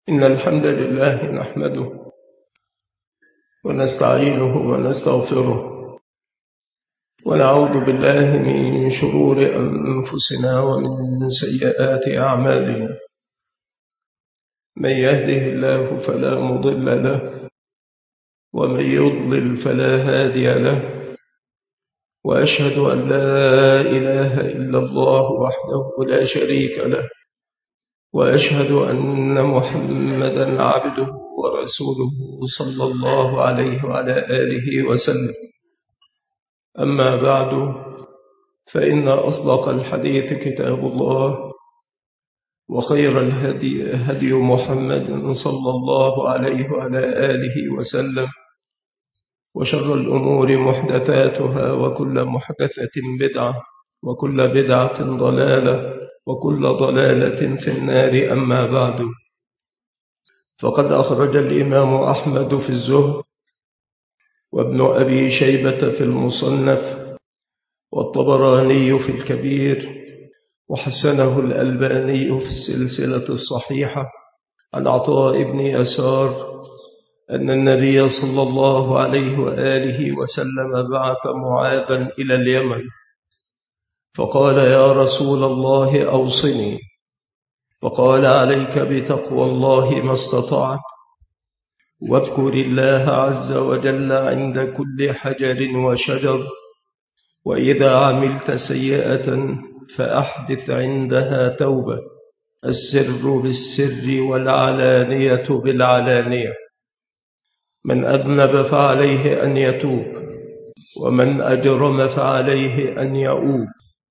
إن الحمد لله نحمده ونستعينه ونستغفره ونعوذ بالله من شرور أنفسنا ومن سيئات أعمالنا. من يهده الله فلا مضل له ومن يضلل فلا هادي له، وأشهد أن لا إله إلا الله وحده لا شريك له، وأشهد أن محمدا عبده ورسوله صلى الله عليه وعلى آله وسلم. أما بعد، فإن أصدق الحديث كتاب الله، وخير الهدي هدي محمد صلى الله عليه وعلى آله وسلم، وشر الأمور محدثاتها، وكل محدثة بدعة، وكل بدعة ضلالة، وكل ضلالة في النار. أما بعد، فقد أخرج الإمام أحمد في الزهد، وابن أبي شيبة في المصنف، والطبراني في الكبير، وحسنه الألباني في السلسلة الصحيحة عن عطاء بن يسار أن النبي صلى الله عليه وآله وسلم بعث معاذا إلى اليمن، فقال: يا رسول الله أوصني. فقال: عليك بتقوى الله ما استطعت، واذكر الله عز وجل عند كل حجر وشجر، وإذا عملت سيئة فأحدث عندها توبة، السر بالسر والعلانية بالعلانية. من أذنب فعليه أن يتوب، ومن أجرم فعليه أن يؤوب،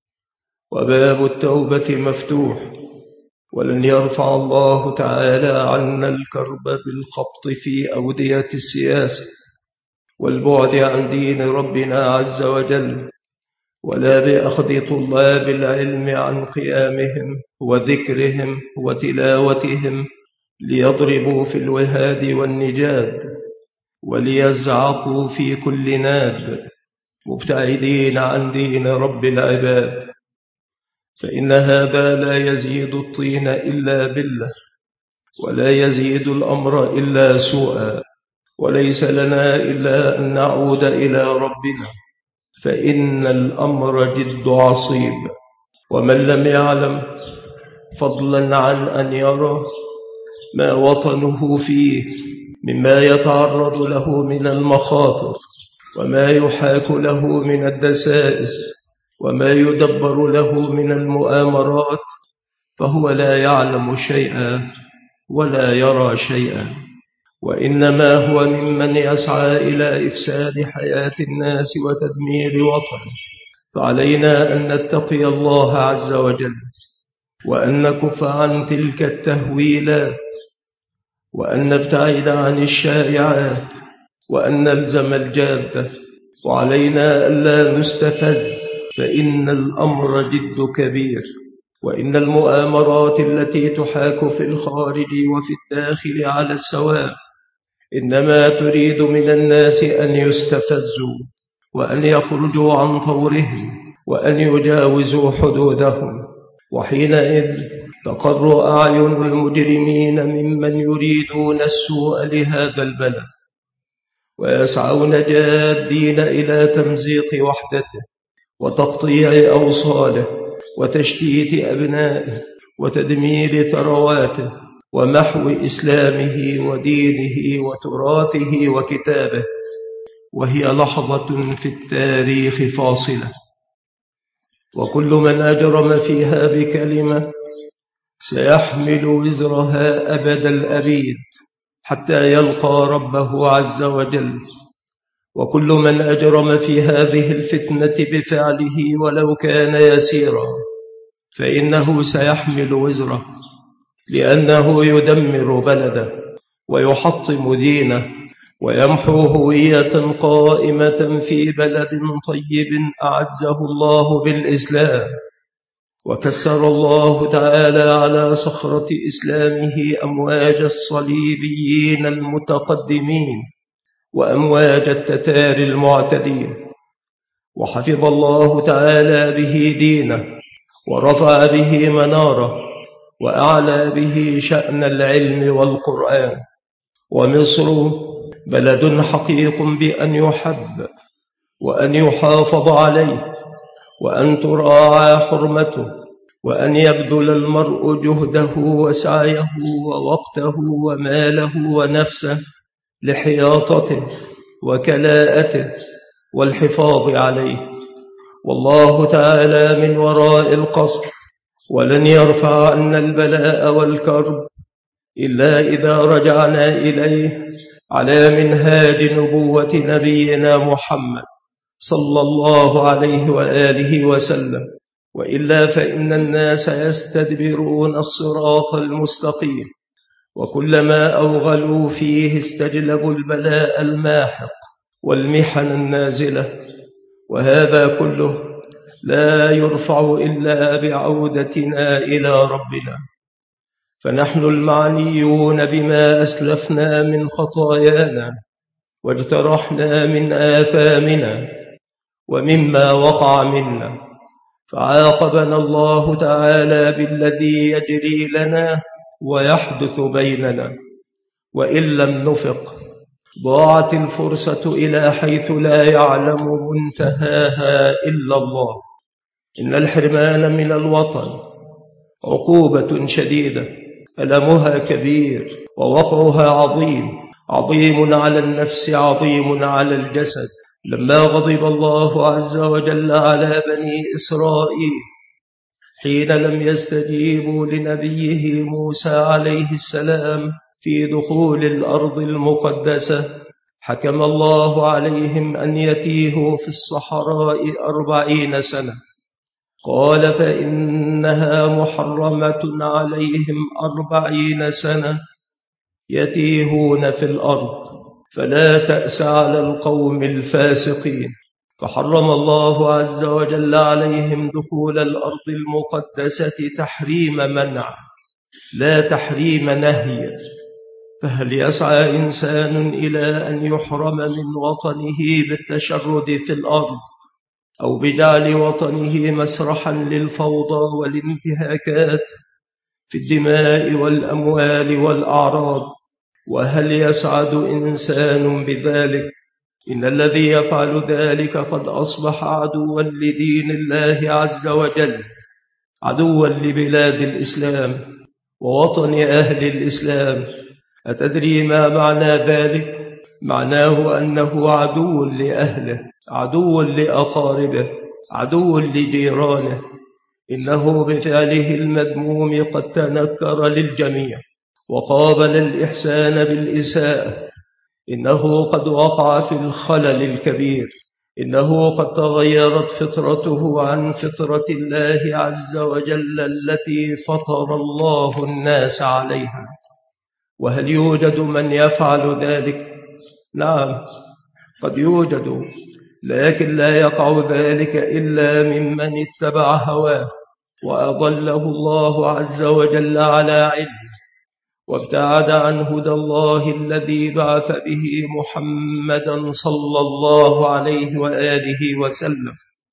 وباب التوبة مفتوح، ولن يرفع الله تعالى عنا الكرب بالخبط في أودية السياسة والبعد عن دين ربنا عز وجل، ولا بأخذ طلاب العلم عن قيامهم وذكرهم وتلاوتهم ليضربوا في الوهاد والنجاد، وليزعقوا في كل ناد، مبتعدين عن دين رب العباد. فإن هذا لا يزيد الطين إلا بلة، ولا يزيد الأمر إلا سوءا، وليس لنا إلا أن نعود إلى ربنا، فإن الأمر جد عصيب. ومن لم يعلم، فضلا عن أن يرى ما وطنه فيه مما يتعرض له من المخاطر، وما يحاك له من الدسائس، وما يدبر له من المؤامرات، فهو لا يعلم شيئا ولا يرى شيئا، وإنما هو ممن يسعى إلى إفساد حياة الناس وتدمير وطنه. فعلينا أن نتقي الله عز وجل، وأن نكف عن تلك التهويلات، وأن نبتعد عن الشائعات، وأن نلزم الجادة. وعلينا ألا نستفز، فإن الأمر جد كبير، وإن المؤامرات التي تحاك في الخارج وفي الداخل على السواء إنما تريد من الناس أن يستفزوا، وأن يخرجوا عن طورهم، وأن يجاوزوا حدودهم، وحينئذ تقر أعين المجرمين ممن يريدون السوء لهذا البلد، ويسعون جادين إلى تمزيق وحدته وتقطيع أوصاله وتشتيت أبنائه وتدمير ثرواته ومحو إسلامه ودينه وتراثه وكتابه، وهي لحظة في التاريخ فاصلة. وكل من أجرم فيها بكلمة سيحمل وزرها أبد الأبيد حتى يلقى ربه عز وجل. وكل من أجرم في هذه الفتنة بفعله ولو كان يسيرا فإنه سيحمل وزره، لأنه يدمر بلده ويحطم دينه ويمحو هوية قائمة في بلد طيب أعزه الله بالإسلام، وكسر الله تعالى على صخرة إسلامه أمواج الصليبيين المتقدمين وأمواج التتار المعتدين، وحفظ الله تعالى به دينه ورفع به مناره، وأعلى به شأن العلم والقرآن. ومصر بلد حقيق بأن يحب وأن يحافظ عليه وأن تراعى حرمته، وأن يبذل المرء جهده وسعيه ووقته وماله ونفسه لحياطته وكلاءته والحفاظ عليه. والله تعالى من وراء القصر، ولن يرفع عنا البلاء والكرب إلا إذا رجعنا إليه على منهاج نبوة نبينا محمد صلى الله عليه وآله وسلم، وإلا فإن الناس يستدبرون الصراط المستقيم، وكلما أوغلوا فيه استجلبوا البلاء الماحق والمحن النازلة، وهذا كله لا يرفع إلا بعودتنا إلى ربنا. فنحن المعنيون بما أسلفنا من خطايانا واجترحنا من آثامنا ومما وقع منا، فعاقبنا الله تعالى بالذي يجري لنا ويحدث بيننا، وإن لم نفق ضاعت الفرصة إلى حيث لا يعلم منتهاها إلا الله. إن الحرمان من الوطن عقوبة شديدة، ألمها كبير ووقعها عظيم على النفس، عظيم على الجسد. لما غضب الله عز وجل على بني إسرائيل حين لم يستجيبوا لنبيه موسى عليه السلام في دخول الأرض المقدسة، حكم الله عليهم أن يتيهوا في الصحراء 40 سنة. قال فإنها محرمة عليهم 40 سنة يتيهون في الأرض، فلا تأس على القوم الفاسقين. فحرم الله عز وجل عليهم دخول الأرض المقدسة تحريم منع لا تحريم نهي. فهل يسعى إنسان إلى أن يحرم من وطنه بالتشرد في الأرض أو بجعل وطنه مسرحا للفوضى والانتهاكات في الدماء والأموال والأعراض؟ وهل يسعد إنسان بذلك؟ إن الذي يفعل ذلك قد أصبح عدوا لدين الله عز وجل، عدوا لبلاد الإسلام ووطن أهل الإسلام. أتدري ما معنى ذلك؟ معناه أنه عدو لأهله، عدو لأقاربه، عدو لجيرانه. إنه بفعله المذموم قد تنكر للجميع وقابل الإحسان بالإساءة. إنه قد وقع في الخلل الكبير. إنه قد تغيرت فطرته عن فطرة الله عز وجل التي فطر الله الناس عليها. وهل يوجد من يفعل ذلك؟ نعم، قد يوجد، لكن لا يقع ذلك إلا ممن اتبع هواه وأضله الله عز وجل على علم، وابتعد عن هدى الله الذي بعث به محمدا صلى الله عليه وآله وسلم.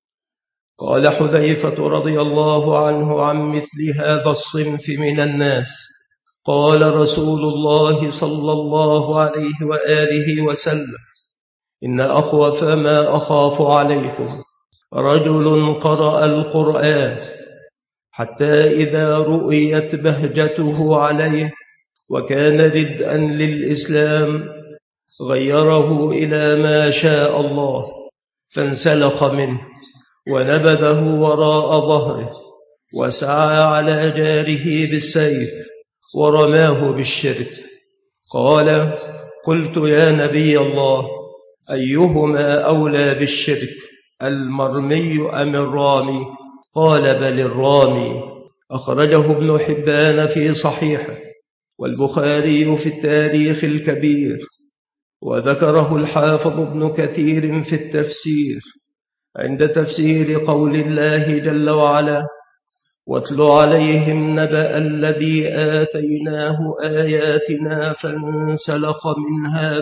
قال حذيفة رضي الله عنه عن مثل هذا الصنف من الناس: قال رسول الله صلى الله عليه وآله وسلم: إن أخوف ما أخاف عليكم رجل قرأ القرآن حتى إذا رؤيت بهجته عليه وكان ردءا للإسلام غيره إلى ما شاء الله، فانسلخ منه ونبذه وراء ظهره وسعى على جاره بالسيف ورماه بالشرك. قال: قلت يا نبي الله، أيهما أولى بالشرك، المرمي أم الرامي؟ قال: بل الرامي. أخرجه ابن حبان في صحيحه، والبخاري في التاريخ الكبير، وذكره الحافظ ابن كثير في التفسير عند تفسير قول الله جل وعلا: واتل عليهم نبأ الذي آتيناه آياتنا فانسلخ منها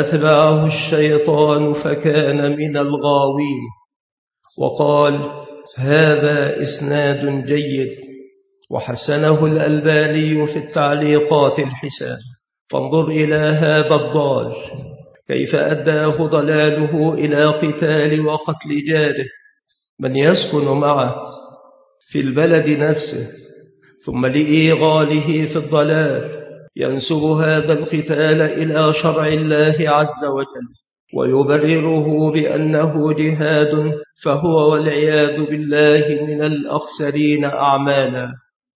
فأتبعه الشيطان فكان من الغاوين. وقال: هذا إسناد جيد، وحسنه الألباني في التعليقات الحسان. فانظر إلى هذا الضال كيف أداه ضلاله إلى قتال وقتل جاره من يسكن معه في البلد نفسه، ثم لإيغاله في الضلال ينسب هذا القتال إلى شرع الله عز وجل ويبرره بأنه جهاد، فهو والعياذ بالله من الأخسرين أعمالا،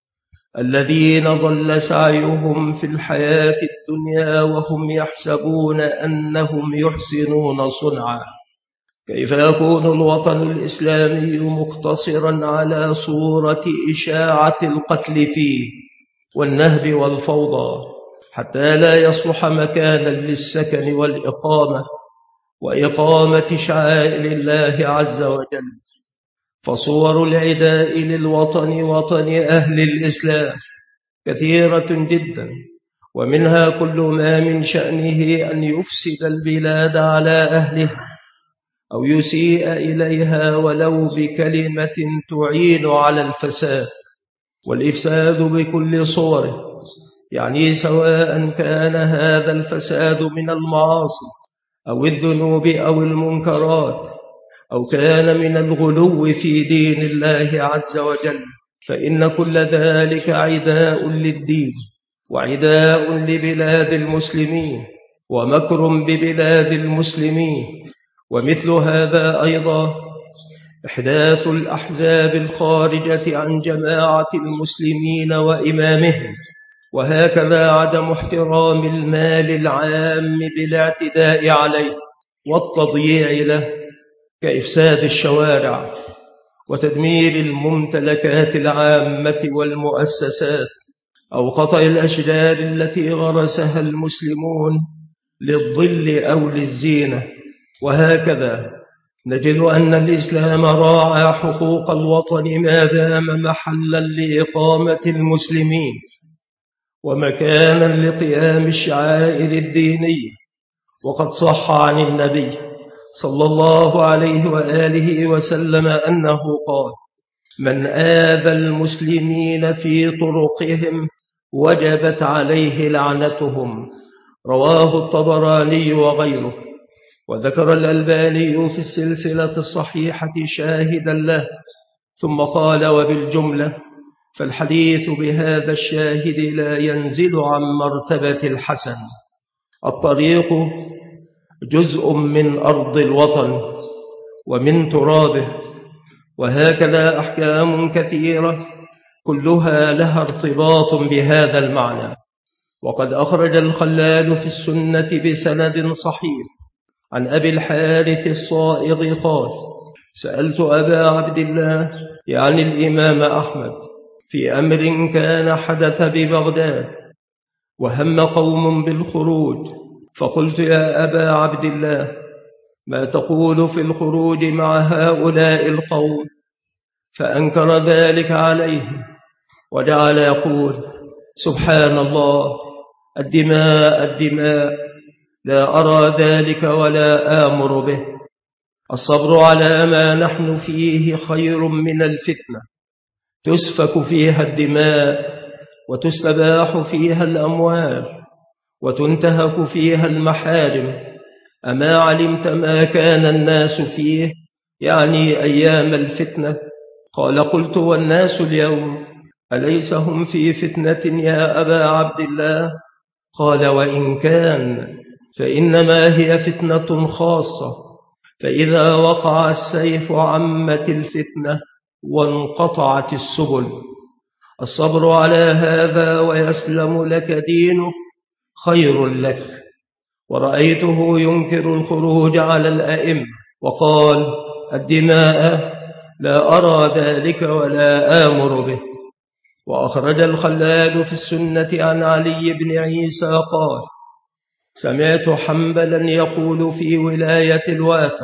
الذين ضل سعيهم في الحياة الدنيا وهم يحسبون أنهم يحسنون صنعا. كيف يكون الوطن الإسلامي مقتصرا على صورة إشاعة القتل فيه والنهب والفوضى، حتى لا يصلح مكانا للسكن والإقامة وإقامة شعائر الله عز وجل؟ فصور العداء للوطن وطن أهل الإسلام كثيرة جدا، ومنها كل ما من شأنه أن يفسد البلاد على أهلها أو يسيء إليها ولو بكلمة تعين على الفساد، والإفساد بكل صوره، يعني سواء كان هذا الفساد من المعاصي أو الذنوب أو المنكرات، أو كان من الغلو في دين الله عز وجل، فإن كل ذلك عداء للدين وعداء لبلاد المسلمين ومكر ببلاد المسلمين. ومثل هذا أيضا إحداث الأحزاب الخارجة عن جماعة المسلمين وإمامهم، وهكذا عدم احترام المال العام بالاعتداء عليه والتضييع له، كإفساد الشوارع وتدمير الممتلكات العامة والمؤسسات، أو قطع الأشجار التي غرسها المسلمون للظل أو للزينة. وهكذا نجد أن الإسلام راعى حقوق الوطن ما دام محلا لإقامة المسلمين ومكانا لقيام الشعائر الدينية. وقد صح عن النبي صلى الله عليه وآله وسلم أنه قال: من آذى المسلمين في طرقهم وجبت عليه لعنتهم. رواه الطبراني وغيره. وذكر الألباني في السلسلة الصحيحة شاهدا له، ثم قال: وبالجملة فالحديث بهذا الشاهد لا ينزل عن مرتبة الحسن. الطريق جزء من أرض الوطن ومن ترابه، وهكذا أحكام كثيرة كلها لها ارتباط بهذا المعنى. وقد أخرج الخلال في السنة بسند صحيح عن أبي الحارث الصائغ قال: سألت أبا عبد الله يعني الإمام أحمد في أمر كان حدث ببغداد، وهم قوم بالخروج، فقلت: يا أبا عبد الله، ما تقول في الخروج مع هؤلاء القوم؟ فأنكر ذلك عليه وجعل يقول: سبحان الله، الدماء الدماء، لا أرى ذلك ولا آمر به. الصبر على ما نحن فيه خير من الفتنة تسفك فيها الدماء وتستباح فيها الأموال وتنتهك فيها المحارم. أما علمت ما كان الناس فيه، يعني أيام الفتنة؟ قال: قلت: والناس اليوم أليس هم في فتنة يا أبا عبد الله؟ قال: وإن كان فإنما هي فتنة خاصة، فإذا وقع السيف عمت الفتنة وانقطعت السبل. الصبر على هذا ويسلم لك دينك خير لك. ورأيته ينكر الخروج على الأئمة وقال: الدماء لا أرى ذلك ولا آمر به. وأخرج الخلال في السنة عن علي بن عيسى قال: سمعت حنبلا يقول في ولاية الواتر: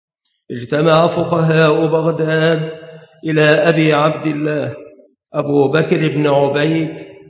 اجتمع فقهاء بغداد إلى أبي عبد الله أبو بكر بن عبيد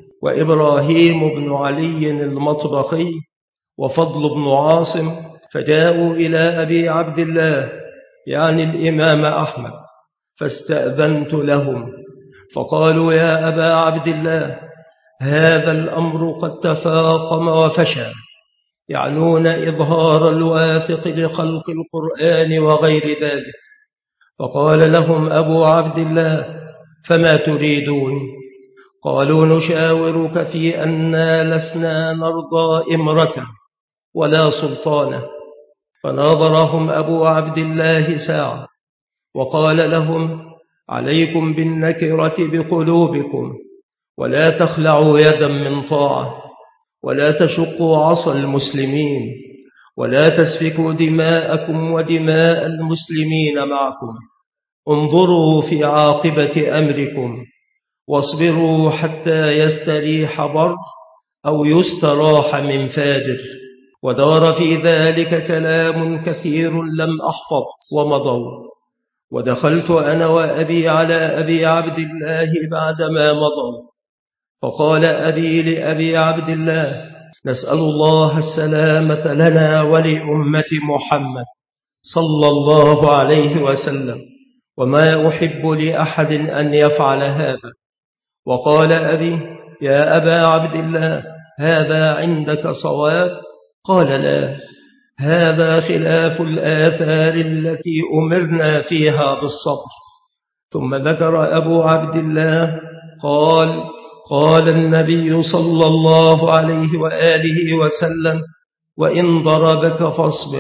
وإبراهيم بن علي المطبخي وفضل بن عاصم، فجاءوا إلى أبي عبد الله يعني الإمام أحمد، فاستأذنت لهم فقالوا يا أبا عبد الله هذا الأمر قد تفاقم وفشى، يعنون إظهار الواثق لخلق القرآن وغير ذلك. فقال لهم أبو عبد الله فما تريدون؟ قالوا نشاورك في أننا لسنا نرضى إمرة ولا سلطانة. فناظرهم أبو عبد الله ساعة وقال لهم عليكم بالنكرة بقلوبكم، ولا تخلعوا يدا من طاعة، ولا تشقوا عصا المسلمين، ولا تسفكوا دماءكم ودماء المسلمين معكم. انظروا في عاقبة أمركم واصبروا حتى يستريح بر أو يستراح من فاجر. ودار في ذلك كلام كثير لم أحفظ ومضوا. ودخلت أنا وأبي على أبي عبد الله بعدما مضوا، فقال أبي لأبي عبد الله نسأل الله السلامة لنا ولأمة محمد صلى الله عليه وسلم، وما أحب لأحد أن يفعل هذا. وقال أبي يا أبا عبد الله هذا عندك صواب؟ قال لا، هذا خلاف الآثار التي أمرنا فيها بالصبر. ثم ذكر أبو عبد الله قال النبي صلى الله عليه وآله وسلم وإن ضربك فاصبر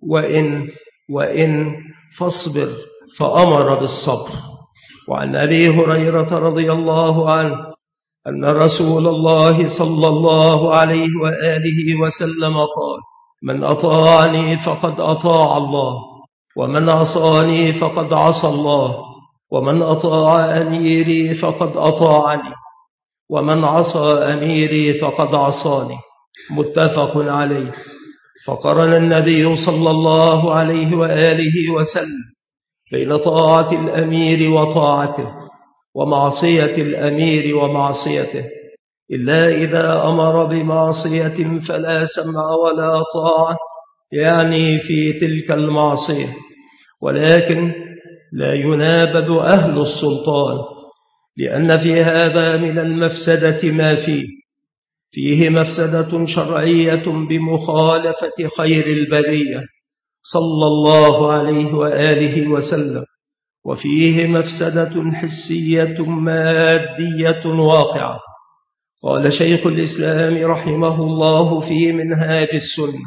وإن فاصبر، فأمر بالصبر. وعن أبي هريرة رضي الله عنه أن رسول الله صلى الله عليه وآله وسلم قال من أطاعني فقد أطاع الله، ومن عصاني فقد عصى الله، ومن أطاع أميري فقد أطاعني، ومن عصى أميري فقد عصاني. متفق عليه. فقرن النبي صلى الله عليه وآله وسلم بين طاعة الأمير وطاعته ومعصية الأمير ومعصيته، إلا إذا أمر بمعصية فلا سمع ولا طاعة، يعني في تلك المعصية. ولكن لا ينابذ أهل السلطان، لأن في هذا من المفسدة ما فيه مفسدة شرعية بمخالفة خير البرية صلى الله عليه وآله وسلم، وفيه مفسدة حسية مادية واقعة. قال شيخ الإسلام رحمه الله في منهاج السنة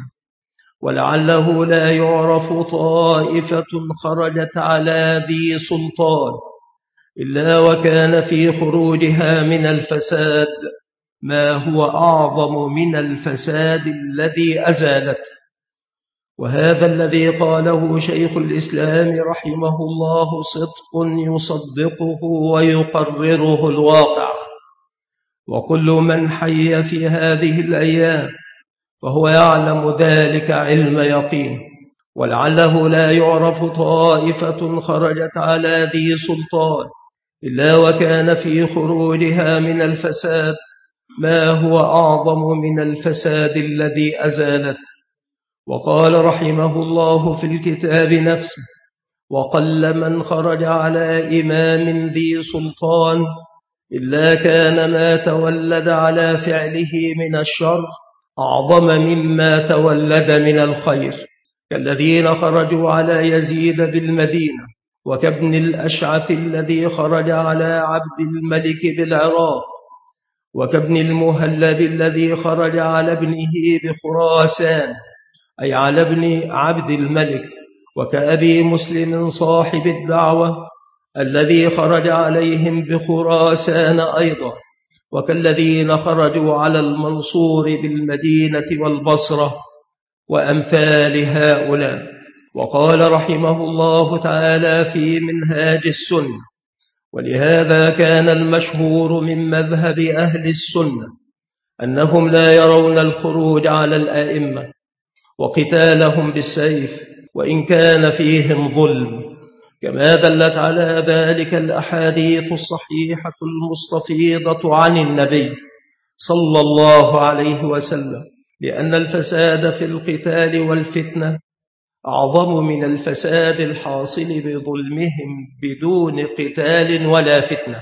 ولعله لا يعرف طائفة خرجت على ذي سلطان إلا وكان في خروجها من الفساد ما هو أعظم من الفساد الذي أزالته. وهذا الذي قاله شيخ الإسلام رحمه الله صدق يصدقه ويقرره الواقع. وكل من حي في هذه الأيام فهو يعلم ذلك علم يقين. ولعله لا يعرف طائفة خرجت على ذي سلطان إلا وكان في خروجها من الفساد ما هو أعظم من الفساد الذي أزالته. وقال رحمه الله في الكتاب نفسه وقل من خرج على إمام ذي سلطان إلا كان ما تولد على فعله من الشر أعظم مما تولد من الخير، كالذين خرجوا على يزيد بالمدينة، وكابن الأشعث الذي خرج على عبد الملك بالعراق، وكابن المهلب الذي خرج على ابنه بخراسان أي على ابن عبد الملك، وكأبي مسلم صاحب الدعوة الذي خرج عليهم بخراسان أيضا، وكالذين خرجوا على المنصور بالمدينة والبصرة وأمثال هؤلاء. وقال رحمه الله تعالى في منهاج السنة ولهذا كان المشهور من مذهب أهل السنة أنهم لا يرون الخروج على الأئمة وقتالهم بالسيف وإن كان فيهم ظلم، كما دلت على ذلك الأحاديث الصحيحة المستفيضة عن النبي صلى الله عليه وسلم، لأن الفساد في القتال والفتنة أعظم من الفساد الحاصل بظلمهم بدون قتال ولا فتنة،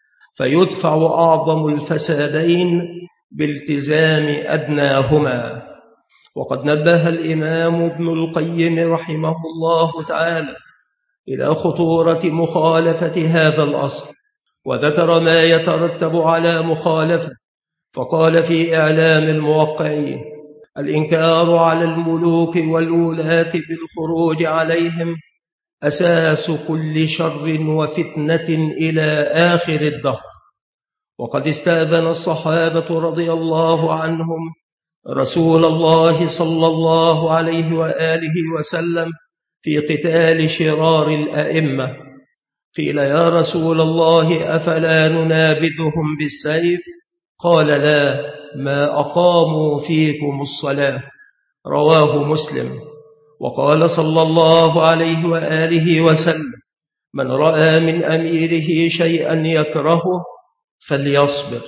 فيدفع أعظم الفسادين بالتزام أدناهما. وقد نبه الإمام ابن القيم رحمه الله تعالى إلى خطورة مخالفة هذا الأصل، وذكر ما يترتب على مخالفة، فقال في إعلام الموقعين: الإنكار على الملوك والولاة بالخروج عليهم أساس كل شر وفتنة إلى آخر الدهر. وقد استأذن الصحابة رضي الله عنهم رسول الله صلى الله عليه وآله وسلم في قتال شرار الأئمة. قيل: يا رسول الله أفلا ننابذهم بالسيف؟ قال: لا، ما أقاموا فيكم الصلاة. رواه مسلم. وقال صلى الله عليه وآله وسلم: من رأى من أميره شيئا يكرهه فليصبر.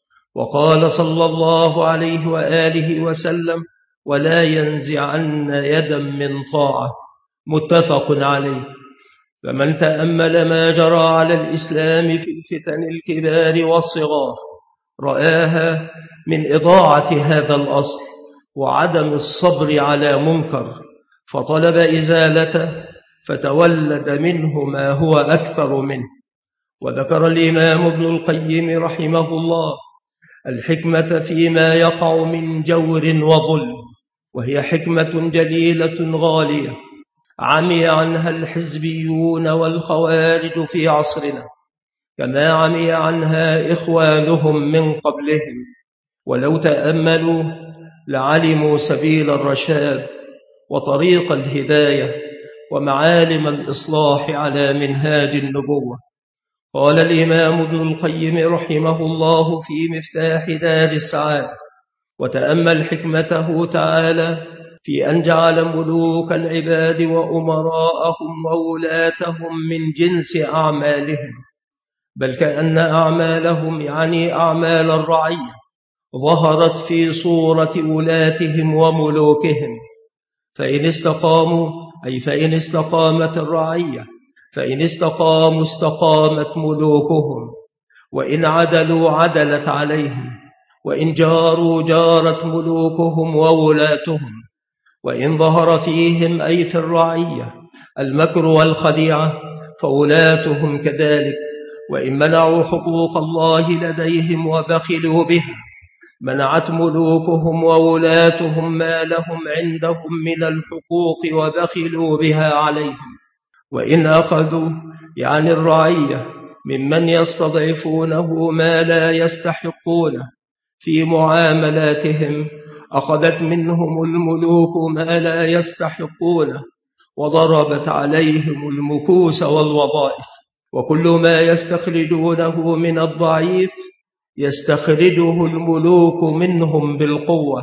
وقال صلى الله عليه وآله وسلم: ولا ينزعن يدا من طاعة. متفق عليه. فمن تأمل ما جرى على الإسلام في الفتن الكبار والصغار رآها من إضاعة هذا الأصل وعدم الصبر على منكر، فطلب إزالته فتولد منه ما هو أكثر منه. وذكر الإمام ابن القيم رحمه الله الحكمة فيما يقع من جور وظلم، وهي حكمة جليلة غالية عمي عنها الحزبيون والخوارج في عصرنا، كما عمي عنها إخوانهم من قبلهم، ولو تأملوا لعلموا سبيل الرشاد وطريق الهداية ومعالم الإصلاح على منهاج النبوة. قال الإمام ابن القيم رحمه الله في مفتاح دار السعادة: وتأمل حكمته تعالى في أن جعل ملوك العباد وأمراءهم وولاتهم من جنس أعمالهم، بل كأن أعمالهم يعني أعمال الرعية ظهرت في صورة ولاتهم وملوكهم، فإن استقاموا أي فإن استقامت الرعية، فإن استقاموا استقامت ملوكهم، وإن عدلوا عدلت عليهم، وإن جاروا جارت ملوكهم وولاتهم، وإن ظهر فيهم أي في الرعية المكر والخديعة فولاتهم كذلك، وإن منعوا حقوق الله لديهم وبخلوا بها منعت ملوكهم وولاتهم ما لهم عندهم من الحقوق وبخلوا بها عليهم. وإن أخذوا يعني الرعية ممن يستضعفونه ما لا يستحقونه في معاملاتهم أخذت منهم الملوك ما لا يستحقونه وضربت عليهم المكوس والوظائف، وكل ما يستخرجونه من الضعيف يستخرجه الملوك منهم بالقوة،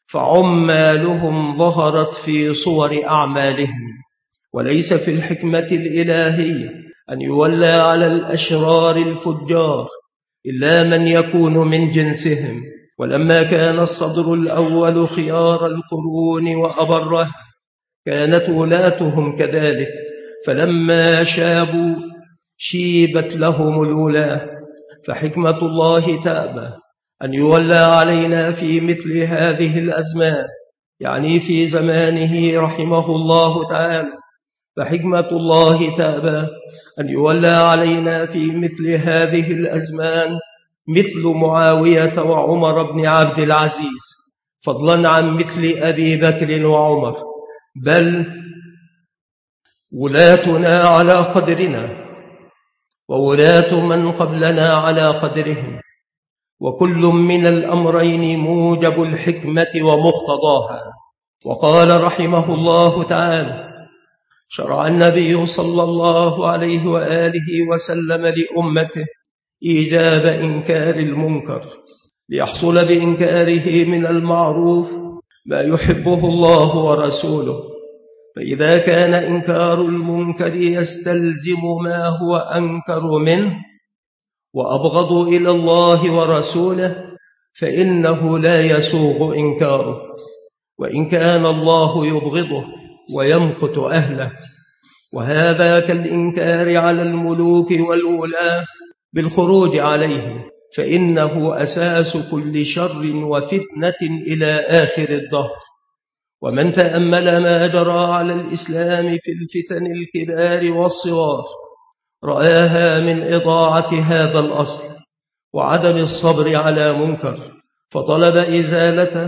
فعمالهم ظهرت في صور أعمالهم. وليس في الحكمة الإلهية أن يولى على الأشرار الفجار إلا من يكون من جنسهم. ولما كان الصدر الأول خيار القرون وأبرها كانت ولاتهم كذلك، فلما شابوا شيبت لهم الولاة. فحكمة الله تأبى أن يولى علينا في مثل هذه الأزمان، يعني في زمانه رحمه الله تعالى، فحكمة الله تأبى أن يولى علينا في مثل هذه الأزمان مثل معاوية وعمر بن عبد العزيز، فضلا عن مثل أبي بكر وعمر، بل ولاتنا على قدرنا وولاة من قبلنا على قدرهم، وكل من الأمرين موجب الحكمة ومقتضاها. وقال رحمه الله تعالى: شرع النبي صلى الله عليه وآله وسلم لأمته إيجاب إنكار المنكر ليحصل بإنكاره من المعروف ما يحبه الله ورسوله، فإذا كان إنكار المنكر يستلزم ما هو أنكر منه وأبغض إلى الله ورسوله فإنه لا يسوغ إنكاره، وإن كان الله يبغضه ويمقت أهله، وهذا كالإنكار على الملوك والولاة بالخروج عليهم، فإنه أساس كل شر وفتنة إلى آخر الدهر. ومن تأمل ما جرى على الإسلام في الفتن الكبار والصغار رآها من إضاعة هذا الأصل وعدم الصبر على منكر، فطلب إزالته،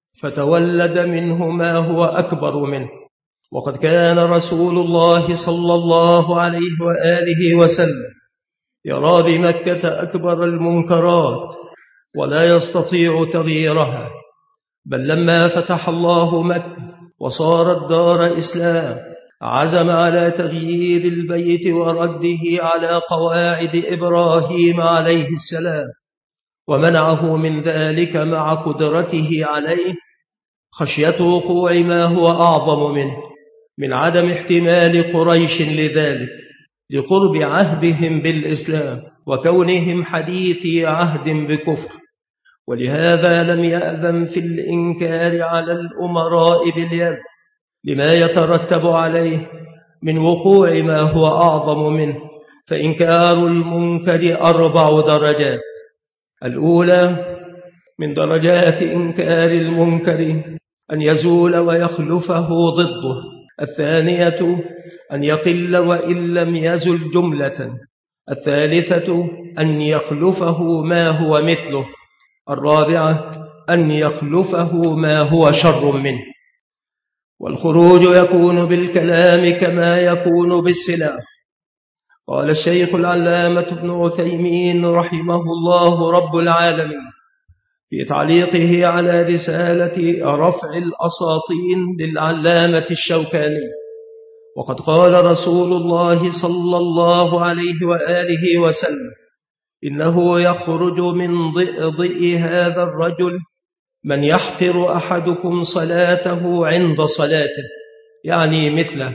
فتولد منه ما هو أكبر منه. وقد كان رسول الله صلى الله عليه وآله وسلم يرى بمكة أكبر المنكرات ولا يستطيع تغييرها، بل لما فتح الله مكة وصارت دار إسلام عزم على تغيير البيت ورده على قواعد إبراهيم عليه السلام، ومنعه من ذلك مع قدرته عليه خشية وقوع ما هو أعظم منه من عدم احتمال قريش لذلك لقرب عهدهم بالإسلام وكونهم حديثي عهد بكفر. ولهذا لم يأذن في الإنكار على الأمراء باليد لما يترتب عليه من وقوع ما هو أعظم منه، فإنكار المنكر 4 درجات. الأولى من درجات إنكار المنكر أن يزول ويخلفه ضده. الثانية أن يقل وإن لم يزل جملة. الثالثة أن يخلفه ما هو مثله. الرابعة أن يخلفه ما هو شر منه. والخروج يكون بالكلام كما يكون بالسلاح. قال الشيخ العلامة ابن عثيمين رحمه الله رب العالمين في تعليقه على رسالة رفع الأساطين للعلامة الشوكاني: وقد قال رسول الله صلى الله عليه وآله وسلم: إنه يخرج من ضئضئ هذا الرجل من يحقر أحدكم صلاته عند صلاته، يعني مثله.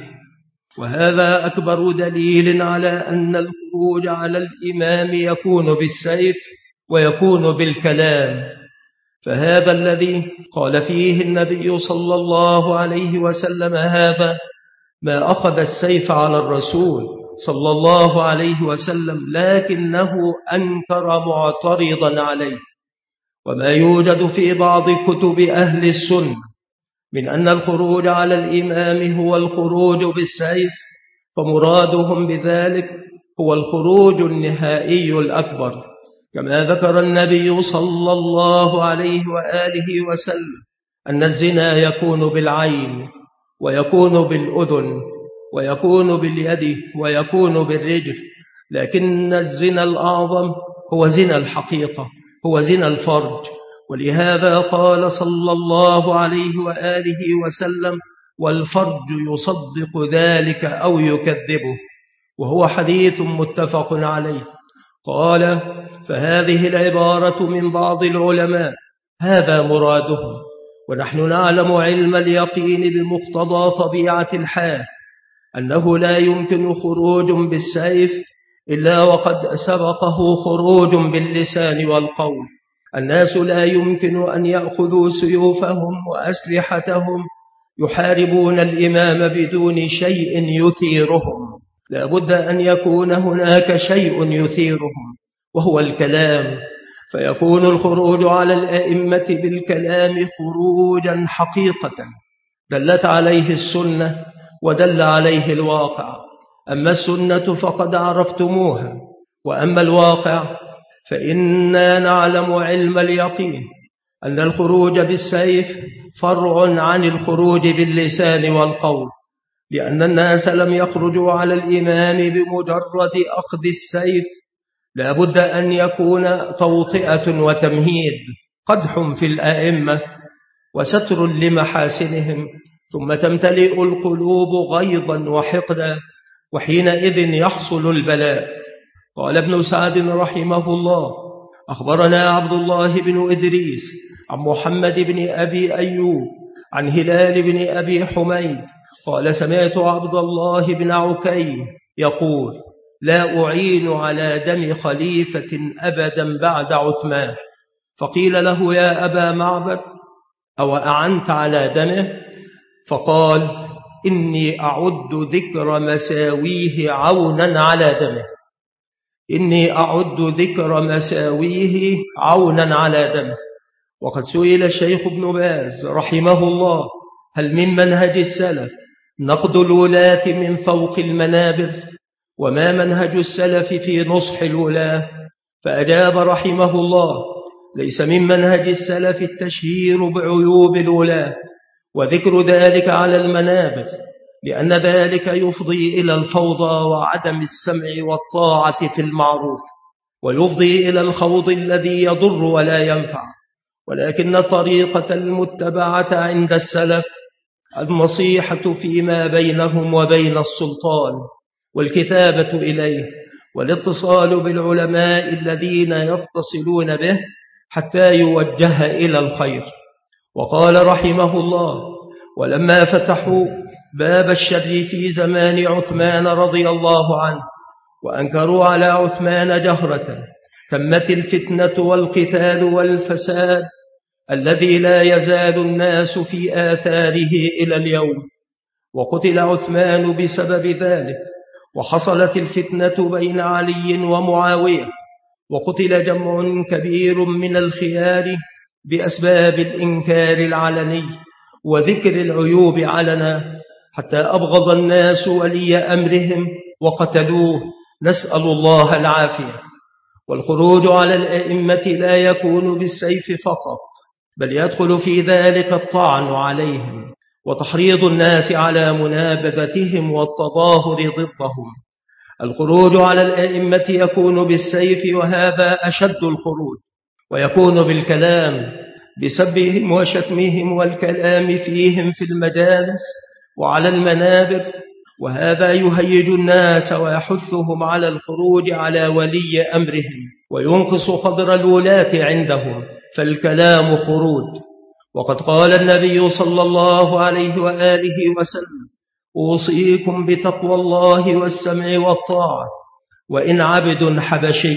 وهذا أكبر دليل على أن الخروج على الإمام يكون بالسيف ويكون بالكلام. فهذا الذي قال فيه النبي صلى الله عليه وسلم هذا ما أخذ السيف على الرسول صلى الله عليه وسلم، لكنه أنكر معترضا عليه. وما يوجد في بعض كتب أهل السنة من أن الخروج على الإمام هو الخروج بالسيف، فمرادهم بذلك هو الخروج النهائي الأكبر، كما ذكر النبي صلى الله عليه وآله وسلم أن الزنا يكون بالعين ويكون بالأذن ويكون باليد ويكون بالرجل، لكن الزنا الأعظم هو زنا الحقيقة، هو زنا الفرج. ولهذا قال صلى الله عليه وآله وسلم: والفرج يصدق ذلك أو يكذبه، وهو حديث متفق عليه. قال: فهذه العبارة من بعض العلماء هذا مرادهم، ونحن نعلم علم اليقين بمقتضى طبيعة الحال أنه لا يمكن خروج بالسيف إلا وقد سبقه خروج باللسان والقول. الناس لا يمكن أن يأخذوا سيوفهم وأسلحتهم يحاربون الإمام بدون شيء يثيرهم، لا بد أن يكون هناك شيء يثيرهم وهو الكلام، فيكون الخروج على الأئمة بالكلام خروجا حقيقة دلت عليه السنة ودل عليه الواقع. أما السنة فقد عرفتموها، وأما الواقع فإنا نعلم علم اليقين أن الخروج بالسيف فرع عن الخروج باللسان والقول، لأن الناس لم يخرجوا على الإمام بمجرد أخذ السيف، لا بد أن يكون توطئة وتمهيد، قدح في الأئمة وستر لمحاسنهم، ثم تمتلئ القلوب غيظا وحقدا، وحينئذ يحصل البلاء. قال ابن سعد رحمه الله: أخبرنا عبد الله بن إدريس عن محمد بن أبي أيوب عن هلال بن أبي حميد قال: سمعت عبد الله بن عكيم يقول: لا أعين على دم خليفة أبدا بعد عثمان. فقيل له: يا أبا معبد، أو أعنت على دمه؟ فقال: إني أعد ذكر مساويه عونا على دمه. إني أعد ذكر مساويه عونا على دمه. وقد سئل الشيخ ابن باز رحمه الله: هل من منهج السلف نقد الولاة من فوق المنابر؟ وما منهج السلف في نصح الولاة؟ فأجاب رحمه الله: ليس من منهج السلف التشهير بعيوب الولاة وذكر ذلك على المنابر، لأن ذلك يفضي إلى الفوضى وعدم السمع والطاعة في المعروف، ويفضي إلى الخوض الذي يضر ولا ينفع. ولكن الطريقة المتبعة عند السلف النصيحة فيما بينهم وبين السلطان، والكتابة إليه، والاتصال بالعلماء الذين يتصلون به حتى يوجه إلى الخير. وقال رحمه الله: ولما فتحوا باب الشر في زمان عثمان رضي الله عنه وأنكروا على عثمان جهرة، تمت الفتنة والقتال والفساد الذي لا يزال الناس في آثاره إلى اليوم. وقتل عثمان بسبب ذلك، وحصلت الفتنة بين علي ومعاوية، وقتل جمع كبير من الخيار بأسباب الإنكار العلني وذكر العيوب علنا، حتى أبغض الناس ولي أمرهم وقتلوه، نسأل الله العافية. والخروج على الأئمة لا يكون بالسيف فقط، بل يدخل في ذلك الطعن عليهم وتحريض الناس على منابذتهم والتظاهر ضدهم. الخروج على الأئمة يكون بالسيف، وهذا أشد الخروج، ويكون بالكلام بسبهم وشتمهم والكلام فيهم في المجالس وعلى المنابر، وهذا يهيج الناس ويحثهم على الخروج على ولي أمرهم وينقص قدر الولاة عندهم، فالكلام خروج. وقد قال النبي صلى الله عليه وآله وسلم: أوصيكم بتقوى الله والسمع والطاعة، وإن عبد حبشي،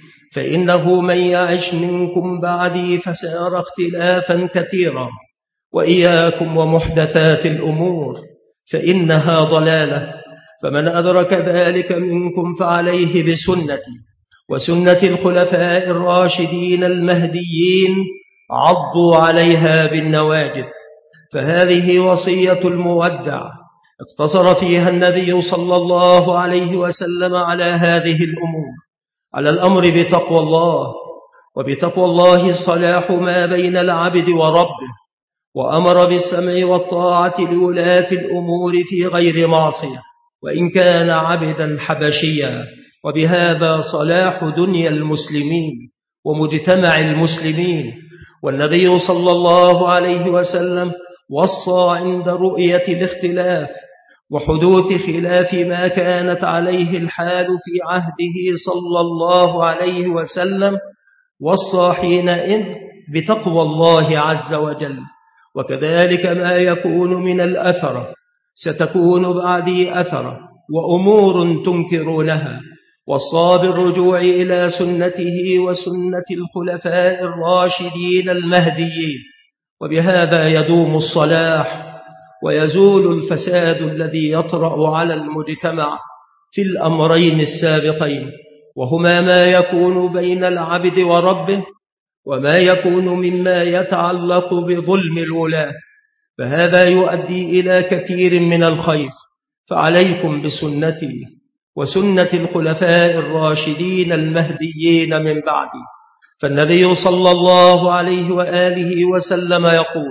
فإنه من يعش منكم بعدي فسيرى اختلافا كثيرا، وإياكم ومحدثات الأمور فإنها ضلالة، فمن أدرك ذلك منكم فعليه بسنتي وسنة الخلفاء الراشدين المهديين، عضوا عليها بالنواجذ. فهذه وصية المودع اقتصر فيها النبي صلى الله عليه وسلم على هذه الأمور: على الأمر بتقوى الله، وبتقوى الله صلاح ما بين العبد وربه، وأمر بالسمع والطاعة لولاة الأمور في غير معصية وإن كان عبدا حبشيا، وبهذا صلاح دنيا المسلمين ومجتمع المسلمين. والنبي صلى الله عليه وسلم وصى عند رؤية الاختلاف وحدوث خلاف ما كانت عليه الحال في عهده صلى الله عليه وسلم، وصى حينئذ بتقوى الله عز وجل. وكذلك ما يكون من الأثرة ستكون بعدي أثرة وأمور تنكرونها، وصى بالرجوع إلى سنته وسنة الخلفاء الراشدين المهديين، وبهذا يدوم الصلاح ويزول الفساد الذي يطرأ على المجتمع في الأمرين السابقين، وهما ما يكون بين العبد وربه، وما يكون مما يتعلق بظلم الولاة، فهذا يؤدي إلى كثير من الخير. فعليكم بسنتي وسنة الخلفاء الراشدين المهديين من بعدي. فالنبي صلى الله عليه وآله وسلم يقول: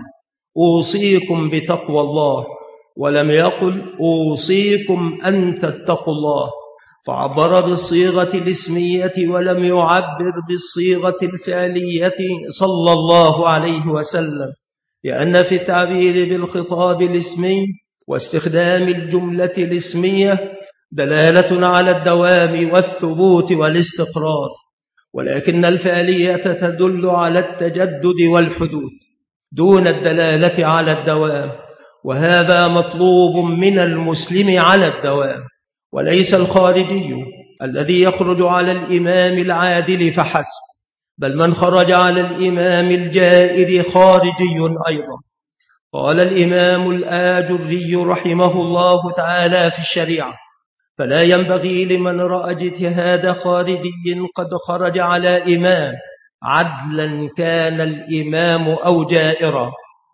أوصيكم بتقوى الله، ولم يقل أوصيكم أن تتقوا الله، فعبر بالصيغة الاسمية ولم يعبر بالصيغة الفعلية صلى الله عليه وسلم، لأن في التعبير بالخطاب الاسمي واستخدام الجملة الاسمية دلالة على الدوام والثبوت والاستقرار، ولكن الفعلية تدل على التجدد والحدوث دون الدلالة على الدوام، وهذا مطلوب من المسلم على الدوام، وليس الخارجي الذي يخرج على الإمام العادل فحسب، بل من خرج على الإمام الجائر خارجي أيضا. قال الإمام الآجري رحمه الله تعالى في الشريعة: فلا ينبغي لمن رأى اجتهاد خارجي قد خرج على إمام عدلا كان الإمام أو جائرا،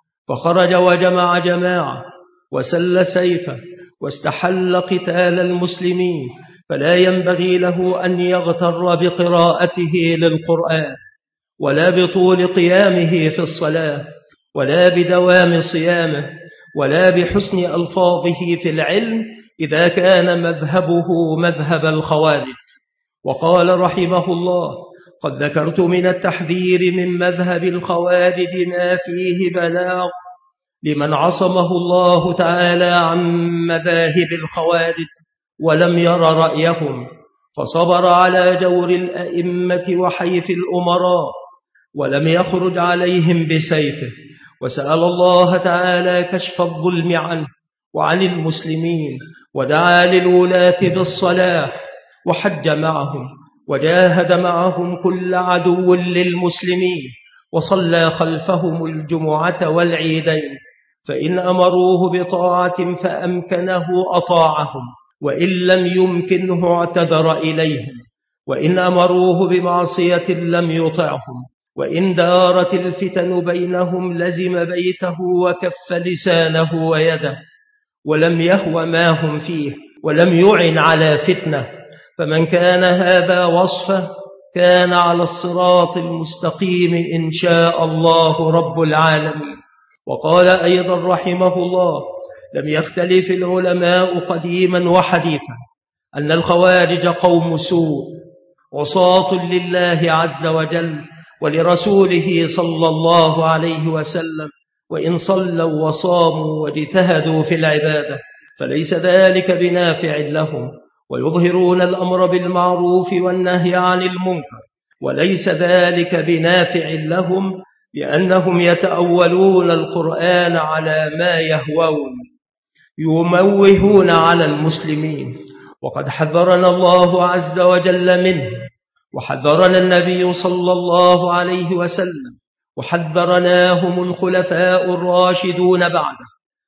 فخرج وجمع جماعة وسل سيفه واستحل قتال المسلمين، فلا ينبغي له أن يغتر بقراءته للقرآن، ولا بطول قيامه في الصلاة، ولا بدوام صيامه، ولا بحسن ألفاظه في العلم إذا كان مذهبه مذهب الخوارج. وقال رحمه الله: قد ذكرت من التحذير من مذهب الخوارج ما فيه بلاغ لمن عصمه الله تعالى عن مذاهب الخوارج ولم ير رأيهم، فصبر على جور الأئمة وحيف الأمراء ولم يخرج عليهم بسيفه، وسأل الله تعالى كشف الظلم عنه وعن المسلمين، ودعا للولاة بالصلاح، وحج معهم وجاهد معهم كل عدو للمسلمين، وصلى خلفهم الجمعة والعيدين، فإن أمروه بطاعة فأمكنه أطاعهم، وإن لم يمكنه اعتذر إليهم، وإن أمروه بمعصية لم يطعهم، وإن دارت الفتن بينهم لزم بيته وكف لسانه ويده، ولم يهو ما هم فيه، ولم يعن على فتنة. فمن كان هذا وصفه كان على الصراط المستقيم إن شاء الله رب العالمين. وقال أيضا رحمه الله: لم يختلف العلماء قديما وحديثا أن الخوارج قوم سوء عصاة لله عز وجل ولرسوله صلى الله عليه وسلم، وإن صلوا وصاموا واجتهدوا في العبادة فليس ذلك بنافع لهم، ويظهرون الأمر بالمعروف والنهي عن المنكر، وليس ذلك بنافع لهم لأنهم يتأولون القرآن على ما يهوون، يموهون على المسلمين. وقد حذرنا الله عز وجل منه، وحذرنا النبي صلى الله عليه وسلم، وحذرناهم الخلفاء الراشدون بعده،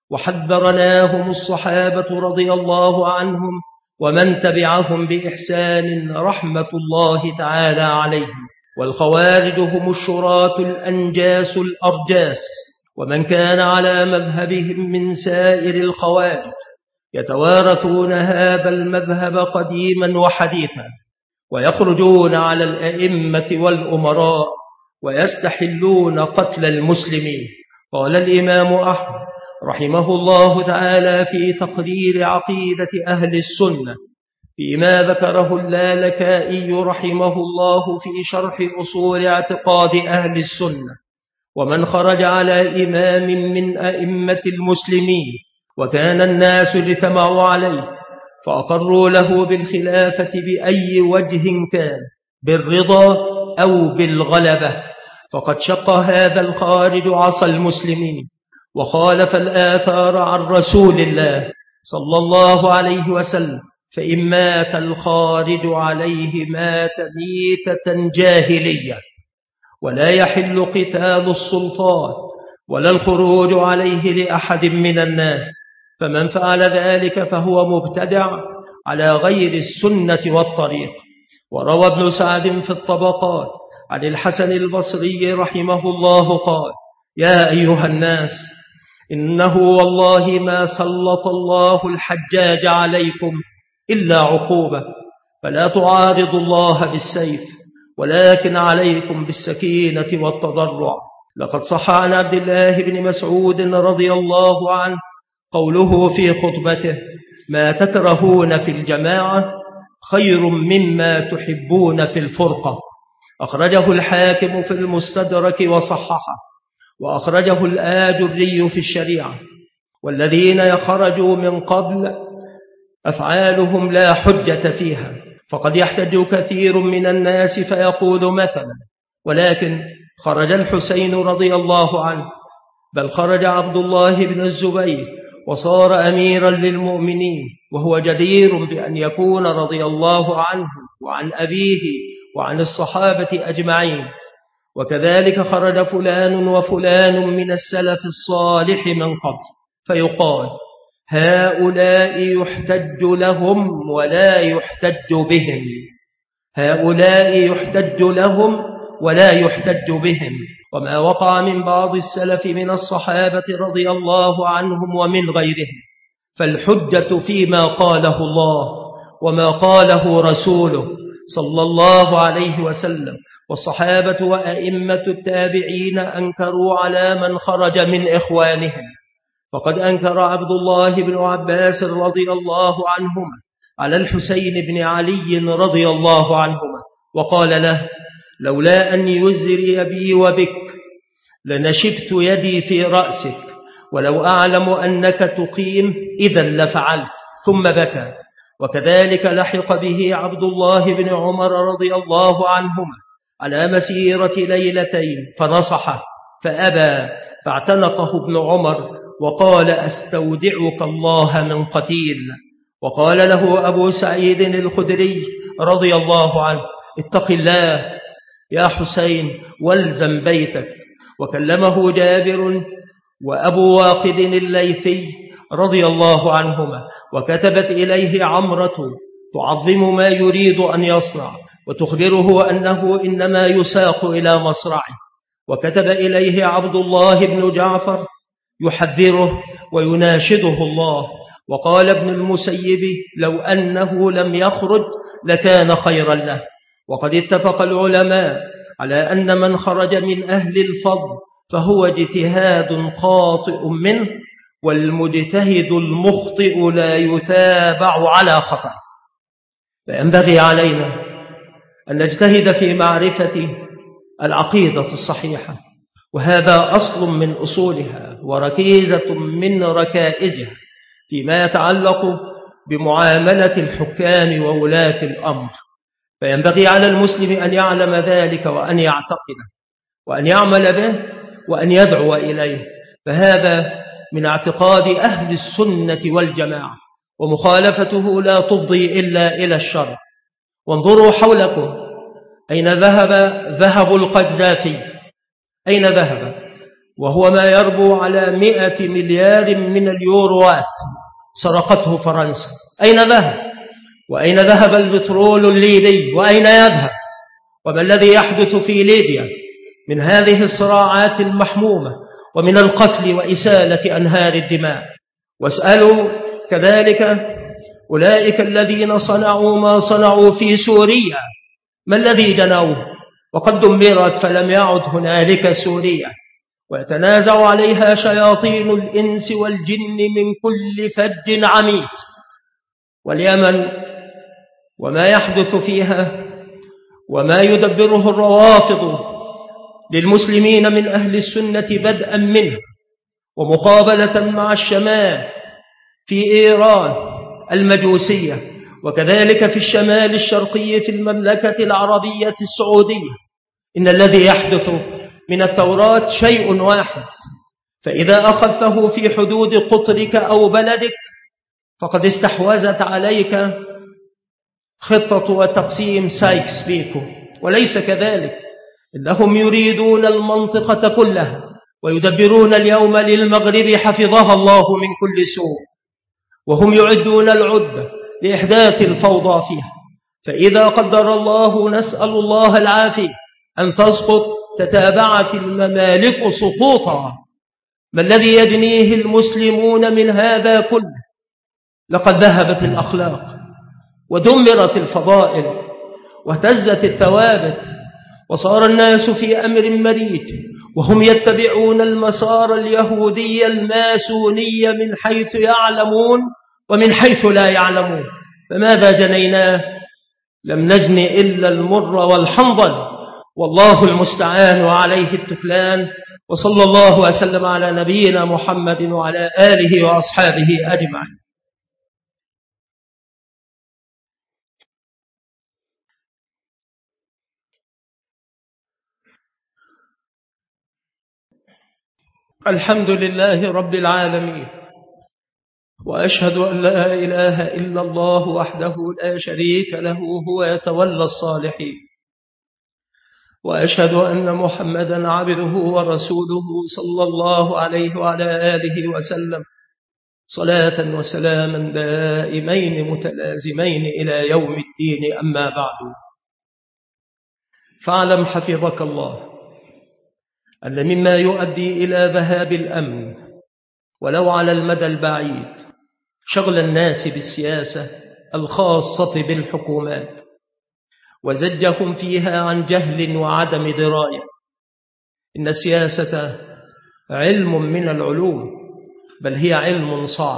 وحذرناهم الصحابة رضي الله عنهم ومن تبعهم بإحسان رحمة الله تعالى عليهم. والخوارج هم الشراة الأنجاس الأرجاس، ومن كان على مذهبهم من سائر الخوارج يتوارثون هذا المذهب قديما وحديثا، ويخرجون على الأئمة والأمراء ويستحلون قتل المسلمين. قال الإمام أحمد رحمه الله تعالى في تقرير عقيدة أهل السنة فيما ذكره اللالكائي رحمه الله في شرح أصول اعتقاد أهل السنة: ومن خرج على إمام من أئمة المسلمين وكان الناس اجتمعوا عليه فأقروا له بالخلافة بأي وجه كان، بالرضا أو بالغلبة، فقد شق هذا الخارج عصى المسلمين وخالف الآثار عن رسول الله صلى الله عليه وسلم، فإن مات الخارج عليه مات ميتة جاهلية. ولا يحل قتال السلطان ولا الخروج عليه لأحد من الناس، فمن فعل ذلك فهو مبتدع على غير السنة والطريق. وروى ابن سعد في الطبقات عن الحسن البصري رحمه الله قال: يا أيها الناس، إنه والله ما سلط الله الحجاج عليكم إلا عقوبة، فلا تعارضوا الله بالسيف، ولكن عليكم بالسكينة والتضرع. لقد صح عن عبد الله بن مسعود رضي الله عنه قوله في خطبته: ما تكرهون في الجماعة خير مما تحبون في الفرقة. أخرجه الحاكم في المستدرك وصححه، وأخرجه الآجري في الشريعة. والذين يخرجوا من قبل أفعالهم لا حجة فيها، فقد يحتج كثير من الناس فيقول مثلا: ولكن خرج الحسين رضي الله عنه، بل خرج عبد الله بن الزبير وصار أميرا للمؤمنين، وهو جدير بأن يكون رضي الله عنه وعن أبيه وعن الصحابة أجمعين. وكذلك خرج فلان وفلان من السلف الصالح من قبل، فيقال هؤلاء يحتج لهم ولا يحتج بهم، هؤلاء يحتج لهم ولا يحتج بهم. وما وقع من بعض السلف من الصحابة رضي الله عنهم ومن غيرهم، فالحجة فيما قاله الله وما قاله رسوله صلى الله عليه وسلم. والصحابة وأئمة التابعين أنكروا على من خرج من إخوانهم، فقد أنكر عبد الله بن عباس رضي الله عنهما على الحسين بن علي رضي الله عنهما، وقال له لولا أن يزري بي وبك لنشبت يدي في رأسك، ولو أعلم أنك تقيم إذا لفعلت، ثم بكى. وكذلك لحق به عبد الله بن عمر رضي الله عنهما على مسيرة ليلتين فنصحه فأبى، فاعتنقه ابن عمر وقال أستودعك الله من قتيل. وقال له أبو سعيد الخدري رضي الله عنه اتق الله يا حسين والزم بيتك. وكلمه جابر وأبو واقد الليثي رضي الله عنهما، وكتبت إليه عمرة تعظم ما يريد أن يصنع وتخبره أنه إنما يساق إلى مصرعه. وكتب إليه عبد الله بن جعفر يحذره ويناشده الله. وقال ابن المسيب لو أنه لم يخرج لكان خيرا له. وقد اتفق العلماء على أن من خرج من أهل الفضل فهو اجتهاد خاطئ منه، والمجتهد المخطئ لا يتابع على خطأ. فينبغي علينا أن نجتهد في معرفة العقيدة الصحيحة، وهذا أصل من أصولها وركيزة من ركائزها فيما يتعلق بمعاملة الحكام وولاة الأمر. فينبغي على المسلم أن يعلم ذلك وأن يعتقده وأن يعمل به وأن يدعو إليه، فهذا من اعتقاد أهل السنة والجماعة، ومخالفته لا تفضي إلا إلى الشر. وانظروا حولكم أين ذهب القذافي؟ أين ذهب؟ وهو ما يربو على 100 مليار من اليوروات سرقته فرنسا. أين ذهب؟ وأين ذهب البترول الليبي؟ وأين يذهب؟ وما الذي يحدث في ليبيا من هذه الصراعات المحمومة ومن القتل وإسالة أنهار الدماء؟ واسألوا كذلك أولئك الذين صنعوا ما صنعوا في سوريا، ما الذي جنوه؟ وقد دمرت فلم يعد هنالك سوريا، ويتنازع عليها شياطين الإنس والجن من كل فج عميق. واليمن وما يحدث فيها وما يدبره الروافض للمسلمين من أهل السنة بدءا منه، ومقابلة مع الشمال في إيران المجوسية، وكذلك في الشمال الشرقي في المملكة العربية السعودية. إن الذي يحدث من الثورات شيء واحد، فإذا أخذته في حدود قطرك أو بلدك فقد استحوذت عليك خطة وتقسيم سايكس بيكو، وليس كذلك. إنهم يريدون المنطقة كلها ويدبرون اليوم للمغرب حفظها الله من كل سوء، وهم يعدون العدة لإحداث الفوضى فيها. فإذا قدر الله، نسأل الله العافية، أن تسقط تتابعت الممالك سقوطا، ما الذي يجنيه المسلمون من هذا كله؟ لقد ذهبت الأخلاق ودمرت الفضائل واهتزت الثوابت، وصار الناس في أمر مريج، وهم يتبعون المسار اليهودي الماسوني من حيث يعلمون ومن حيث لا يعلمون. فماذا جنيناه؟ لم نجن إلا المر والحنظل، والله المستعان وعليه التكلان. وصلى الله وسلم على نبينا محمد وعلى آله وأصحابه أجمعين. الحمد لله رب العالمين، وأشهد أن لا إله إلا الله وحده لا شريك له، هو يتولى الصالحين. وأشهد أن محمدا عبده ورسوله صلى الله عليه وعلى آله وسلم صلاة وسلاما دائمين متلازمين إلى يوم الدين. أما بعد، فاعلم حفظك الله أن مما يؤدي إلى ذهاب الأمن ولو على المدى البعيد شغل الناس بالسياسة الخاصة بالحكومات وزجهم فيها عن جهل وعدم دراية. إن السياسة علم من العلوم، بل هي علم صعب،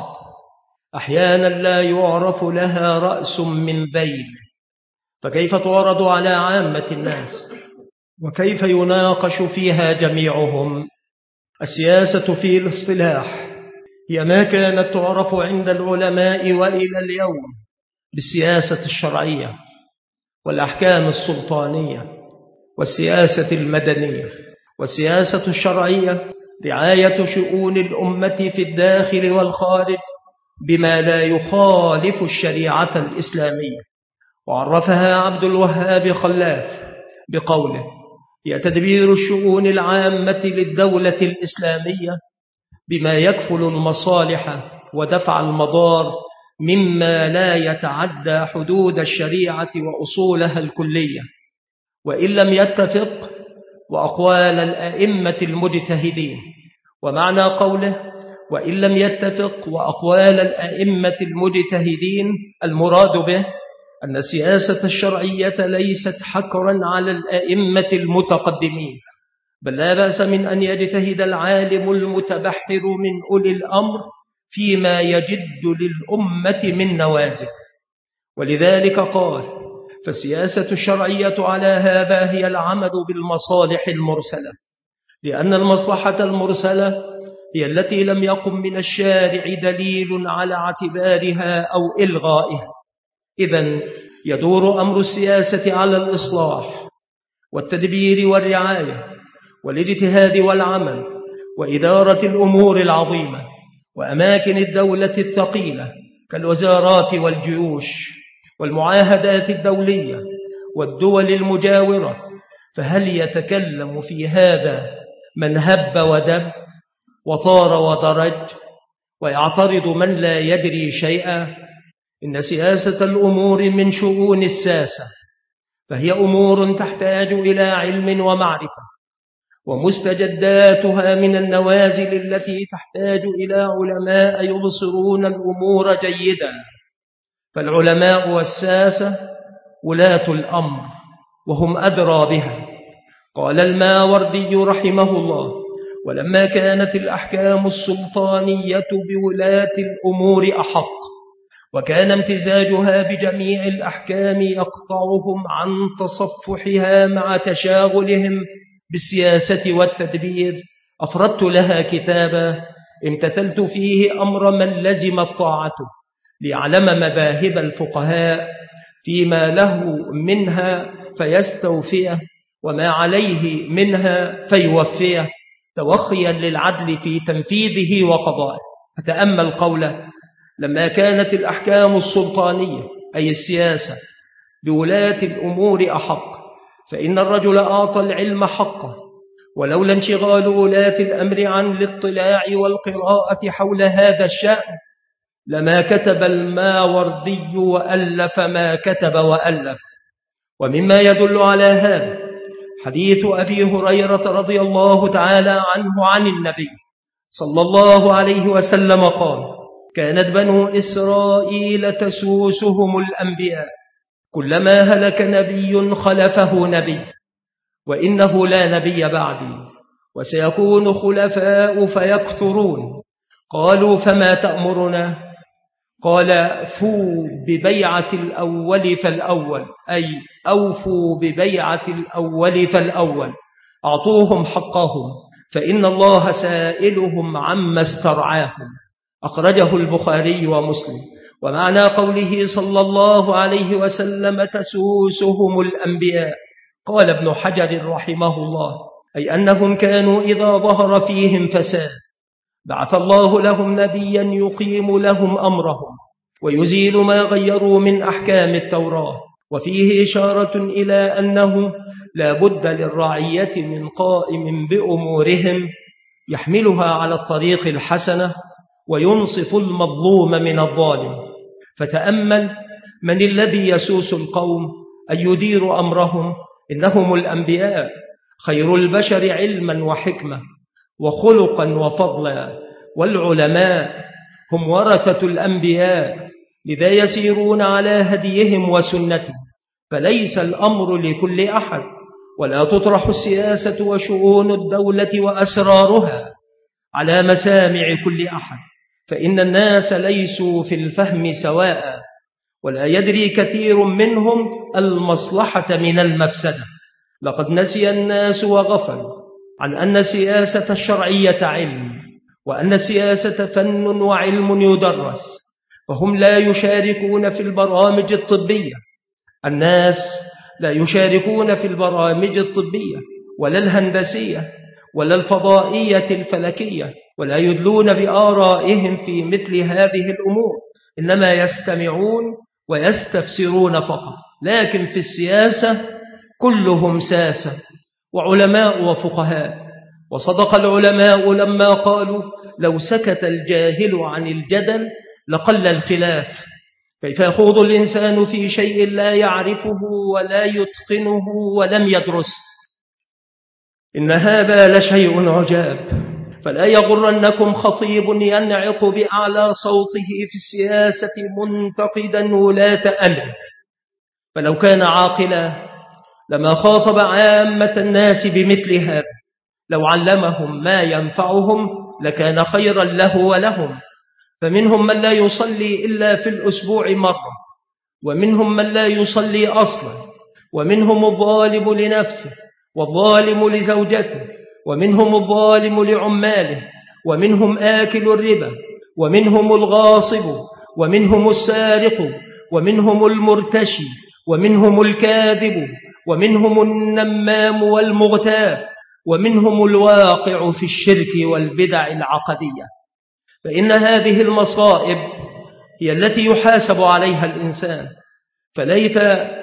أحيانا لا يعرف لها رأس من ذيل، فكيف تعرض على عامة الناس وكيف يناقش فيها جميعهم؟ السياسة في الاصطلاح هي ما كانت تعرف عند العلماء وإلى اليوم بالسياسة الشرعية والأحكام السلطانية والسياسة المدنية. والسياسة الشرعية رعاية شؤون الأمة في الداخل والخارج بما لا يخالف الشريعة الإسلامية. وعرفها عبد الوهاب خلاف بقوله: هي تدبير الشؤون العامة للدولة الإسلامية بما يكفل المصالح ودفع المضار مما لا يتعدى حدود الشريعة وأصولها الكلية، وإن لم يتفق وأقوال الأئمة المجتهدين. ومعنى قوله وإن لم يتفق وأقوال الأئمة المجتهدين المراد به أن السياسة الشرعية ليست حكرا على الأئمة المتقدمين، بل لا بأس من أن يجتهد العالم المتبحر من أولي الأمر فيما يجد للأمة من نوازل. ولذلك قال: فالسياسة الشرعية على هذا هي العمل بالمصالح المرسلة، لأن المصلحة المرسلة هي التي لم يقم من الشارع دليل على اعتبارها أو إلغائها. إذن يدور أمر السياسة على الإصلاح والتدبير والرعاية والاجتهاد والعمل وإدارة الأمور العظيمة وأماكن الدولة الثقيلة كالوزارات والجيوش والمعاهدات الدولية والدول المجاورة. فهل يتكلم في هذا من هب ودب وطار ودرج ويعترض من لا يدري شيئا؟ إن سياسة الأمور من شؤون الساسة، فهي أمور تحتاج إلى علم ومعرفة، ومستجداتها من النوازل التي تحتاج إلى علماء يبصرون الأمور جيدا. فالعلماء والساسة ولاة الأمر وهم أدرى بها. قال الماوردي رحمه الله: ولما كانت الأحكام السلطانية بولاة الأمور أحق، وكان امتزاجها بجميع الأحكام يقطعهم عن تصفحها مع تشاغلهم بالسياسة والتدبير، أفردت لها كتابا امتثلت فيه أمر من لزم طاعته ليعلم مذاهب الفقهاء فيما له منها فيستوفيه وما عليه منها فيوفيه، توخيا للعدل في تنفيذه وقضائه. فتأمل قوله: لما كانت الأحكام السلطانية أي السياسة بولاة الأمور أحق، فإن الرجل أعطى العلم حقه، ولولا انشغال ولاة الأمر عن الاطلاع والقراءة حول هذا الشأن لما كتب الماوردي وألف ما كتب وألف. ومما يدل على هذا حديث أبي هريرة رضي الله تعالى عنه عن النبي صلى الله عليه وسلم قال: كانت بنو إسرائيل تسوسهم الأنبياء، كلما هلك نبي خلفه نبي، وإنه لا نبي بعدي، وسيكون خلفاء فيكثرون. قالوا: فما تأمرنا؟ قال: فوا ببيعة الأول فالأول، أي أوفوا ببيعة الأول فالأول، أعطوهم حقهم فإن الله سائلهم عما استرعاهم. أخرجه البخاري ومسلم. ومعنى قوله صلى الله عليه وسلم تسوسهم الأنبياء، قال ابن حجر رحمه الله: أي أنهم كانوا إذا ظهر فيهم فساد بعث الله لهم نبيا يقيم لهم أمرهم ويزيل ما غيروا من أحكام التوراة. وفيه إشارة إلى أنه لا بد للرعية من قائم بأمورهم يحملها على الطريق الحسنة وينصف المظلوم من الظالم. فتأمل من الذي يسوس القوم أن يدير أمرهم. إنهم الأنبياء، خير البشر علما وحكمة وخلقا وفضلا، والعلماء هم ورثة الأنبياء، لذا يسيرون على هديهم وسنتهم. فليس الأمر لكل أحد، ولا تطرح السياسة وشؤون الدولة وأسرارها على مسامع كل أحد، فإن الناس ليسوا في الفهم سواء، ولا يدري كثير منهم المصلحة من المفسدة. لقد نسي الناس وغفلوا عن أن السياسة الشرعية علم، وأن السياسة فن وعلم يدرس، فهم لا يشاركون في البرامج الطبية. الناس لا يشاركون في البرامج الطبية ولا الهندسية ولا الفضائية الفلكية، ولا يدلون بآرائهم في مثل هذه الأمور، إنما يستمعون ويستفسرون فقط. لكن في السياسة كلهم ساسة وعلماء وفقهاء. وصدق العلماء لما قالوا: لو سكت الجاهل عن الجدل لقل الخلاف. كيف يخوض الإنسان في شيء لا يعرفه ولا يتقنه ولم يدرسه؟ إن هذا لشيء عجاب. فلا يغرنكم خطيب ينعق بأعلى صوته في السياسة منتقدا ولاة أمره، فلو كان عاقلا لما خاطب عامة الناس بمثل هذا. لو علمهم ما ينفعهم لكان خيرا له ولهم. فمنهم من لا يصلي إلا في الأسبوع مرة، ومنهم من لا يصلي أصلا، ومنهم الظالم لنفسه والظالم لزوجته، ومنهم الظالم لعماله، ومنهم آكل الربا، ومنهم الغاصب، ومنهم السارق، ومنهم المرتشي، ومنهم الكاذب، ومنهم النمام والمغتاب، ومنهم الواقع في الشرك والبدع العقدية. فإن هذه المصائب هي التي يحاسب عليها الإنسان. فليت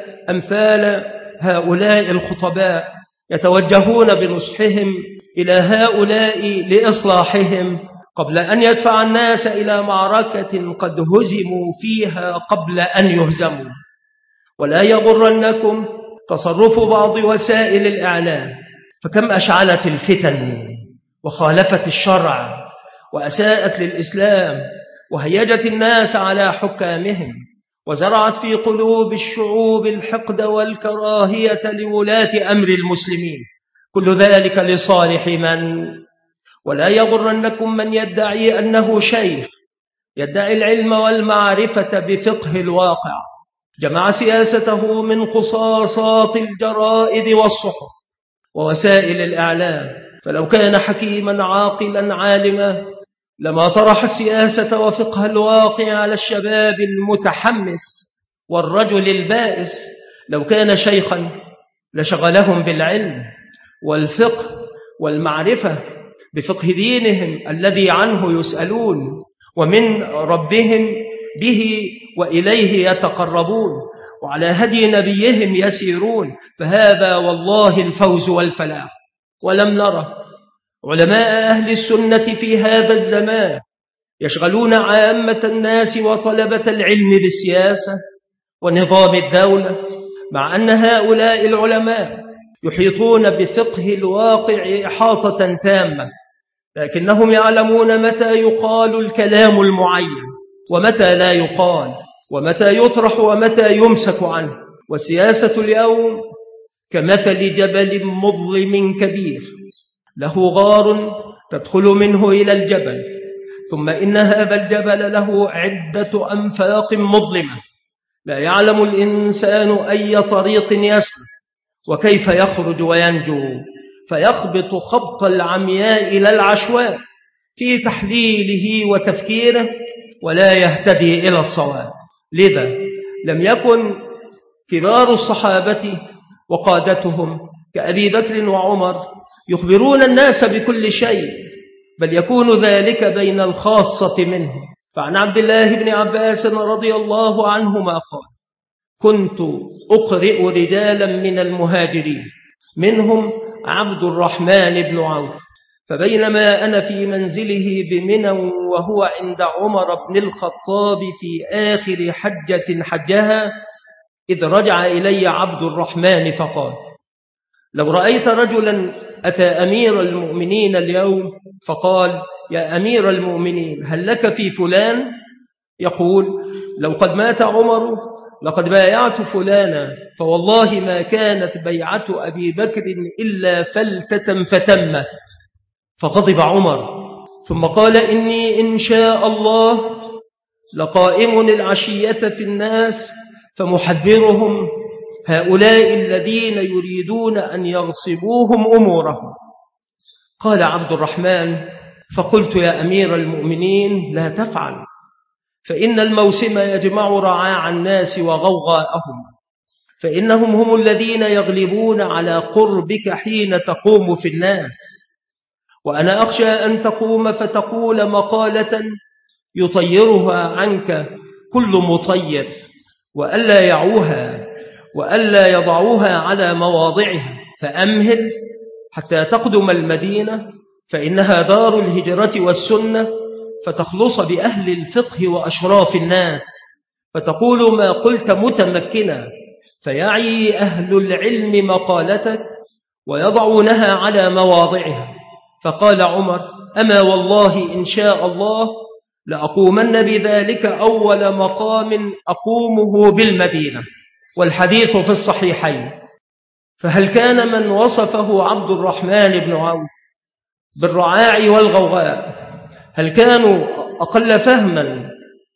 أمثال هؤلاء الخطباء يتوجهون بنصحهم إلى هؤلاء لإصلاحهم قبل أن يدفع الناس إلى معركة قد هزموا فيها قبل أن يهزموا. ولا يغرنكم تصرف بعض وسائل الإعلام، فكم أشعلت الفتن وخالفت الشرع وأساءت للإسلام، وهيجت الناس على حكامهم، وزرعت في قلوب الشعوب الحقد والكراهية لولاة أمر المسلمين. كل ذلك لصالح من؟ ولا يغرنكم من يدعي أنه شيخ، يدعي العلم والمعرفة بفقه الواقع، جمع سياسته من قصاصات الجرائد والصحف ووسائل الإعلام. فلو كان حكيما عاقلا عالما لما طرح السياسة وفقه الواقع على الشباب المتحمس والرجل البائس. لو كان شيخا لشغلهم بالعلم والفقه والمعرفة بفقه دينهم الذي عنه يسألون، ومن ربهم به وإليه يتقربون، وعلى هدي نبيهم يسيرون. فهذا والله الفوز والفلاح. ولم نرى علماء أهل السنة في هذا الزمان يشغلون عامة الناس وطلبة العلم بالسياسة ونظام الدولة، مع أن هؤلاء العلماء يحيطون بفقه الواقع إحاطة تامة، لكنهم يعلمون متى يقال الكلام المعين ومتى لا يقال، ومتى يطرح ومتى يمسك عنه. والسياسة اليوم كمثل جبل مظلم كبير له غار تدخل منه إلى الجبل، ثم إن هذا الجبل له عدة أنفاق مظلمة، لا يعلم الإنسان أي طريق يسلك وكيف يخرج وينجو، فيخبط خبط العمياء إلى العشواء في تحليله وتفكيره، ولا يهتدي إلى الصواب. لذا لم يكن كبار الصحابة وقادتهم كأبي بكر وعمر يخبرون الناس بكل شيء، بل يكون ذلك بين الخاصة منهم. فعن عبد الله بن عباس رضي الله عنهما قال: كنت أقرئ رجالا من المهاجرين منهم عبد الرحمن بن عوف. فبينما أنا في منزله بمنى وهو عند عمر بن الخطاب في آخر حجة حجها، إذ رجع إلي عبد الرحمن فقال: لو رأيت رجلا أتى أمير المؤمنين اليوم فقال: يا أمير المؤمنين هل لك في فلان؟ يقول: لو قد مات عمر لقد بايعت فلانا، فوالله ما كانت بيعة أبي بكر إلا فلتة فتمت. فغضب عمر ثم قال: إني إن شاء الله لقائم العشية في الناس فمحذرهم هؤلاء الذين يريدون أن يغصبوهم أمورهم. قال عبد الرحمن: فقلت: يا أمير المؤمنين لا تفعل، فإن الموسم يجمع رعاع الناس وغوغاءهم، فإنهم هم الذين يغلبون على قربك حين تقوم في الناس، وأنا أخشى أن تقوم فتقول مقالة يطيرها عنك كل مطير، وألا يعوها وألا يضعوها على مواضعها، فأمهل حتى تقدم المدينة، فإنها دار الهجرة والسنة، فتخلص بأهل الفقه وأشراف الناس، فتقول ما قلت متمكنا، فيعي أهل العلم مقالتك ويضعونها على مواضعها. فقال عمر: أما والله إن شاء الله لأقومن بذلك أول مقام أقومه بالمدينة. والحديث في الصحيحين. فهل كان من وصفه عبد الرحمن بن عوف بالرعاع والغوغاء هل كانوا أقل فهما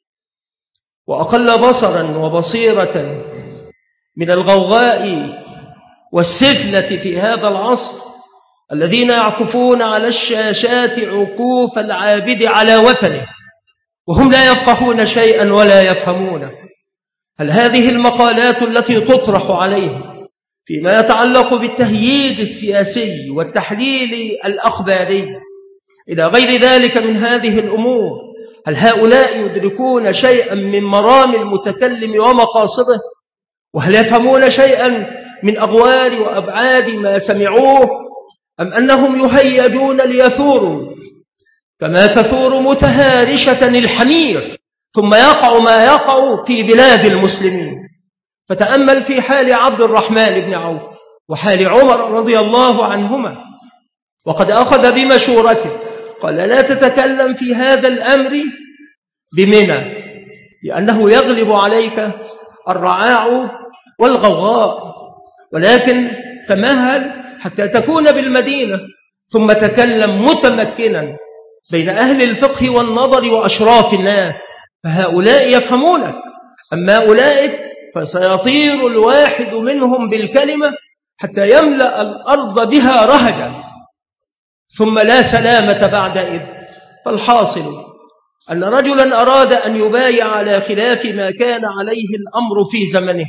وأقل بصرا وبصيرة من الغوغاء والسفلة في هذا العصر الذين يعكفون على الشاشات عكوف العابد على وثنه وهم لا يفقهون شيئا ولا يفهمونه؟ هل هذه المقالات التي تطرح عليه فيما يتعلق بالتهييج السياسي والتحليل الأخباري إلى غير ذلك من هذه الأمور، هل هؤلاء يدركون شيئا من مرام المتكلم ومقاصده؟ وهل يفهمون شيئا من أغوار وأبعاد ما سمعوه، أم أنهم يهيجون ليثوروا كما تثور متهارشة الحمير ثم يقع ما يقع في بلاد المسلمين؟ فتأمل في حال عبد الرحمن بن عوف وحال عمر رضي الله عنهما، وقد أخذ بمشورته، قال: لا تتكلم في هذا الأمر بمنى لأنه يغلب عليك الرعاع والغوغاء، ولكن تمهل حتى تكون بالمدينة، ثم تكلم متمكنا بين أهل الفقه والنظر وأشراف الناس، فهؤلاء يفهمونك. أما أولئك فسيطير الواحد منهم بالكلمة حتى يملأ الأرض بها رهجا، ثم لا سلامة بعدئذ. فالحاصل أن رجلا أراد أن يبايع على خلاف ما كان عليه الأمر في زمنه،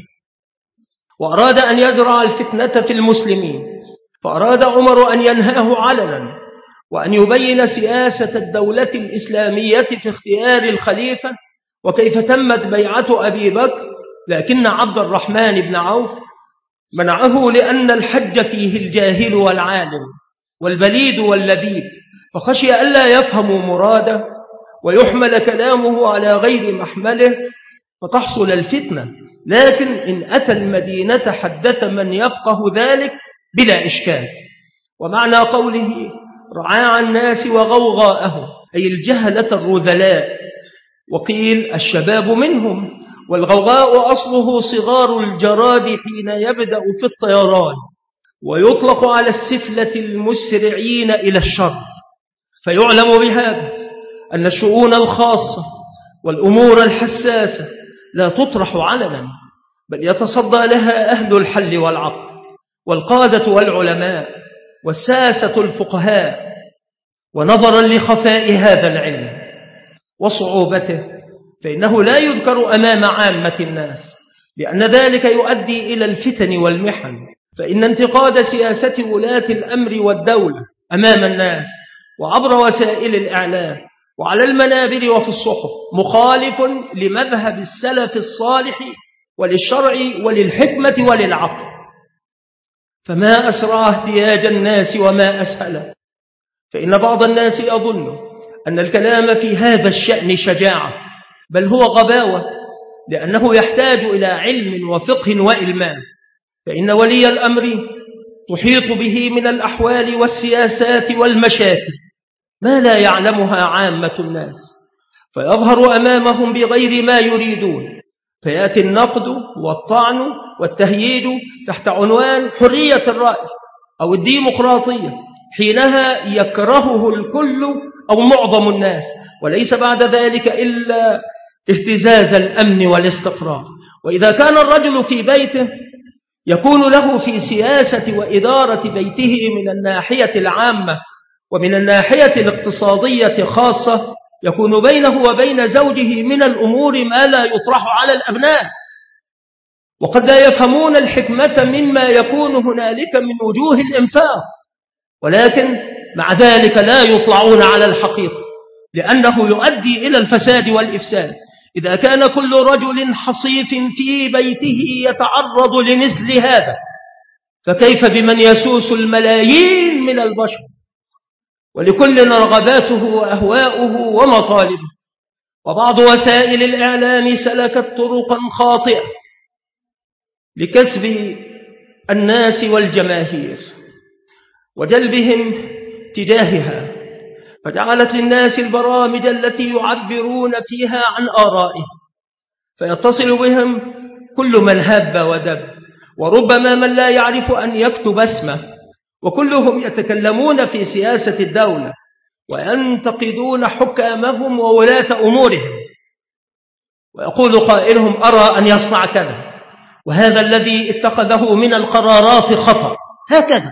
وأراد أن يزرع الفتنة في المسلمين، فأراد عمر أن ينهاه علنا وأن يبين سياسة الدولة الإسلامية في اختيار الخليفة وكيف تمت بيعة أبي بكر، لكن عبد الرحمن بن عوف منعه لأن الحج فيه الجاهل والعالم والبليد واللبيب، فخشي ألا يفهموا مراده ويحمل كلامه على غير محمله فتحصل الفتنة. لكن إن أتى المدينة حدث من يفقه ذلك بلا إشكال. ومعنى قوله رعاع الناس وغوغاءهم أي الجهلة الرذلاء، وقيل الشباب منهم، والغوغاء أصله صغار الجراد حين يبدأ في الطيران، ويطلق على السفلة المسرعين إلى الشر. فيعلم بهذا أن الشؤون الخاصة والأمور الحساسة لا تطرح علنا، بل يتصدى لها أهل الحل والعقل والقادة والعلماء والساسة الفقهاء. ونظرا لخفاء هذا العلم وصعوبته فإنه لا يذكر أمام عامة الناس، لأن ذلك يؤدي إلى الفتن والمحن. فإن انتقاد سياسة ولاة الأمر والدولة أمام الناس وعبر وسائل الإعلام وعلى المنابر وفي الصحف مخالف لمذهب السلف الصالح وللشرع وللحكمة وللعقل. فما أسرع احتياج الناس وما أسهله. فإن بعض الناس يظن أن الكلام في هذا الشأن شجاعة، بل هو غباوة، لأنه يحتاج إلى علم وفقه وإلمام. فإن ولي الأمر تحيط به من الأحوال والسياسات والمشاكل ما لا يعلمها عامة الناس، فيظهر أمامهم بغير ما يريدون، فيأتي النقد والطعن والتهييج تحت عنوان حرية الرأي أو الديمقراطية، حينها يكرهه الكل أو معظم الناس، وليس بعد ذلك إلا اهتزاز الأمن والاستقرار. وإذا كان الرجل في بيته يكون له في سياسة وإدارة بيته من الناحية العامة ومن الناحية الاقتصادية خاصة، يكون بينه وبين زوجه من الأمور ما لا يطرح على الأبناء، وقد لا يفهمون الحكمة مما يكون هنالك من وجوه الإنفاق، ولكن مع ذلك لا يطلعون على الحقيقة، لأنه يؤدي إلى الفساد والإفساد. إذا كان كل رجل حصيف في بيته يتعرض لمثل هذا، فكيف بمن يسوس الملايين من البشر، ولكل رغباته وأهواؤه ومطالبه. وبعض وسائل الإعلام سلكت طرقا خاطئة لكسب الناس والجماهير وجلبهم تجاهها، فجعلت للناس البرامج التي يعبرون فيها عن آرائهم، فيتصل بهم كل من هب ودب، وربما من لا يعرف أن يكتب اسمه، وكلهم يتكلمون في سياسة الدولة وينتقدون حكامهم وولاة أمورهم، ويقول قائلهم أرى أن يصنع كذا، وهذا الذي اتخذه من القرارات خطأ، هكذا.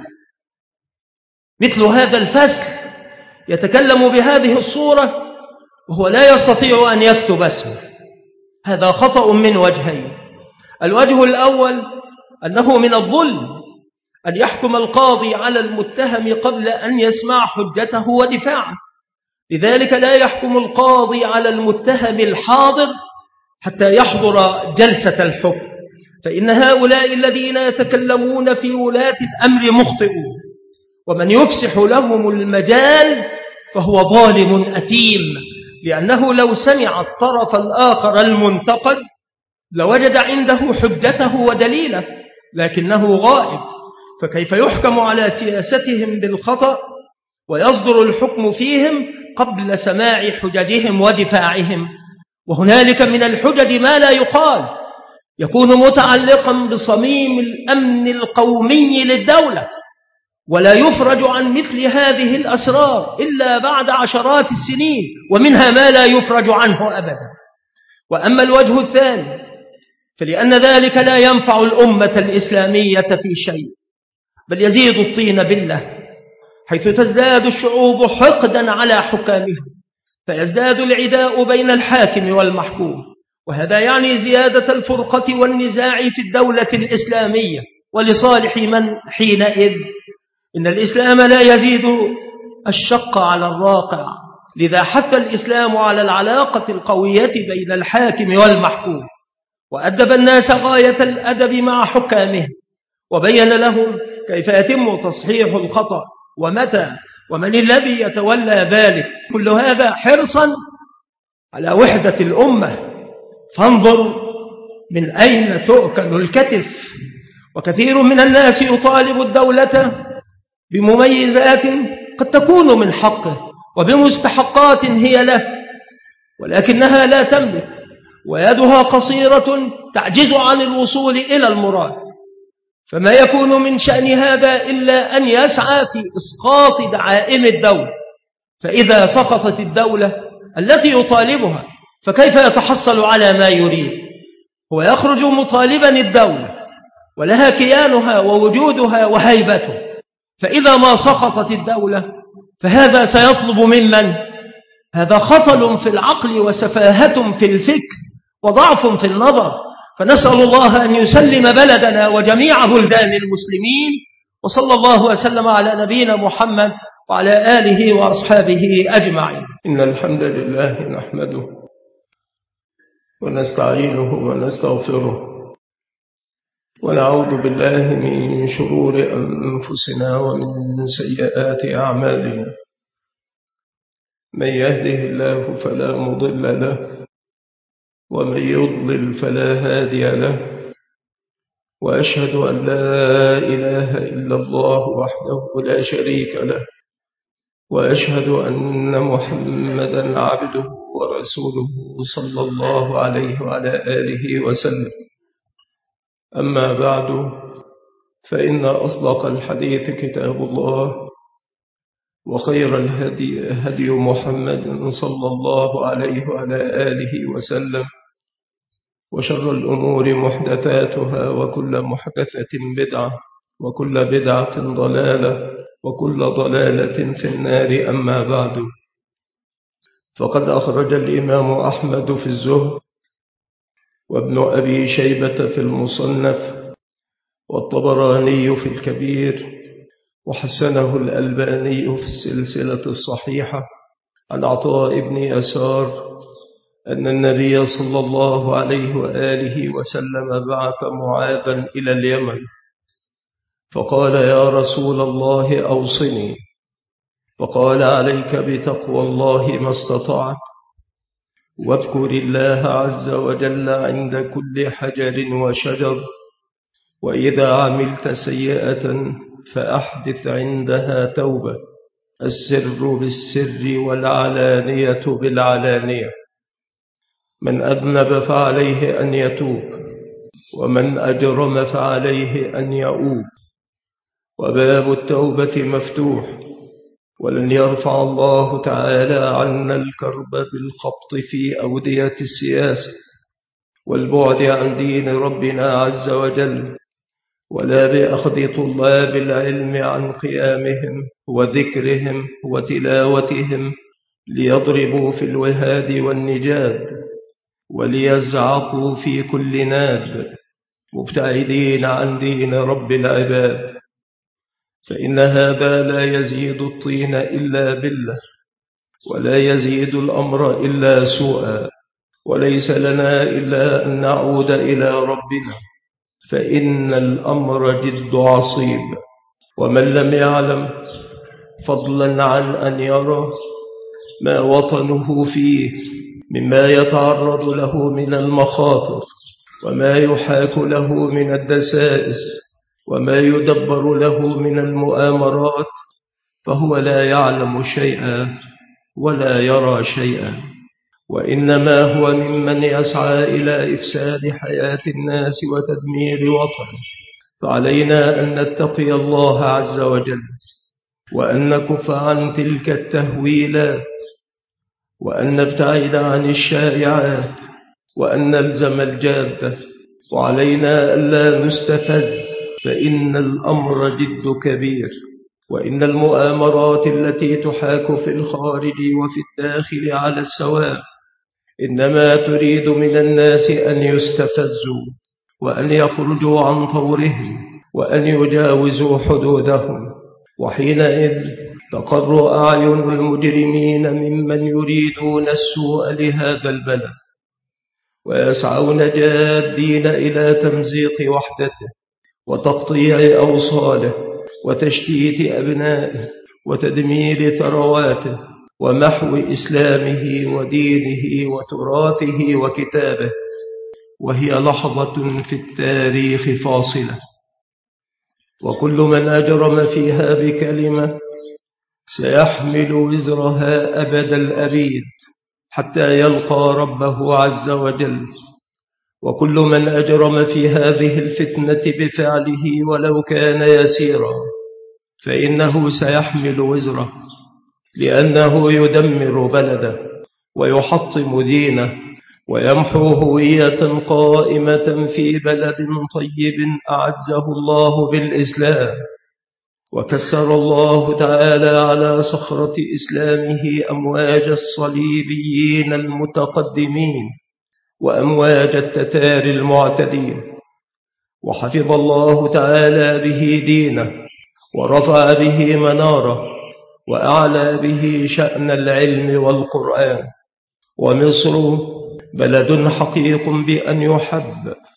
مثل هذا الفصل يتكلم بهذه الصورة وهو لا يستطيع أن يكتب اسمه، هذا خطأ من وجهين. الوجه الأول أنه من الظلم أن يحكم القاضي على المتهم قبل أن يسمع حجته ودفاعه، لذلك لا يحكم القاضي على المتهم الحاضر حتى يحضر جلسة الحكم، فإن هؤلاء الذين يتكلمون في ولاة الأمر مخطئون، ومن يفسح لهم المجال فهو ظالم أثيم، لأنه لو سمع الطرف الآخر المنتقد لوجد عنده حجته ودليله، لكنه غائب، فكيف يحكم على سياستهم بالخطأ ويصدر الحكم فيهم قبل سماع حججهم ودفاعهم؟ وهنالك من الحجج ما لا يقال، يكون متعلقا بصميم الأمن القومي للدولة، ولا يفرج عن مثل هذه الأسرار إلا بعد عشرات السنين، ومنها ما لا يفرج عنه أبدا. وأما الوجه الثاني فلأن ذلك لا ينفع الأمة الإسلامية في شيء، بل يزيد الطين بالله، حيث تزداد الشعوب حقدا على حكامها، فيزداد العداء بين الحاكم والمحكوم، وهذا يعني زيادة الفرقة والنزاع في الدولة الإسلامية. ولصالح من حينئذ؟ إن الإسلام لا يزيد الشق على الراقع، لذا حث الإسلام على العلاقة القوية بين الحاكم والمحكوم، وأدب الناس غاية الأدب مع حكامهم، وبين لهم كيف يتم تصحيح الخطأ ومتى ومن الذي يتولى ذلك، كل هذا حرصا على وحدة الأمة. فانظر من أين تؤكل الكتف. وكثير من الناس يطالب الدولة بمميزات قد تكون من حقه وبمستحقات هي له، ولكنها لا تملك، ويدها قصيرة تعجز عن الوصول إلى المراد، فما يكون من شأن هذا إلا أن يسعى في إسقاط دعائم الدولة. فإذا سقطت الدولة التي يطالبها فكيف يتحصل على ما يريد؟ هو يخرج مطالبا الدولة ولها كيانها ووجودها وهيبته، فإذا ما سقطت الدولة فهذا سيطلب ممن؟ هذا خطل في العقل وسفاهة في الفكر وضعف في النظر. فنسأل الله أن يسلم بلدنا وجميع بلدان المسلمين، وصلى الله وسلم على نبينا محمد وعلى آله وأصحابه أجمعين. إن الحمد لله نحمده ونستعينه ونستغفره ونعوذ بالله من شرور أنفسنا ومن سيئات أعمالنا. من يهده الله فلا مضل له، ومن يضلل فلا هادي له، وأشهد أن لا إله إلا الله وحده لا شريك له، وأشهد أن محمدا عبده ورسوله صلى الله عليه وعلى آله وسلم. أما بعد، فإن أصدق الحديث كتاب الله، وخير الهدي هدي محمد صلى الله عليه وعلى آله وسلم، وشر الأمور محدثاتها، وكل محدثة بدعة، وكل بدعة ضلالة، وكل ضلالة في النار. أما بعد، فقد أخرج الإمام أحمد في الزهد، وابن أبي شيبة في المصنف، والطبراني في الكبير، وحسنه الألباني في السلسلة الصحيحة عن عطاء بن يسار أن النبي صلى الله عليه وآله وسلم بعث معاذا إلى اليمن، فقال: يا رسول الله أوصني. فقال: عليك بتقوى الله ما استطعت، واذكر الله عز وجل عند كل حجر وشجر، وإذا عملت سيئة فأحدث عندها توبة، السر بالسر والعلانية بالعلانية. من أذنب فعليه أن يتوب، ومن أجرم فعليه أن يؤوب، وباب التوبة مفتوح، ولن يرفع الله تعالى عنا الكرب بالخبط في أودية السياسة والبعد عن دين ربنا عز وجل، ولا بأخذ طلاب العلم عن قيامهم وذكرهم وتلاوتهم ليضربوا في الوهاد والنجاد، وليزعقوا في كل ناد، مبتعدين عن دين رب العباد. فإن هذا لا يزيد الطين إلا بلة، ولا يزيد الأمر إلا سوءا، وليس لنا إلا أن نعود إلى ربنا، فإن الأمر جد عصيب. ومن لم يعلم، فضلا عن أن يرى، ما وطنه فيه مما يتعرض له من المخاطر، وما يحاك له من الدسائس، وما يدبر له من المؤامرات، فهو لا يعلم شيئا ولا يرى شيئا، وإنما هو ممن يسعى إلى إفساد حياة الناس وتدمير وطنه. فعلينا أن نتقي الله عز وجل، وأن نكف عن تلك التهويلات، وأن نبتعد عن الشائعات، وأن نلزم الجادة. وعلينا ألا نستفز، فإن الأمر جد كبير، وإن المؤامرات التي تحاك في الخارج وفي الداخل على السواء إنما تريد من الناس أن يستفزوا، وأن يخرجوا عن طورهم، وأن يجاوزوا حدودهم، وحينئذ تقر أعين المجرمين ممن يريدون السوء لهذا البلد، ويسعون جادين إلى تمزيق وحدته، وتقطيع أوصاله، وتشتيت أبنائه، وتدمير ثرواته، ومحو إسلامه ودينه وتراثه وكتابه. وهي لحظة في التاريخ فاصلة، وكل من أجرم فيها بكلمة سيحمل وزرها أبد الأبيد حتى يلقى ربه عز وجل. وكل من أجرم في هذه الفتنة بفعله ولو كان يسيرا، فإنه سيحمل وزره، لأنه يدمر بلده، ويحطم دينه، ويمحو هوية قائمة في بلد طيب أعزه الله بالإسلام، وكسر الله تعالى على صخرة إسلامه أمواج الصليبيين المتقدمين وأمواج التتار المعتدين، وحفظ الله تعالى به دينه، ورفع به مناره، وأعلى به شأن العلم والقرآن. ومصر بلد حقيق بأن يحب،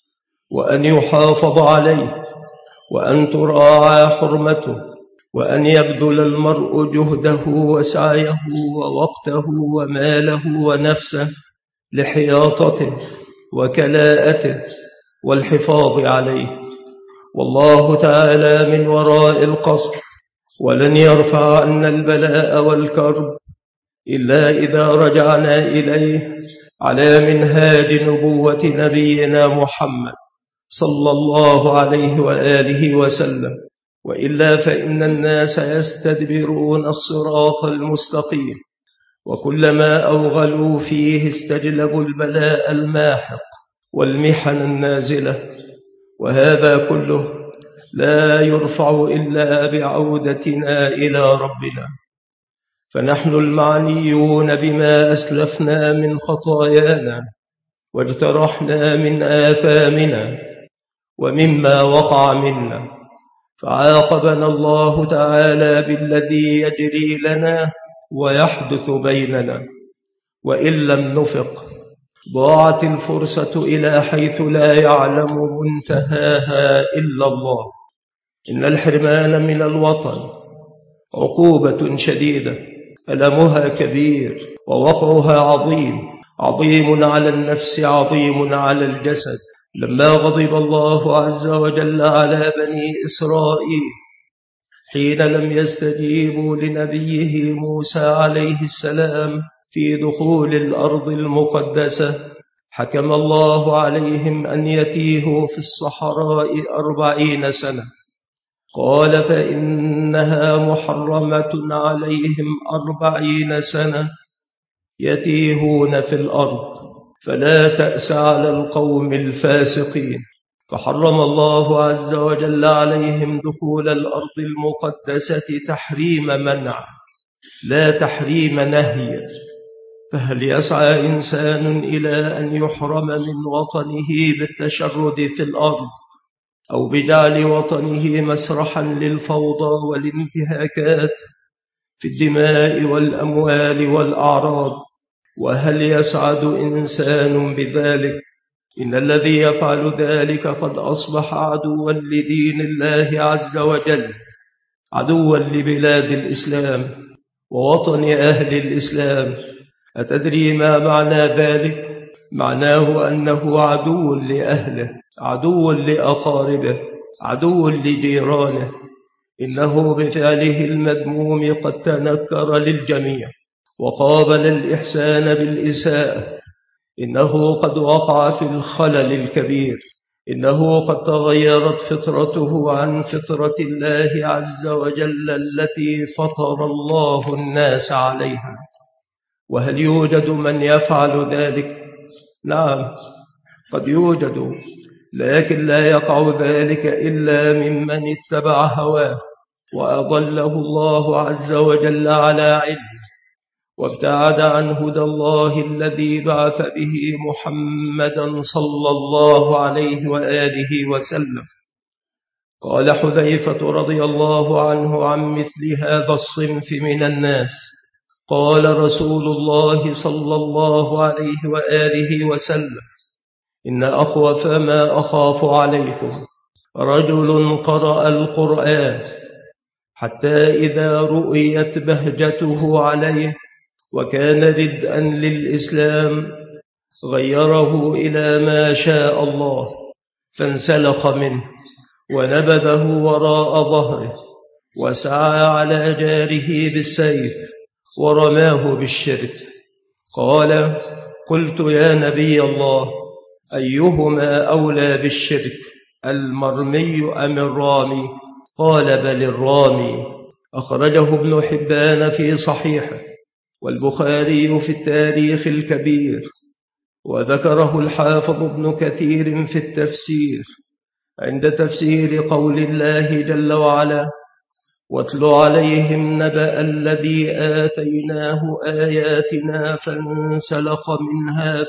وأن يحافظ عليه، وأن تراعى حرمته، وأن يبذل المرء جهده وسعيه ووقته وماله ونفسه لحياطته وكلاءته والحفاظ عليه. والله تعالى من وراء القصر، ولن يرفع عنا البلاء والكرب إلا إذا رجعنا إليه على منهاج نبوة نبينا محمد صلى الله عليه وآله وسلم، وإلا فإن الناس يستدبرون الصراط المستقيم، وكلما أوغلوا فيه استجلبوا البلاء الماحق والمحن النازلة، وهذا كله لا يرفع إلا بعودتنا إلى ربنا. فنحن المعنيون بما أسلفنا من خطايانا واجترحنا من آثامنا ومما وقع منا، فعاقبنا الله تعالى بالذي يجري لنا ويحدث بيننا، وإن لم نفق ضاعت الفرصة إلى حيث لا يعلم منتهاها إلا الله. إن الحرمان من الوطن عقوبة شديدة، ألمها كبير ووقعها عظيم على النفس، عظيم على الجسد. لما غضب الله عز وجل على بني إسرائيل حين لم يستجيبوا لنبيه موسى عليه السلام في دخول الأرض المقدسة، حكم الله عليهم أن يتيهوا في الصحراء 40 سنة. قال فإنها محرمة عليهم 40 سنة يتيهون في الأرض، فلا تأس على القوم الفاسقين. فحرم الله عز وجل عليهم دخول الأرض المقدسة تحريم منع لا تحريم نهي. فهل يسعى إنسان إلى أن يحرم من وطنه بالتشرد في الأرض أو بجعل وطنه مسرحا للفوضى والانتهاكات في الدماء والأموال والأعراض؟ وهل يسعد إنسان بذلك؟ إن الذي يفعل ذلك قد أصبح عدوا لدين الله عز وجل، عدوا لبلاد الإسلام ووطن أهل الإسلام. أتدري ما معنى ذلك؟ معناه أنه عدو لأهله، عدو لأقاربه، عدو لجيرانه. إنه بفعله المذموم قد تنكر للجميع وقابل الإحسان بالإساءة. إنه قد وقع في الخلل الكبير. إنه قد تغيرت فطرته عن فطرة الله عز وجل التي فطر الله الناس عليها. وهل يوجد من يفعل ذلك؟ نعم، قد يوجد، لكن لا يقع ذلك إلا ممن اتبع هواه وأضله الله عز وجل على علم، وابتعد عن هدى الله الذي بعث به محمدا صلى الله عليه وآله وسلم. قال حذيفة رضي الله عنه عن مثل هذا الصنف من الناس: قال رسول الله صلى الله عليه وآله وسلم: إن أخوف ما أخاف عليكم رجل قرأ القرآن حتى إذا رؤيت بهجته عليه وكان ردءا للإسلام غيره إلى ما شاء الله، فانسلخ منه ونبذه وراء ظهره وسعى على جاره بالسيف ورماه بالشرك. قال: قلت يا نبي الله، أيهما أولى بالشرك، المرمي أم الرامي؟ قال: بل الرامي. أخرجه ابن حبان في صحيحه، والبخاري في التاريخ الكبير، وذكره الحافظ ابن كثير في التفسير عند تفسير قول الله جل وعلا: واتل عليهم نبأ الذي آتيناه آياتنا فانسلخ منها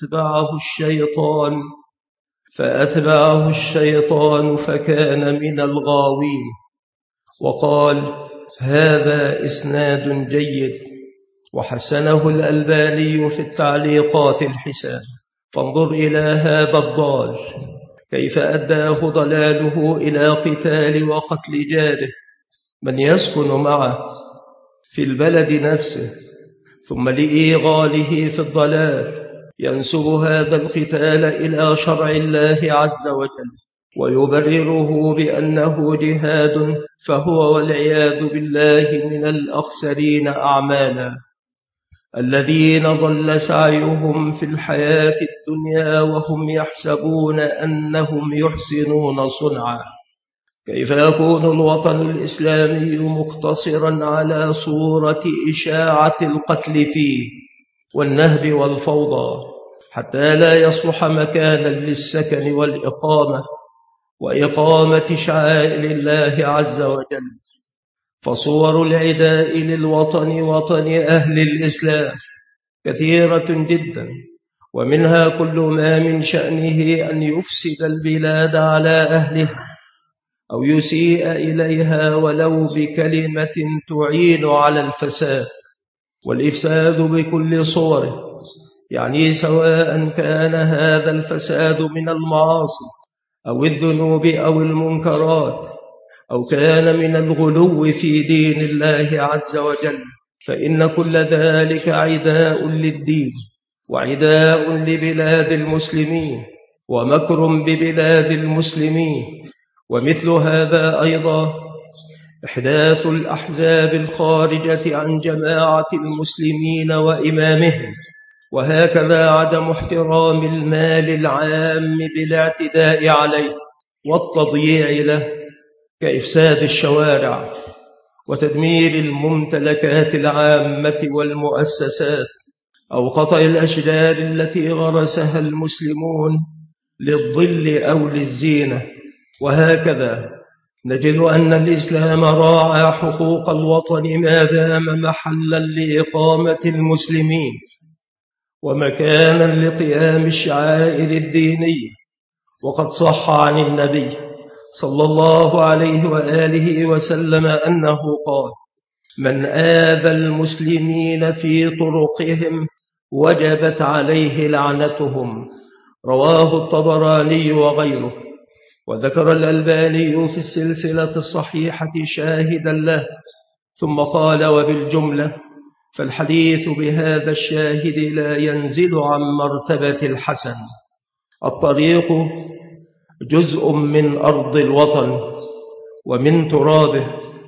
فأتبعه الشيطان فكان من الغاوين. وقال: هذا إسناد جيد، وحسنه الألباني في التعليقات الحسان. فانظر إلى هذا الضال كيف أداه ضلاله إلى قتال وقتل جاره من يسكن معه في البلد نفسه، ثم لإيغاله في الضلال ينسب هذا القتال إلى شرع الله عز وجل ويبرره بأنه جهاد، فهو والعياذ بالله من الأخسرين أعمالا، الذين ضل سعيهم في الحياة الدنيا وهم يحسبون أنهم يحسنون صنعا. كيف يكون الوطن الإسلامي مقتصرا على صورة إشاعة القتل فيه والنهب والفوضى، حتى لا يصلح مكانا للسكن والإقامة وإقامة شعائر الله عز وجل؟ فصور العداء للوطن وطن أهل الإسلام كثيرة جدا، ومنها كل ما من شأنه أن يفسد البلاد على أهلها أو يسيء إليها ولو بكلمة تعين على الفساد، والإفساد بكل صوره، يعني سواء كان هذا الفساد من المعاصي أو الذنوب أو المنكرات، أو كان من الغلو في دين الله عز وجل، فإن كل ذلك عداء للدين وعداء لبلاد المسلمين ومكر ببلاد المسلمين. ومثل هذا أيضا إحداث الأحزاب الخارجة عن جماعة المسلمين وإمامهم، وهكذا عدم احترام المال العام بالاعتداء عليه والتضييع له، كإفساد الشوارع وتدمير الممتلكات العامة والمؤسسات، أو قطع الأشجار التي غرسها المسلمون للظل أو للزينة. وهكذا نجد أن الإسلام راعى حقوق الوطن ما دام محلا لإقامة المسلمين ومكانا لقيام الشعائر الدينية. وقد صح عن النبي صلى الله عليه وآله وسلم أنه قال: من آذى المسلمين في طرقهم وجبت عليه لعنتهم. رواه الطبراني وغيره. وذكر الألباني في السلسلة الصحيحة شاهدا له، ثم قال: وبالجملة فالحديث بهذا الشاهد لا ينزل عن مرتبة الحسن. الطريق جزء من أرض الوطن ومن ترابه،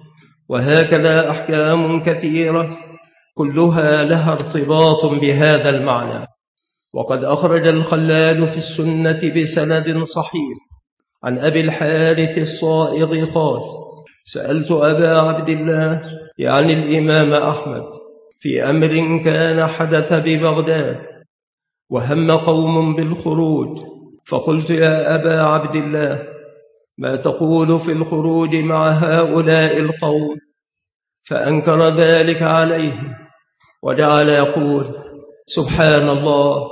وهكذا أحكام كثيرة كلها لها ارتباط بهذا المعنى. وقد أخرج الخلال في السنة بسند صحيح عن أبي الحارث الصائغ قال: سألت أبا عبد الله يعني الإمام أحمد في أمر كان حدث ببغداد، وهم قوم بالخروج، فقلت: يا أبا عبد الله، ما تقول في الخروج مع هؤلاء القوم؟ فأنكر ذلك عليهم وجعل يقول: سبحان الله،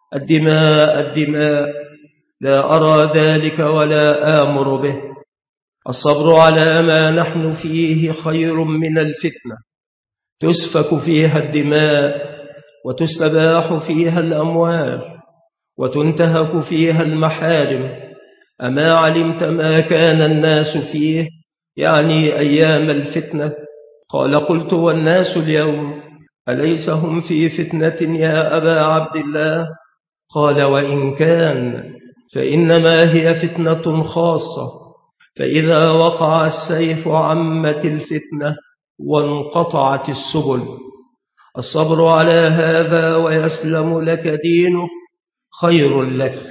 الدماء الدماء، لا أرى ذلك ولا آمر به. الصبر على ما نحن فيه خير من الفتنة تسفك فيها الدماء وتستباح فيها الأموال وتنتهك فيها المحارم. أما علمت ما كان الناس فيه، يعني أيام الفتنة؟ قال: قلت: والناس اليوم أليس هم في فتنة يا أبا عبد الله؟ قال: وإن كان فإنما هي فتنة خاصة، فإذا وقع السيف عمت الفتنة وانقطعت السبل. الصبر على هذا ويسلم لك دينك خير لك.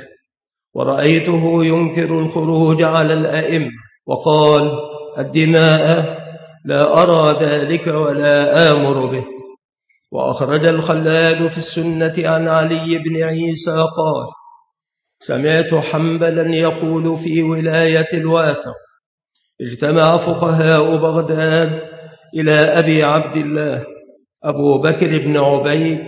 ورأيته ينكر الخروج على الأئمة وقال: الدماء لا أرى ذلك ولا آمر به. وأخرج الخلال في السنة عن علي بن عيسى قال: سمعت حنبلا يقول في ولاية الواتر: اجتمع فقهاء بغداد إلى أبي عبد الله أبو بكر بن عبيد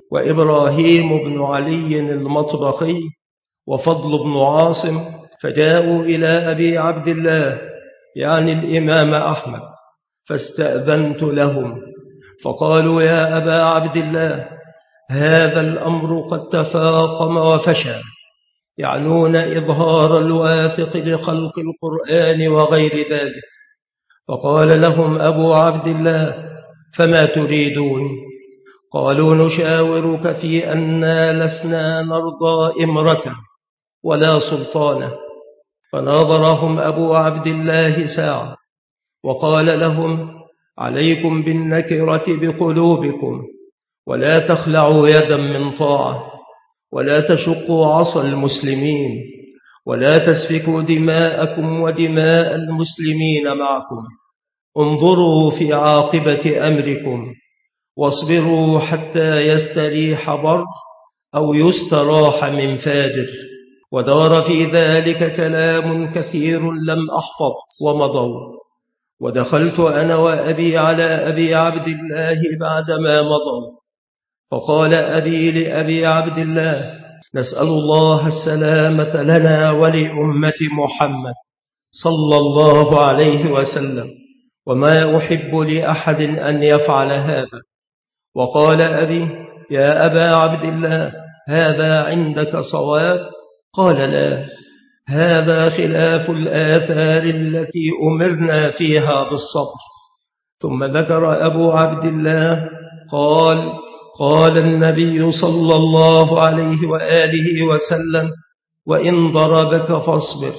وإبراهيم بن علي المطبخي وفضل بن عاصم، فجاءوا إلى أبي عبد الله يعني الإمام أحمد، فاستأذنت لهم، فقالوا: يا أبا عبد الله، هذا الأمر قد تفاقم وفشى، يعنون إظهار الواثق لخلق القرآن وغير ذلك. فقال لهم أبو عبد الله: فما تريدون؟ قالوا: نشاورك في أننا لسنا نرضى إمرة ولا سلطانة. فناظرهم أبو عبد الله ساعة وقال لهم: عليكم بالنكرة بقلوبكم، ولا تخلعوا يدا من طاعة، ولا تشقوا عصا المسلمين، ولا تسفكوا دماءكم ودماء المسلمين معكم. انظروا في عاقبة أمركم، واصبروا حتى يستريح بر أو يستراح من فاجر. ودار في ذلك كلام كثير لم أحفظ ومضوا. ودخلت أنا وأبي على أبي عبد الله بعدما مضوا، فقال أبي لأبي عبد الله: نسأل الله السلامة لنا ولأمة محمد صلى الله عليه وسلم، وما أحب لأحد أن يفعل هذا. وقال أبي: يا أبا عبد الله، هذا عندك صواب؟ قال: لا، هذا خلاف الآثار التي أمرنا فيها بالصبر. ثم ذكر أبو عبد الله قال النبي صلى الله عليه وآله وسلم: وإن ضربك فاصبر،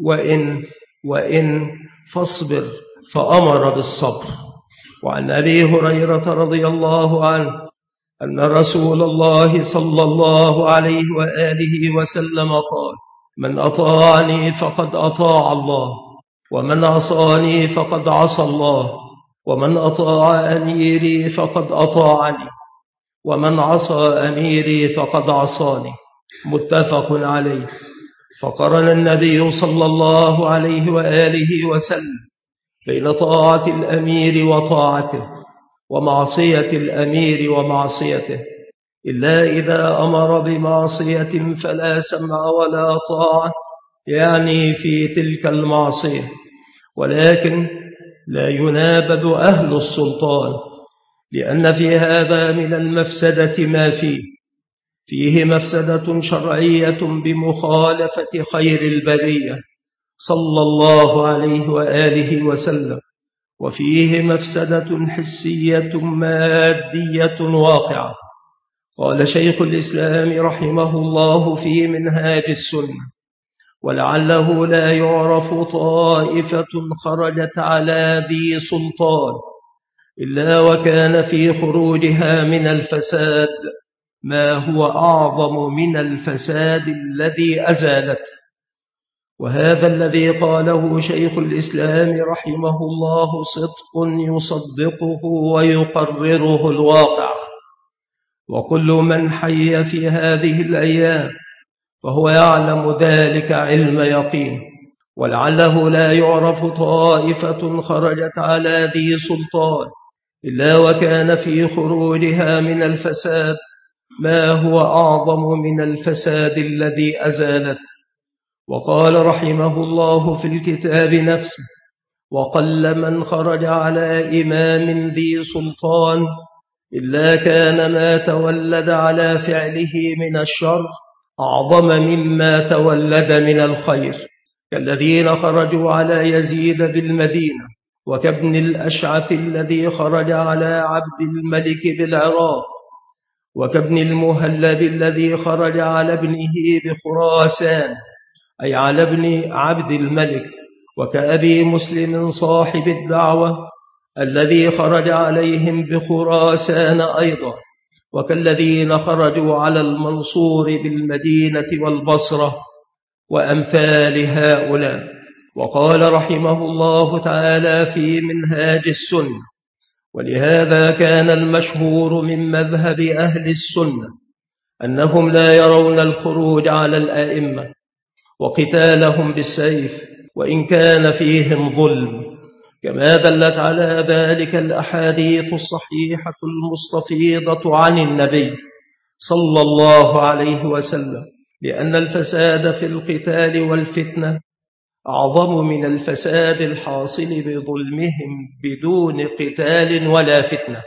وإن فاصبر، فأمر بالصبر. وعن أبي هريرة رضي الله عنه أن رسول الله صلى الله عليه وآله وسلم قال: من أطاعني فقد أطاع الله، ومن عصاني فقد عصى الله، ومن أطاع أميري فقد أطاعني، ومن عصى أميري فقد عصاني. متفق عليه. فقرن النبي صلى الله عليه وآله وسلم بين طاعة الأمير وطاعته، ومعصية الأمير ومعصيته، إلا إذا أمر بمعصية فلا سمع ولا طاعة، يعني في تلك المعصية. ولكن لا ينابذ أهل السلطان، لأن في هذا من المفسدة ما فيه مفسدة شرعية بمخالفة خير البرية صلى الله عليه وآله وسلم، وفيه مفسدة حسية مادية واقعة. قال شيخ الإسلام رحمه الله في منهاج السنة: ولعله لا يعرف طائفة خرجت على ذي سلطان إلا وكان في خروجها من الفساد ما هو أعظم من الفساد الذي أزالته. وهذا الذي قاله شيخ الإسلام رحمه الله صدق يصدقه ويقرره الواقع. وكل من حي في هذه الأيام فهو يعلم ذلك علم يقين. ولعله لا يعرف طائفة خرجت على ذي سلطان إلا وكان في خروجها من الفساد ما هو أعظم من الفساد الذي أزالته. وقال رحمه الله في الكتاب نفسه: وقل من خرج على إمام ذي سلطان إلا كان ما تولد على فعله من الشر أعظم مما تولد من الخير، كالذين خرجوا على يزيد بالمدينة، وكابن الأشعث الذي خرج على عبد الملك بالعراق، وكابن المهلب الذي خرج على ابنه بخراسان، أي على ابن عبد الملك، وكأبي مسلم صاحب الدعوة الذي خرج عليهم بخراسان أيضا، وكالذين خرجوا على المنصور بالمدينة والبصرة، وأمثال هؤلاء. وقال رحمه الله تعالى في منهاج السنة: ولهذا كان المشهور من مذهب أهل السنة أنهم لا يرون الخروج على الأئمة وقتالهم بالسيف وإن كان فيهم ظلم، كما دلت على ذلك الأحاديث الصحيحة المستفيضة عن النبي صلى الله عليه وسلم، لأن الفساد في القتال والفتنة أعظم من الفساد الحاصل بظلمهم بدون قتال ولا فتنة،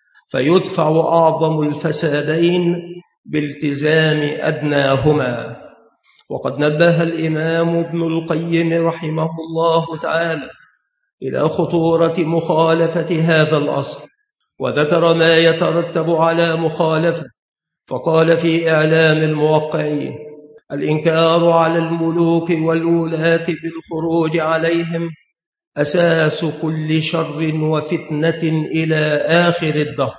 فيدفع أعظم الفسادين بالتزام أدناهما. وقد نبه الإمام ابن القيم رحمه الله تعالى إلى خطورة مخالفة هذا الأصل، وذكر ما يترتب على مخالفة، فقال في إعلام الموقعين: الإنكار على الملوك والولاة بالخروج عليهم أساس كل شر وفتنة إلى آخر الدهر.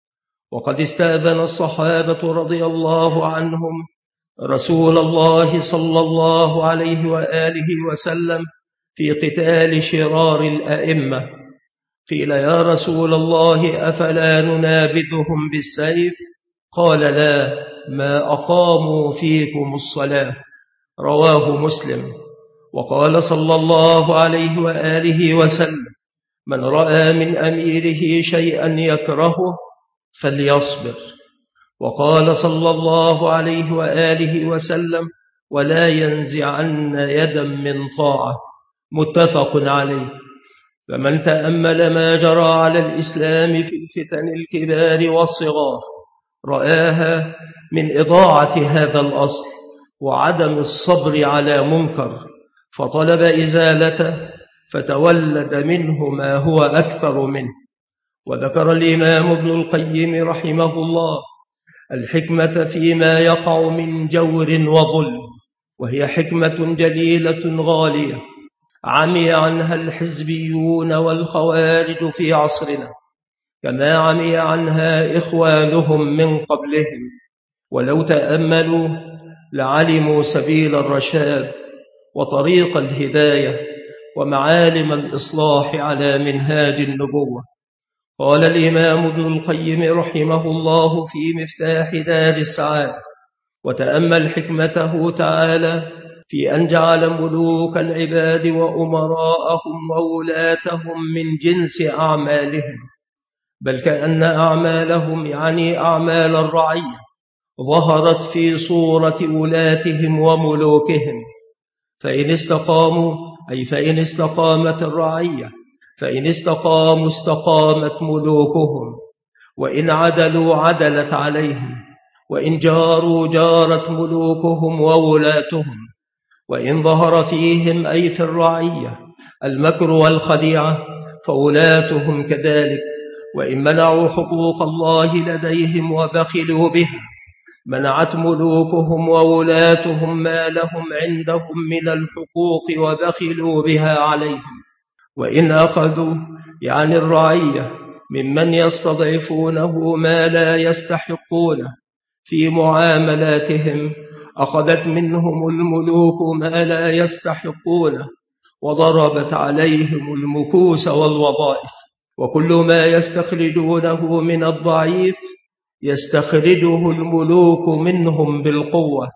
وقد استأذن الصحابة رضي الله عنهم رسول الله صلى الله عليه وآله وسلم في قتال شرار الأئمة. قيل: يا رسول الله أفلا ننابذهم بالسيف؟ قال: لا، ما أقاموا فيكم الصلاة. رواه مسلم. وقال صلى الله عليه وآله وسلم: من رأى من أميره شيئا يكرهه فليصبر. وقال صلى الله عليه وآله وسلم: ولا ينزعن يدا من طاعة. متفق عليه. فمن تأمل ما جرى على الإسلام في الفتن الكبار والصغار رآها من إضاعة هذا الأصل وعدم الصبر على منكر، فطلب إزالته فتولد منه ما هو أكثر منه. وذكر الإمام ابن القيم رحمه الله الحكمة فيما يقع من جور وظلم، وهي حكمة جليلة غالية عمي عنها الحزبيون والخوارج في عصرنا، كما عمي عنها إخوانهم من قبلهم، ولو تأملوا لعلموا سبيل الرشاد وطريق الهداية ومعالم الإصلاح على منهاج النبوة. قال الإمام ابن القيم رحمه الله في مفتاح دار السعادة: وتأمل حكمته تعالى في أن جعل ملوك العباد وأمراءهم وولاتهم من جنس أعمالهم، بل كأن أعمالهم يعني أعمال الرعية ظهرت في صورة ولاتهم وملوكهم، فإن استقاموا أي فإن استقامت الرعية، فإن استقاموا استقامت ملوكهم، وإن عدلوا عدلت عليهم، وإن جاروا جارت ملوكهم وولاتهم، وإن ظهر فيهم أي في الرعية المكر والخديعة فولاتهم كذلك، وإن منعوا حقوق الله لديهم وبخلوا بها منعت ملوكهم وولاتهم ما لهم عندهم من الحقوق وبخلوا بها عليهم، وإن أخذوا يعني الرعية ممن يستضعفونه ما لا يستحقونه في معاملاتهم أخذت منهم الملوك ما لا يستحقونه وضربت عليهم المكوس والوظائف، وكل ما يستخرجونه من الضعيف يستخرجه الملوك منهم بالقوة،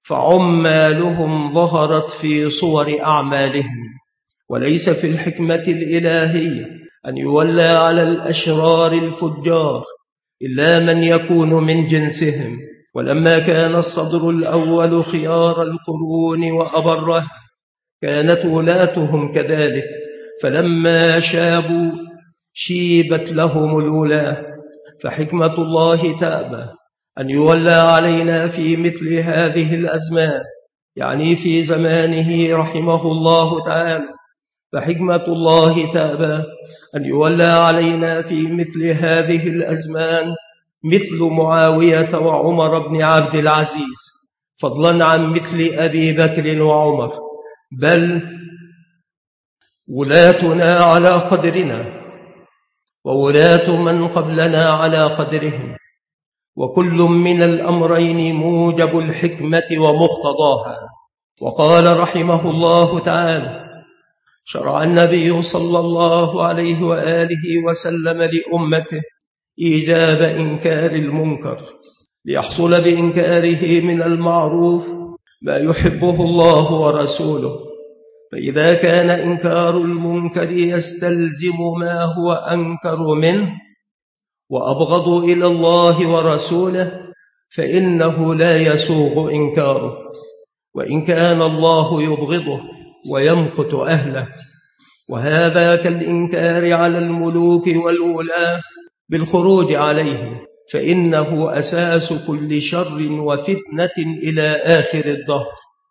فعمالهم ظهرت في صور أعمالهم. وليس في الحكمة الإلهية أن يولى على الأشرار الفجار إلا من يكون من جنسهم. ولما كان الصدر الأول خيار القرون وأبرها كانت ولاتهم كذلك، فلما شابوا شيبت لهم الولاة. فحكمة الله تأبى أن يولى علينا في مثل هذه الأزمان، يعني في زمانه رحمه الله تعالى، فحكمة الله تأبى أن يولى علينا في مثل هذه الأزمان مثل معاوية وعمر بن عبد العزيز، فضلا عن مثل أبي بكر وعمر، بل ولاتنا على قدرنا وولاة من قبلنا على قدرهم، وكل من الأمرين موجب الحكمة ومقتضاها. وقال رحمه الله تعالى: شرع النبي صلى الله عليه وآله وسلم لأمته إيجاب إنكار المنكر ليحصل بإنكاره من المعروف ما يحبه الله ورسوله، فإذا كان إنكار المنكر يستلزم ما هو أنكر منه وأبغض إلى الله ورسوله فإنه لا يسوغ إنكاره، وإن كان الله يبغضه ويمقت أهله. وهذا كالإنكار على الملوك والولاة بالخروج عليهم، فإنه أساس كل شر وفتنة إلى آخر الدهر.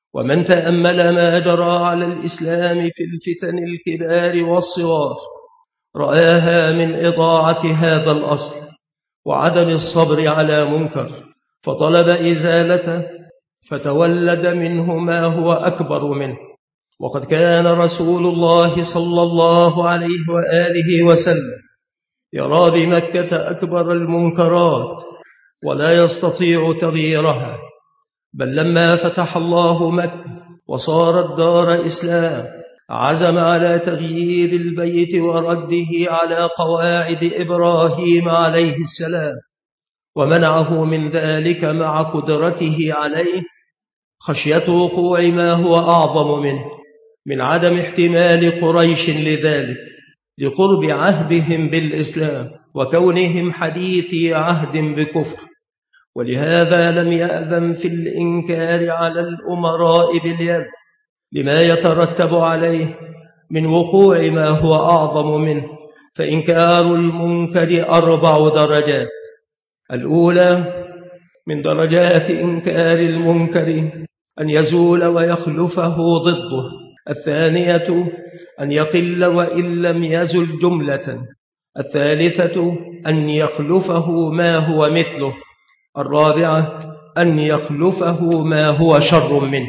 ومن تأمل ما جرى على الإسلام في الفتن الكبار والصغار رآها من إضاعة هذا الأصل وعدم الصبر على منكر فطلب إزالته فتولد منه ما هو أكبر منه. وقد كان رسول الله صلى الله عليه وآله وسلم يرى بمكة أكبر المنكرات ولا يستطيع تغييرها، بل لما فتح الله مكة وصارت دار إسلام عزم على تغيير البيت ورده على قواعد إبراهيم عليه السلام، ومنعه من ذلك مع قدرته عليه خشية وقوع ما هو أعظم منه من عدم احتمال قريش لذلك لقرب عهدهم بالإسلام وكونهم حديثي عهد بكفر. ولهذا لم يأذن في الإنكار على الأمراء باليد لما يترتب عليه من وقوع ما هو أعظم منه، فإنكار المنكر 4 درجات. الأولى من درجات إنكار المنكر أن يزول ويخلفه ضده. الثانية أن يقل وإن لم يزل جملة. الثالثة أن يخلفه ما هو مثله. الرابعة أن يخلفه ما هو شر منه.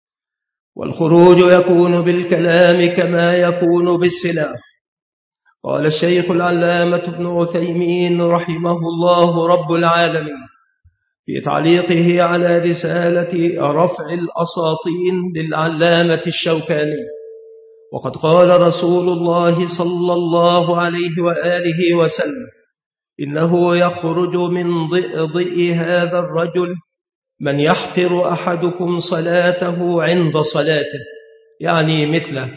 والخروج يكون بالكلام كما يكون بالسلاح. قال الشيخ العلامة ابن عثيمين رحمه الله رب العالمين في تعليقه على رسالة رفع الأساطين للعلامة الشوكاني: وقد قال رسول الله صلى الله عليه وآله وسلم: إنه يخرج من ضئضئ هذا الرجل من يحقر أحدكم صلاته عند صلاته، يعني مثله.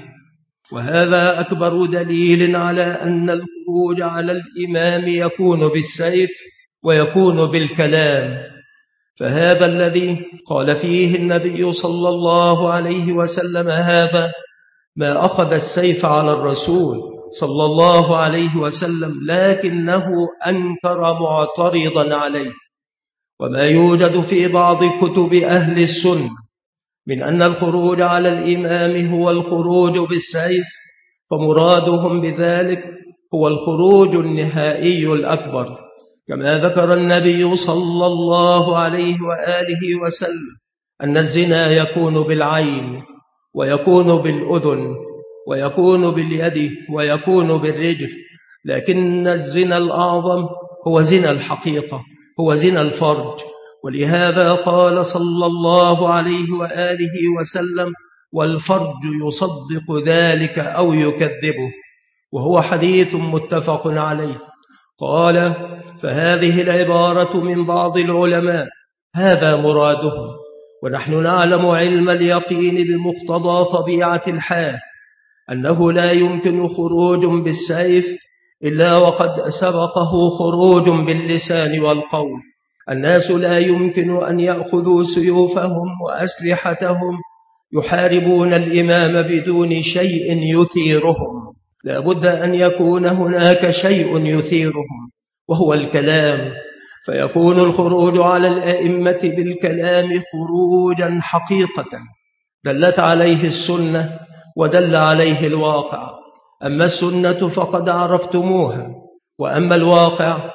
وهذا أكبر دليل على أن الخروج على الإمام يكون بالسيف ويكون بالكلام. فهذا الذي قال فيه النبي صلى الله عليه وسلم هذا ما أخذ السيف على الرسول صلى الله عليه وسلم، لكنه أنكر معترضا عليه. وما يوجد في بعض كتب أهل السنة من أن الخروج على الإمام هو الخروج بالسيف، فمرادهم بذلك هو الخروج النهائي الأكبر، كما ذكر النبي صلى الله عليه وآله وسلم أن الزنا يكون بالعين ويكون بالأذن ويكون باليد ويكون بالرجل، لكن الزنا الأعظم هو زنا الحقيقة، هو زنا الفرج. ولهذا قال صلى الله عليه وآله وسلم: والفرج يصدق ذلك أو يكذبه، وهو حديث متفق عليه. قال: فهذه العبارة من بعض العلماء هذا مرادهم، ونحن نعلم علم اليقين بمقتضى طبيعة الحال أنه لا يمكن خروج بالسيف إلا وقد سبقه خروج باللسان والقول. الناس لا يمكن أن يأخذوا سيوفهم وأسلحتهم يحاربون الإمام بدون شيء يثيرهم، لا بد أن يكون هناك شيء يثيرهم وهو الكلام، فيكون الخروج على الأئمة بالكلام خروجا حقيقة دلت عليه السنة ودل عليه الواقع. أما السنة فقد عرفتموها، وأما الواقع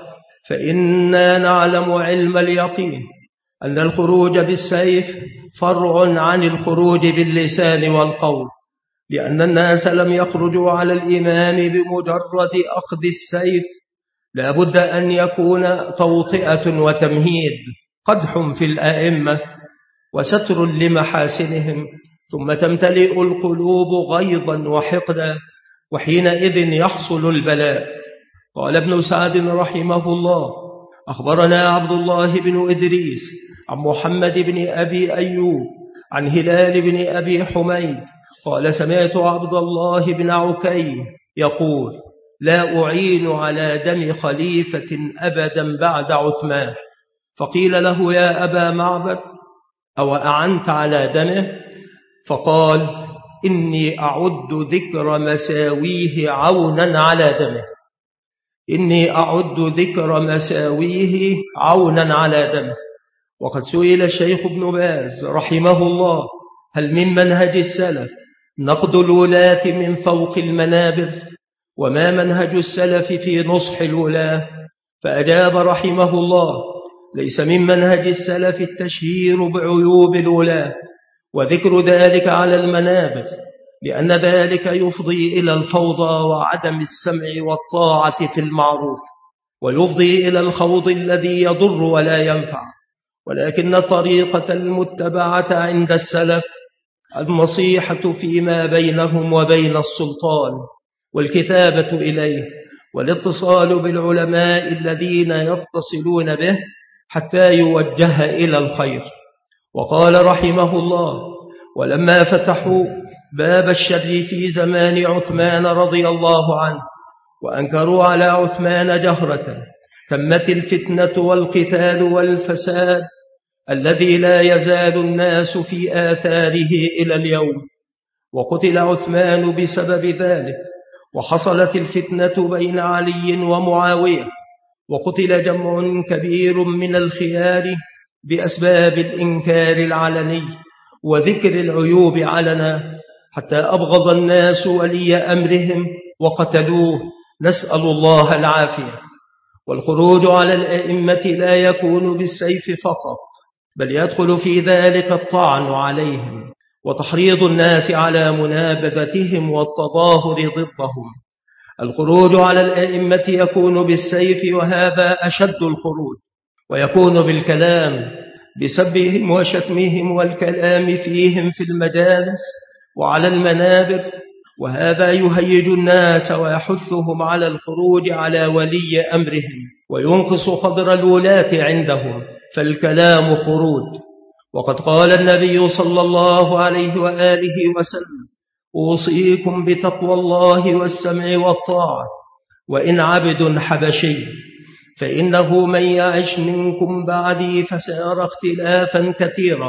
فإنا نعلم علم اليقين أن الخروج بالسيف فرع عن الخروج باللسان والقول، لأن الناس لم يخرجوا على الإمام بمجرد أخذ السيف، لا بد أن يكون توطئة وتمهيد، قدح في الأئمة وستر لمحاسنهم، ثم تمتلئ القلوب غيظا وحقدا، وحينئذ يحصل البلاء. قال ابن سعد رحمه الله: أخبرنا عبد الله بن إدريس عن محمد بن أبي أيوب عن هلال بن أبي حميد قال: سمعت عبد الله بن عكي يقول: لا أعين على دم خليفة أبدا بعد عثمان. فقيل له: يا أبا معبد، أو أعنت على دمه؟ فقال: إني أعد ذكر مساويه عونا على دمه، إني أعد ذكر مساويه عونا على دمه. وقد سئل الشيخ ابن باز رحمه الله هل من منهج السلف نقد الولاة من فوق المنابر؟ وما منهج السلف في نصح الولاة؟ فأجاب رحمه الله: ليس من منهج السلف التشهير بعيوب الولاة وذكر ذلك على المنابر، لأن ذلك يفضي إلى الفوضى وعدم السمع والطاعة في المعروف، ويفضي إلى الخوض الذي يضر ولا ينفع. ولكن الطريقة المتبعة عند السلف النصيحة فيما بينهم وبين السلطان، والكتابة إليه، والاتصال بالعلماء الذين يتصلون به حتى يوجه إلى الخير. وقال رحمه الله: ولما فتحوا باب الشر في زمان عثمان رضي الله عنه وأنكروا على عثمان جهرة، تمت الفتنة والقتال والفساد الذي لا يزال الناس في آثاره إلى اليوم. وقتل عثمان بسبب ذلك، وحصلت الفتنة بين علي ومعاوية، وقتل جمع كبير من الخيار بأسباب الإنكار العلني وذكر العيوب علنا، حتى أبغض الناس ولي أمرهم وقتلوه، نسأل الله العافية. والخروج على الأئمة لا يكون بالسيف فقط، بل يدخل في ذلك الطعن عليهم وتحريض الناس على منابذتهم والتظاهر ضدهم. الخروج على الأئمة يكون بالسيف، وهذا أشد الخروج، ويكون بالكلام بسبهم وشتمهم والكلام فيهم في المجالس وعلى المنابر، وهذا يهيج الناس ويحثهم على الخروج على ولي أمرهم وينقص قدر الولاة عندهم، فالكلام خروج. وقد قال النبي صلى الله عليه وآله وسلم: أوصيكم بتقوى الله والسمع والطاعة، وإن عبد حبشي، فإنه من يعش منكم بعدي فسيرى اختلافا كثيرا،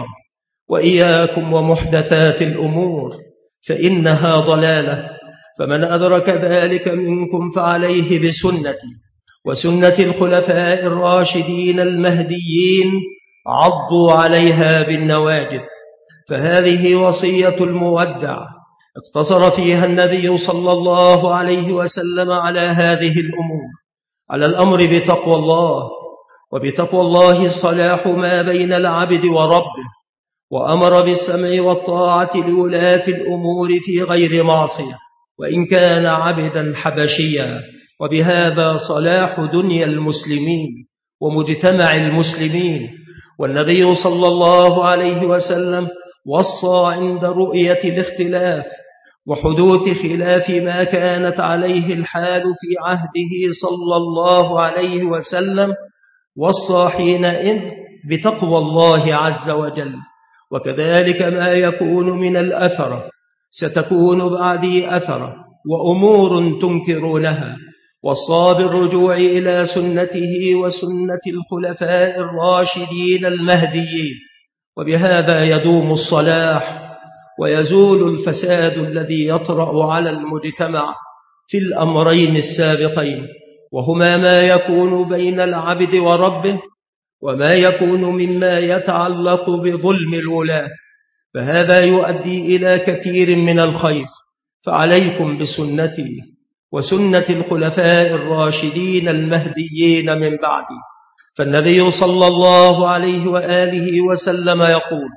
وإياكم ومحدثات الأمور فإنها ضلالة، فمن أدرك ذلك منكم فعليه بسنتي وسنة الخلفاء الراشدين المهديين، عضوا عليها بالنواجذ. فهذه وصية المودع اقتصر فيها النبي صلى الله عليه وسلم على هذه الأمور: على الأمر بتقوى الله، وبتقوى الله صلاح ما بين العبد وربه، وأمر بالسمع والطاعة لولاة الأمور في غير معصية وإن كان عبدا حبشيا، وبهذا صلاح دنيا المسلمين ومجتمع المسلمين. والنبي صلى الله عليه وسلم وصى عند رؤية الاختلاف وحدوث خلاف ما كانت عليه الحال في عهده صلى الله عليه وسلم، وصى حينئذ بتقوى الله عز وجل. وكذلك ما يكون من الأثر ستكون بعدي أثر وأمور تنكرونها، وصى بالرجوع إلى سنته وسنة الخلفاء الراشدين المهديين، وبهذا يدوم الصلاح ويزول الفساد الذي يطرأ على المجتمع في الأمرين السابقين، وهما ما يكون بين العبد وربه، وما يكون مما يتعلق بظلم الولاة، فهذا يؤدي إلى كثير من الخير. فعليكم بسنتي وسنة الخلفاء الراشدين المهديين من بعدي. فالنبي صلى الله عليه وآله وسلم يقول: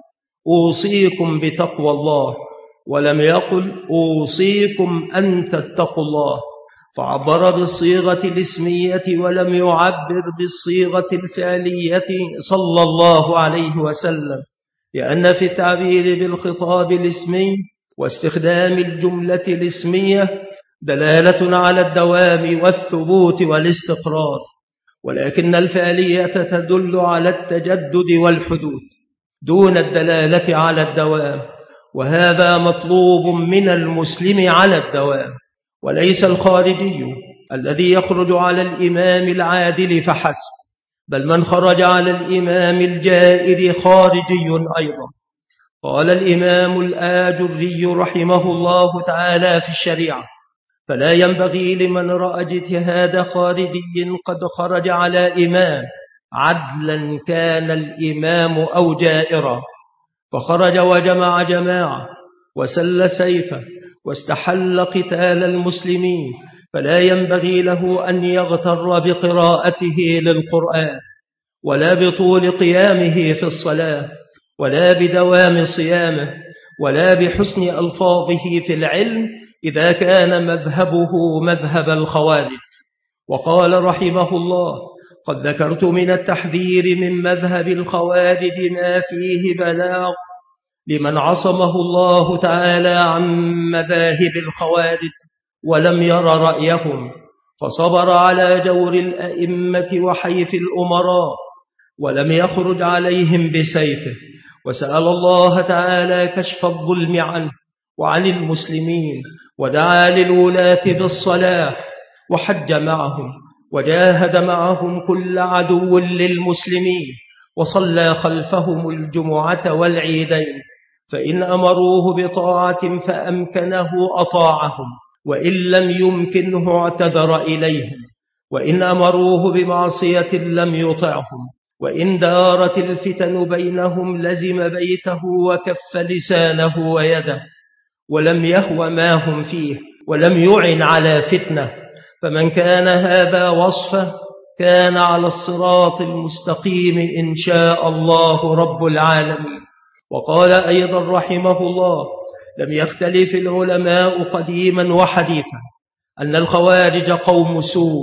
أوصيكم بتقوى الله، ولم يقل أوصيكم أن تتقوا الله، فعبر بالصيغة الاسمية ولم يعبر بالصيغة الفعلية صلى الله عليه وسلم، لأن في التعبير بالخطاب الاسمي واستخدام الجملة الاسمية دلالة على الدوام والثبوت والاستقرار، ولكن الفعلية تدل على التجدد والحدوث دون الدلالة على الدوام، وهذا مطلوب من المسلم على الدوام، وليس الخارجي الذي يخرج على الإمام العادل فحسب، بل من خرج على الإمام الجائر خارجي أيضا. قال الإمام الآجري رحمه الله تعالى في الشريعة: فلا ينبغي لمن رأى اجتهاد خارجي قد خرج على إمام عدلا كان الإمام أو جائرا، فخرج وجمع جماعة وسل سيفه واستحل قتال المسلمين، فلا ينبغي له أن يغتر بقراءته للقرآن ولا بطول قيامه في الصلاة ولا بدوام صيامه ولا بحسن ألفاظه في العلم إذا كان مذهبه مذهب الخوارج. وقال رحمه الله: قد ذكرت من التحذير من مذهب الخوارج ما فيه بلاغ لمن عصمه الله تعالى عن مذاهب الخوارج ولم ير رأيهم، فصبر على جور الأئمة وحيف الأمراء ولم يخرج عليهم بسيفه، وسأل الله تعالى كشف الظلم عنه وعن المسلمين، ودعا للولاة بالصلاح وحج معهم وجاهد معهم كل عدو للمسلمين، وصلى خلفهم الجمعة والعيدين، فإن أمروه بطاعة فأمكنه أطاعهم، وإن لم يمكنه اعتذر إليهم، وإن أمروه بمعصية لم يطعهم، وإن دارت الفتن بينهم لزم بيته وكف لسانه ويده، ولم يهو ما هم فيه ولم يعن على فتنة. فمن كان هذا وصفه كان على الصراط المستقيم إن شاء الله رب العالمين. وقال أيضا رحمه الله: لم يختلف العلماء قديما وحديثا أن الخوارج قوم سوء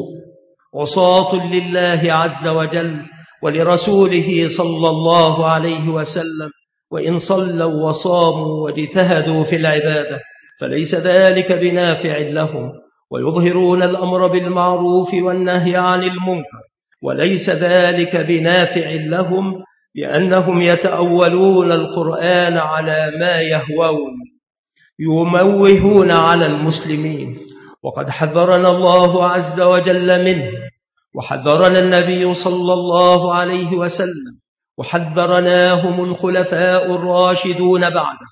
عصاة لله عز وجل ولرسوله صلى الله عليه وسلم، وإن صلوا وصاموا واجتهدوا في العبادة فليس ذلك بنافع لهم، ويظهرون الأمر بالمعروف والنهي عن المنكر، وليس ذلك بنافع لهم لأنهم يتأولون القرآن على ما يهوون، يموهون على المسلمين. وقد حذرنا الله عز وجل منه، وحذرنا النبي صلى الله عليه وسلم، وحذرناهم الخلفاء الراشدون بعده،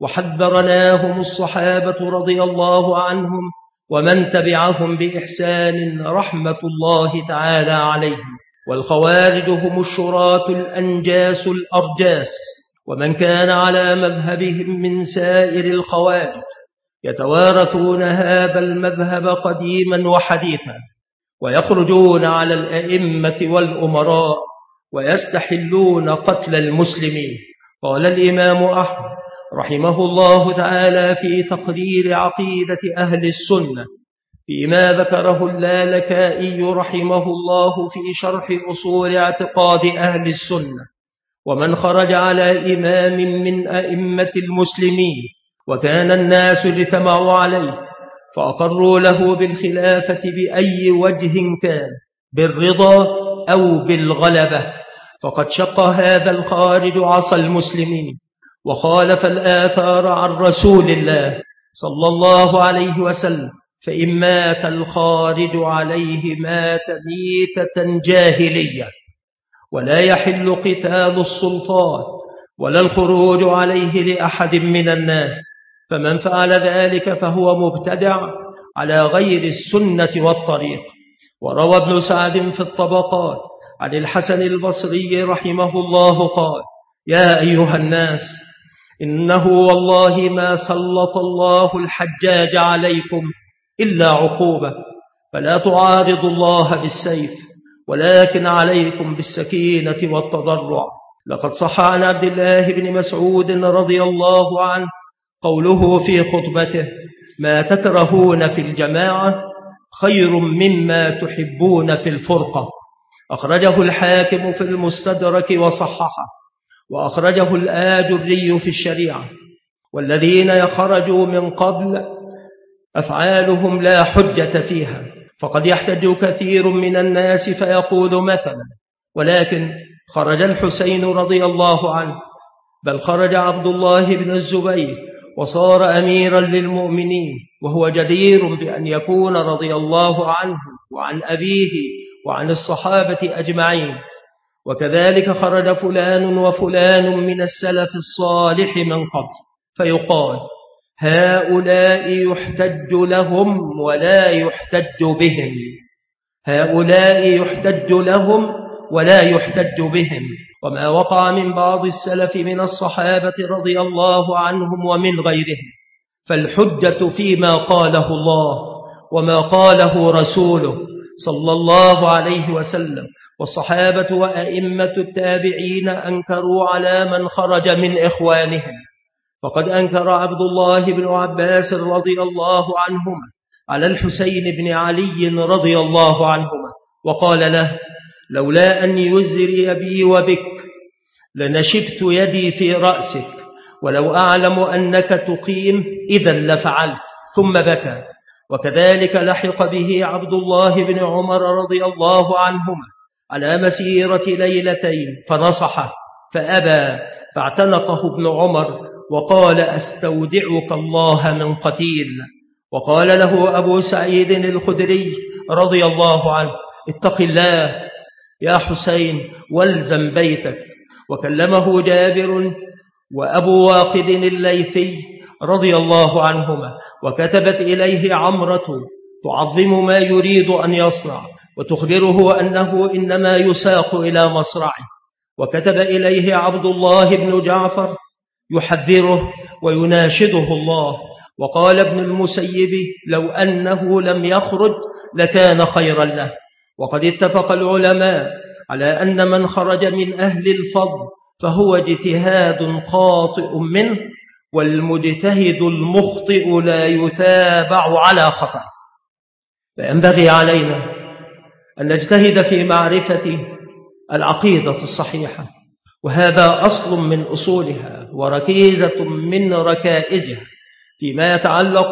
وحذرناهم الصحابة رضي الله عنهم ومن تبعهم بإحسان رحمة الله تعالى عليهم. والخوارج هم الشراة الأنجاس الأرجاس، ومن كان على مذهبهم من سائر الخوارج يتوارثون هذا المذهب قديما وحديثا، ويخرجون على الأئمة والأمراء ويستحلون قتل المسلمين. قال الإمام أحمد رحمه الله تعالى في تقرير عقيدة أهل السنة فيما ذكره اللالكائي رحمه الله في شرح أصول اعتقاد أهل السنة: ومن خرج على إمام من أئمة المسلمين وكان الناس اجتمعوا عليه فأقروا له بالخلافة بأي وجه كان، بالرضا أو بالغلبة، فقد شق هذا الخارج عصى المسلمين وخالف الآثار عن رسول الله صلى الله عليه وسلم، فإن مات الخارج عليه مات ميتة جاهلية. ولا يحل قتال السلطان ولا الخروج عليه لأحد من الناس، فمن فعل ذلك فهو مبتدع على غير السنة والطريق. وروى ابن سعد في الطبقات عن الحسن البصري رحمه الله قال: يا أيها الناس، إنه والله ما سلط الله الحجاج عليكم إلا عقوبة، فلا تعارضوا الله بالسيف، ولكن عليكم بالسكينة والتضرع. لقد صح عن عبد الله بن مسعود رضي الله عنه قوله في خطبته: ما تكرهون في الجماعة خير مما تحبون في الفرقة. أخرجه الحاكم في المستدرك وصححه، وأخرجه الآجري في الشريعة. والذين يخرجوا من قبل أفعالهم لا حجة فيها، فقد يحتج كثير من الناس فيقول مثلا: ولكن خرج الحسين رضي الله عنه، بل خرج عبد الله بن الزبير وصار أميرا للمؤمنين، وهو جدير بأن يكون رضي الله عنه وعن أبيه وعن الصحابة أجمعين. وكذلك خرج فلان وفلان من السلف الصالح من قبل، فيقال: هؤلاء يحتج لهم ولا يحتج بهم، هؤلاء يحتج لهم ولا يحتج بهم، وما وقع من بعض السلف من الصحابة رضي الله عنهم ومن غيرهم، فالحجة فيما قاله الله وما قاله رسوله صلى الله عليه وسلم. والصحابة وأئمة التابعين أنكروا على من خرج من إخوانهم، فقد أنكر عبد الله بن عباس رضي الله عنهما على الحسين بن علي رضي الله عنهما، وقال له: لولا أن يزري بي وبك لنشبت يدي في رأسك، ولو أعلم أنك تقيم إذا لفعلت، ثم بكى. وكذلك لحق به عبد الله بن عمر رضي الله عنهما على مسيرة ليلتين فنصحه فأبى، فاعتنقه ابن عمر وقال: أستودعك الله من قتيل. وقال له أبو سعيد الخدري رضي الله عنه: اتق الله يا حسين والزم بيتك. وكلمه جابر وأبو واقد الليثي رضي الله عنهما، وكتبت إليه عمرة تعظم ما يريد أن يصنع وتخبره أنه إنما يساق إلى مصرعه. وكتب إليه عبد الله بن جعفر يحذره ويناشده الله. وقال ابن المسيب: لو أنه لم يخرج لكان خيرا له. وقد اتفق العلماء على أن من خرج من أهل الفضل فهو اجتهاد خاطئ منه، والمجتهد المخطئ لا يتابع على خطأ. فينبغي علينا أن نجتهد في معرفة العقيدة الصحيحة، وهذا أصل من أصولها وركيزة من ركائزها فيما يتعلق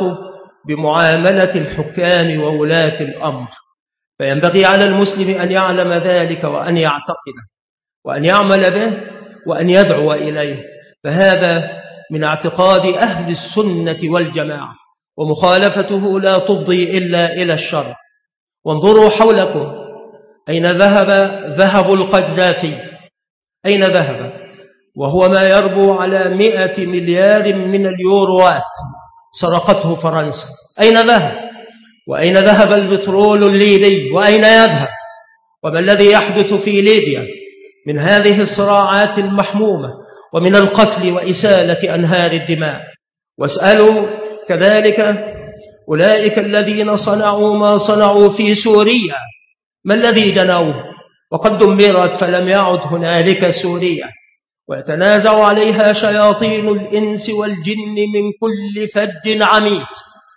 بمعاملة الحكام وولاة الأمر. فينبغي على المسلم أن يعلم ذلك وأن يعتقده وأن يعمل به وأن يدعو إليه، فهذا من اعتقاد أهل السنة والجماعة، ومخالفته لا تفضي إلا إلى الشر. وانظروا حولكم، أين ذهب القذافي؟ أين ذهب؟ وهو ما يربو على 100 مليار من اليوروات سرقته فرنسا. أين ذهب؟ وأين ذهب البترول الليبي؟ وأين يذهب؟ وما الذي يحدث في ليبيا من هذه الصراعات المحمومة ومن القتل وإسالة أنهار الدماء؟ واسألوا كذلك أولئك الذين صنعوا ما صنعوا في سوريا، ما الذي جنوه؟ وقد دمرت فلم يعد هنالك سوريا، ويتنازع عليها شياطين الإنس والجن من كل فج عميق.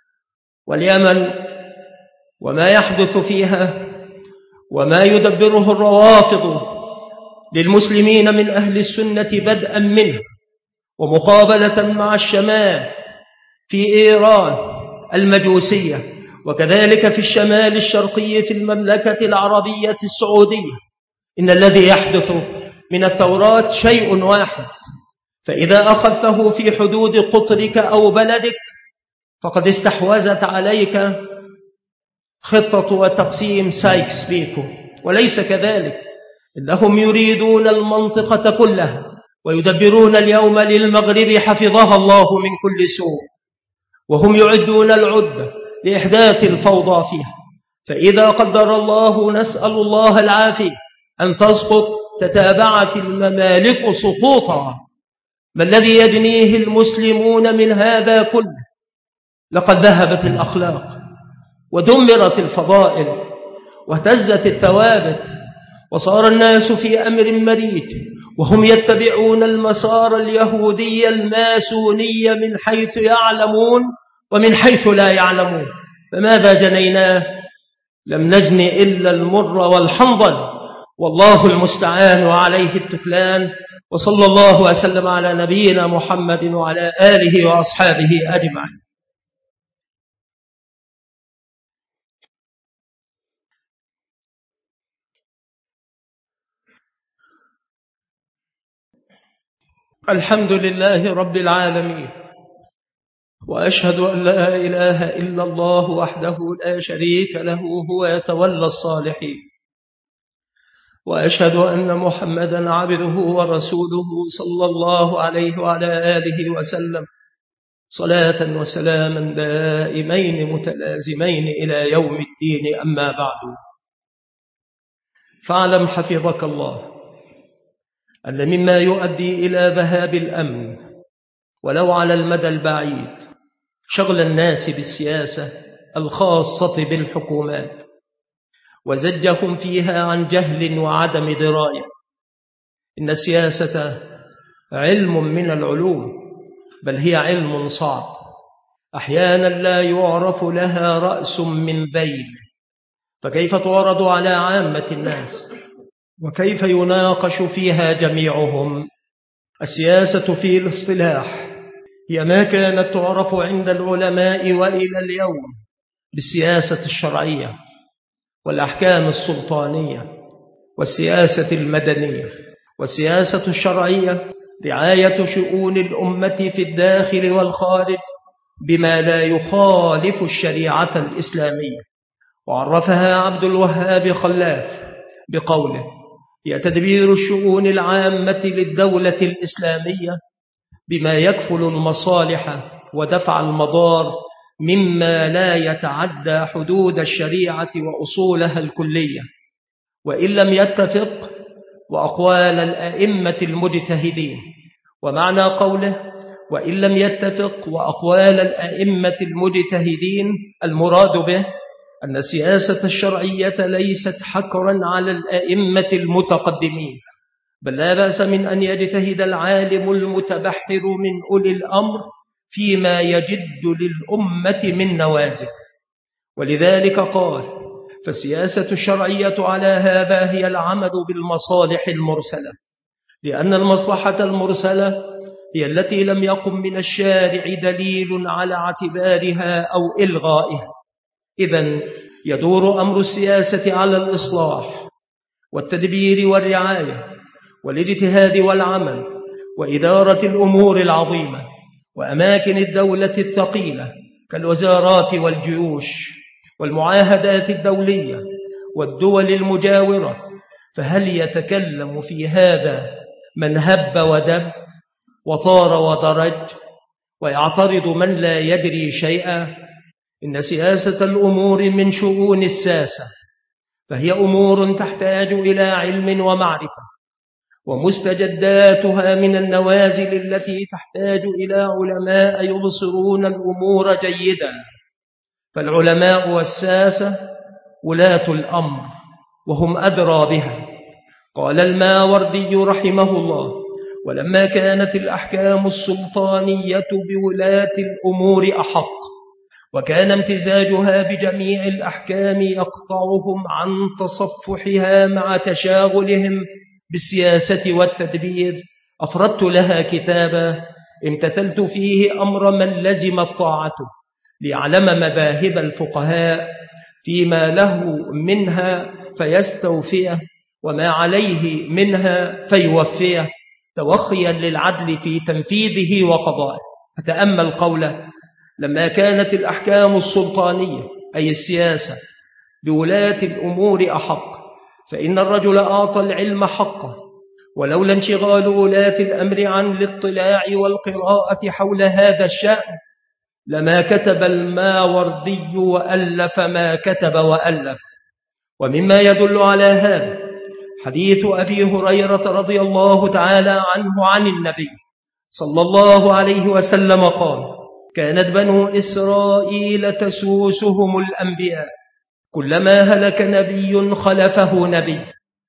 واليمن وما يحدث فيها وما يدبره الروافض للمسلمين من أهل السنة بدءا منه، ومقابلة مع الشمال في إيران المجوسية، وكذلك في الشمال الشرقي في المملكة العربية السعودية. إن الذي يحدث من الثورات شيء واحد، فإذا أخذته في حدود قطرك أو بلدك فقد استحوذت عليك خطة وتقسيم سايكس بيكو، وليس كذلك. إنهم يريدون المنطقة كلها ويدبرون اليوم للمغرب حفظها الله من كل سوء، وهم يعدون العدة لإحداث الفوضى فيها. فإذا قدر الله، نسأل الله العافية، أن تسقط تتابعت الممالك سقوطا، ما الذي يجنيه المسلمون من هذا كله؟ لقد ذهبت الأخلاق ودمرت الفضائل واهتزت الثوابت، وصار الناس في أمر مريج، وهم يتبعون المسار اليهودي الماسوني من حيث يعلمون ومن حيث لا يعلمون. فماذا جنيناه؟ لم نجن إلا المر والحنظل، والله المستعان وعليه التكلان. وصلى الله وسلم على نبينا محمد وعلى آله وأصحابه أجمعين. الحمد لله رب العالمين، وأشهد أن لا إله إلا الله وحده لا شريك له، هو يتولى الصالحين. وأشهد أن محمدا عبده ورسوله صلى الله عليه وعلى آله وسلم، صلاة وسلاما دائمين متلازمين إلى يوم الدين. أما بعد، فاعلم حفظك الله أن مما يؤدي إلى ذهاب الأمن ولو على المدى البعيد شغل الناس بالسياسة الخاصة بالحكومات وزجهم فيها عن جهل وعدم دراية. إن السياسة علم من العلوم، بل هي علم صعب، أحيانا لا يعرف لها رأس من ذيل، فكيف تعرض على عامة الناس وكيف يناقش فيها جميعهم؟ السياسة في الاصطلاح هي ما كانت تعرف عند العلماء وإلى اليوم بالسياسة الشرعية والأحكام السلطانية والسياسة المدنية. والسياسة الشرعية رعاية شؤون الأمة في الداخل والخارج بما لا يخالف الشريعة الإسلامية. وعرفها عبد الوهاب خلاف بقوله: هي تدبير الشؤون العامة للدولة الإسلامية بما يكفل المصالح ودفع المضار مما لا يتعدى حدود الشريعة وأصولها الكلية، وإن لم يتفق وأقوال الأئمة المجتهدين. ومعنى قوله وإن لم يتفق وأقوال الأئمة المجتهدين المراد به أن السياسة الشرعية ليست حكرا على الأئمة المتقدمين، بل لا بأس من أن يجتهد العالم المتبحر من أولي الأمر فيما يجد للأمة من نوازل. ولذلك قال: فالسياسة الشرعية على هذا هي العمل بالمصالح المرسلة، لأن المصلحة المرسلة هي التي لم يقم من الشارع دليل على اعتبارها أو إلغائها. إذن يدور أمر السياسة على الإصلاح والتدبير والرعاية والاجتهاد والعمل وإدارة الأمور العظيمة وأماكن الدولة الثقيلة كالوزارات والجيوش والمعاهدات الدولية والدول المجاورة. فهل يتكلم في هذا من هب ودب وطار ودرج ويعترض من لا يدري شيئا؟ إن سياسة الأمور من شؤون الساسة، فهي أمور تحتاج إلى علم ومعرفة، ومستجداتها من النوازل التي تحتاج إلى علماء يبصرون الأمور جيدا. فالعلماء والساسة ولاة الأمر وهم أدرى بها. قال الماوردي رحمه الله: ولما كانت الأحكام السلطانية بولاة الأمور أحق، وكان امتزاجها بجميع الأحكام يقطعهم عن تصفحها مع تشاغلهم بالسياسة والتدبير، أفردت لها كتابا امتثلت فيه أمر من لزم الطاعة ليعلم مذاهب الفقهاء فيما له منها فيستوفيه وما عليه منها فيوفيه، توخيا للعدل في تنفيذه وقضائه. فتأمل قوله: لما كانت الأحكام السلطانية أي السياسة بولاة الأمور أحق، فإن الرجل أعطى العلم حقه، ولولا انشغال ولاة الأمر عن الاطلاع والقراءة حول هذا الشأن لما كتب الماوردي وألف ما كتب وألف. ومما يدل على هذا حديث أبي هريرة رضي الله تعالى عنه عن النبي صلى الله عليه وسلم قال: كانت بنو إسرائيل تسوسهم الأنبياء، كلما هلك نبي خلفه نبي،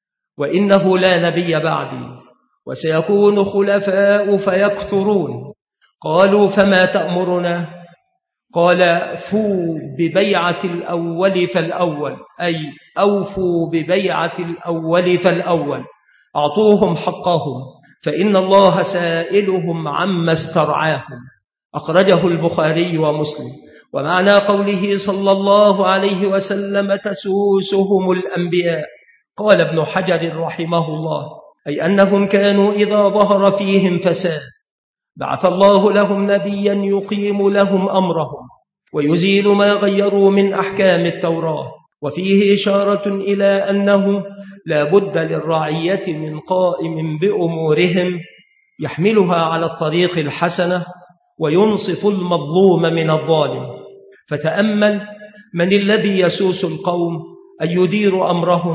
وإنه لا نبي بعدي، وسيكون خلفاء فيكثرون. قالوا: فما تأمرنا؟ قال: فوا ببيعة الأول فالأول، أي أوفوا ببيعة الأول فالأول، أعطوهم حقهم فإن الله سائلهم عما استرعاهم. أخرجه البخاري ومسلم. ومعنى قوله صلى الله عليه وسلم تسوسهم الأنبياء، قال ابن حجر رحمه الله: أي أنهم كانوا إذا ظهر فيهم فساد بعث الله لهم نبيا يقيم لهم أمرهم ويزيل ما غيروا من أحكام التوراة. وفيه إشارة إلى أنه لا بد للرعية من قائم بأمورهم يحملها على الطريق الحسنة وينصف المظلوم من الظالم. فتأمل من الذي يسوس القوم أن يدير أمرهم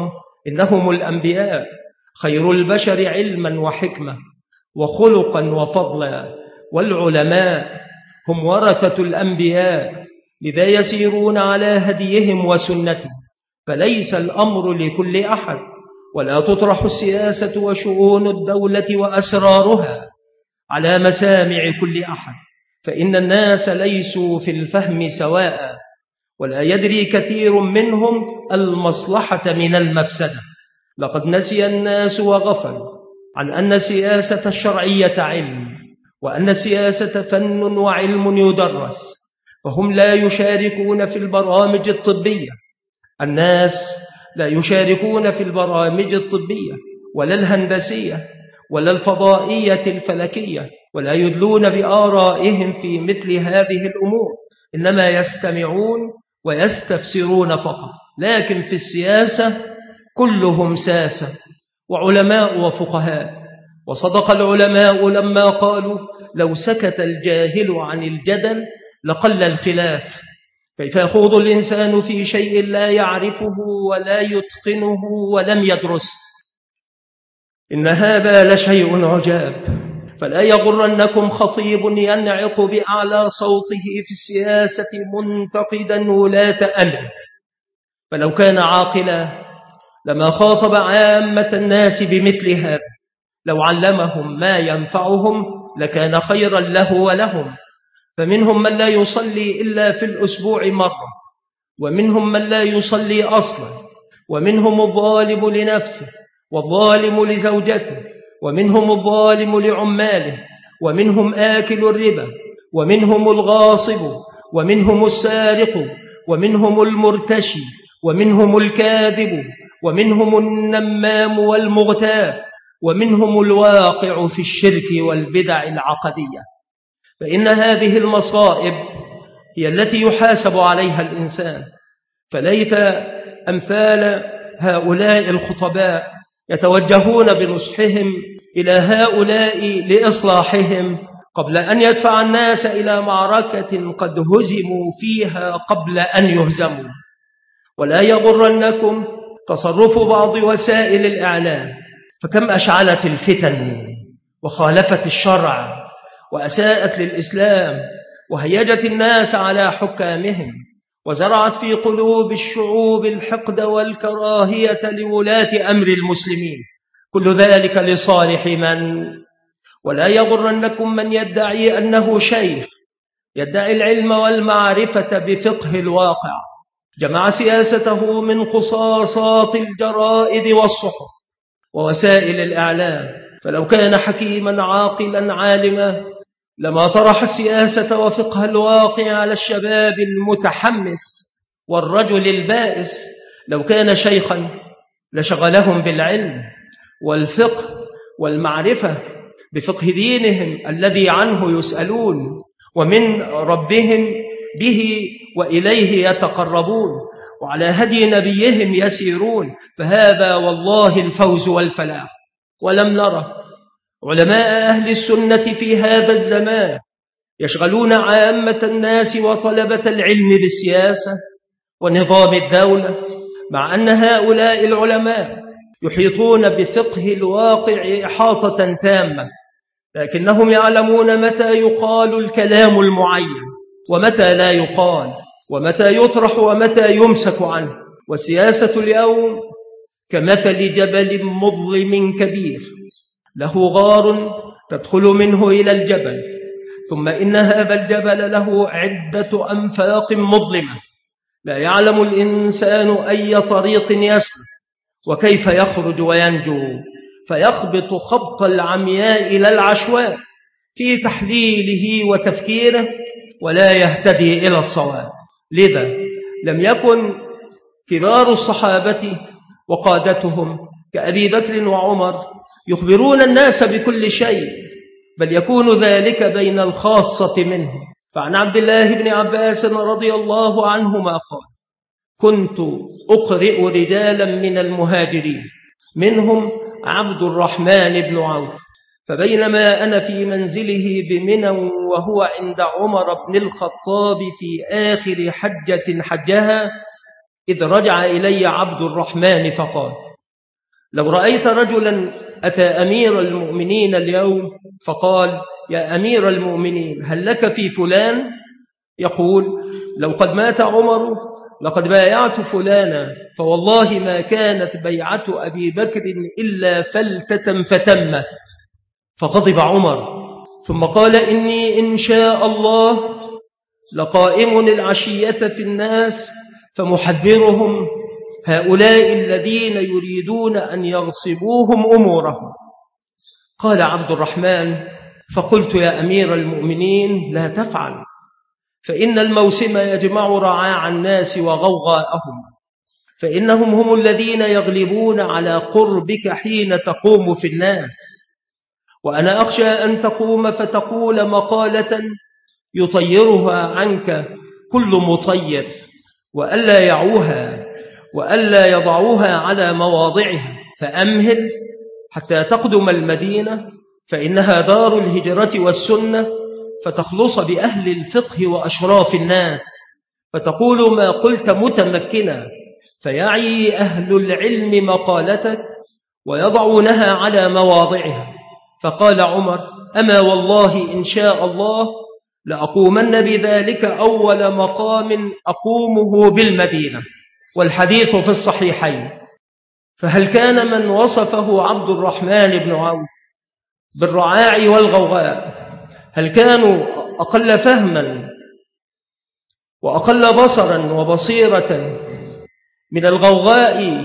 إنهم الأنبياء خير البشر علما وحكمة وخلقا وفضلا، والعلماء هم ورثة الأنبياء، لذا يسيرون على هديهم وسنتهم، فليس الأمر لكل أحد، ولا تطرح السياسة وشؤون الدولة وأسرارها على مسامع كل أحد، فإن الناس ليسوا في الفهم سواء، ولا يدري كثير منهم المصلحة من المفسدة. لقد نسي الناس وغفلوا عن أن السياسة الشرعية علم، وأن السياسة فن وعلم يدرس، فهم لا يشاركون في البرامج الطبية. الناس لا يشاركون في البرامج الطبية ولا الهندسية ولا الفضائية الفلكية، ولا يدلون بآرائهم في مثل هذه الأمور، إنما يستمعون ويستفسرون فقط. لكن في السياسة كلهم ساسة وعلماء وفقهاء، وصدق العلماء لما قالوا: لو سكت الجاهل عن الجدل لقل الخلاف. كيف يخوض الإنسان في شيء لا يعرفه ولا يتقنه ولم يدرسه؟ إن هذا لشيء عجاب. فلا يغرنكم خطيب ينعق بأعلى صوته في السياسة منتقدا ولاة أمره، فلو كان عاقلا لما خاطب عامة الناس بمثل هذا، لو علمهم ما ينفعهم لكان خيرا له ولهم. فمنهم من لا يصلي إلا في الأسبوع مرة، ومنهم من لا يصلي أصلا، ومنهم الظالم لنفسه والظالم لزوجته، ومنهم الظالم لعماله، ومنهم آكل الربا، ومنهم الغاصب، ومنهم السارق، ومنهم المرتشي، ومنهم الكاذب، ومنهم النمام والمغتاب، ومنهم الواقع في الشرك والبدع العقدية. فإن هذه المصائب هي التي يحاسب عليها الإنسان. فليت أمثال هؤلاء الخطباء يتوجهون بنصحهم إلى هؤلاء لإصلاحهم قبل أن يدفع الناس إلى معركة قد هزموا فيها قبل أن يهزموا. ولا يغرنكم تصرف بعض وسائل الإعلام، فكم أشعلت الفتن وخالفت الشرع وأساءت للإسلام، وهيجت الناس على حكامهم، وزرعت في قلوب الشعوب الحقد والكراهية لولاة أمر المسلمين، كل ذلك لصالح من؟ ولا يغرنكم من يدعي أنه شيخ، يدعي العلم والمعرفة بفقه الواقع، جمع سياسته من قصاصات الجرائد والصحف ووسائل الإعلام. فلو كان حكيما عاقلا عالما لما طرح السياسة وفقه الواقع على الشباب المتحمس والرجل البائس. لو كان شيخا لشغلهم بالعلم والفقه والمعرفة بفقه دينهم الذي عنه يسألون ومن ربهم به وإليه يتقربون، وعلى هدي نبيهم يسيرون، فهذا والله الفوز والفلاح. ولم نرى علماء أهل السنة في هذا الزمان يشغلون عامة الناس وطلبة العلم بالسياسة ونظام الدولة، مع أن هؤلاء العلماء يحيطون بفقه الواقع إحاطة تامة، لكنهم يعلمون متى يقال الكلام المعين ومتى لا يقال، ومتى يطرح ومتى يمسك عنه. والسياسة اليوم كمثل جبل مظلم كبير له غار تدخل منه إلى الجبل، ثم إن هذا الجبل له عدة أنفاق مظلمة، لا يعلم الإنسان أي طريق يسلك وكيف يخرج وينجو، فيخبط خبط العمياء إلى العشواء في تحليله وتفكيره ولا يهتدي إلى الصواب. لذا لم يكن كبار الصحابة وقادتهم كأبي بكر وعمر يخبرون الناس بكل شيء، بل يكون ذلك بين الخاصة منهم. فعن عبد الله بن عباس رضي الله عنهما قال: كنت أقرئ رجالا من المهاجرين منهم عبد الرحمن بن عوف، فبينما أنا في منزله بمنى وهو عند عمر بن الخطاب في آخر حجة حجها، إذ رجع إلي عبد الرحمن فقال: لو رأيت رجلا أتى أمير المؤمنين اليوم فقال: يا أمير المؤمنين هل لك في فلان؟ يقول: لو قد مات عمر لقد بايعت فلانا، فوالله ما كانت بيعة أبي بكر إلا فلتة فتمت. فغضب عمر ثم قال: إني إن شاء الله لقائم العشية في الناس فمحذرهم هؤلاء الذين يريدون أن يغصبوهم أمورهم. قال عبد الرحمن: فقلت: يا أمير المؤمنين لا تفعل، فإن الموسم يجمع رعاع الناس وغوغاءهم، فإنهم هم الذين يغلبون على قربك حين تقوم في الناس، وأنا أخشى أن تقوم فتقول مقالة يطيرها عنك كل مطير، وألا يعوها وألا يضعوها على مواضعها، فأمهل حتى تقدم المدينة، فإنها دار الهجرة والسنة، فتخلص بأهل الفقه وأشراف الناس، فتقول ما قلت متمكنا، فيعي أهل العلم مقالتك ويضعونها على مواضعها. فقال عمر: أما والله إن شاء الله لأقومن بذلك أول مقام أقومه بالمدينة. والحديث في الصحيحين. فهل كان من وصفه عبد الرحمن بن عوف بالرعاع والغوغاء هل كانوا أقل فهما وأقل بصرا وبصيرة من الغوغاء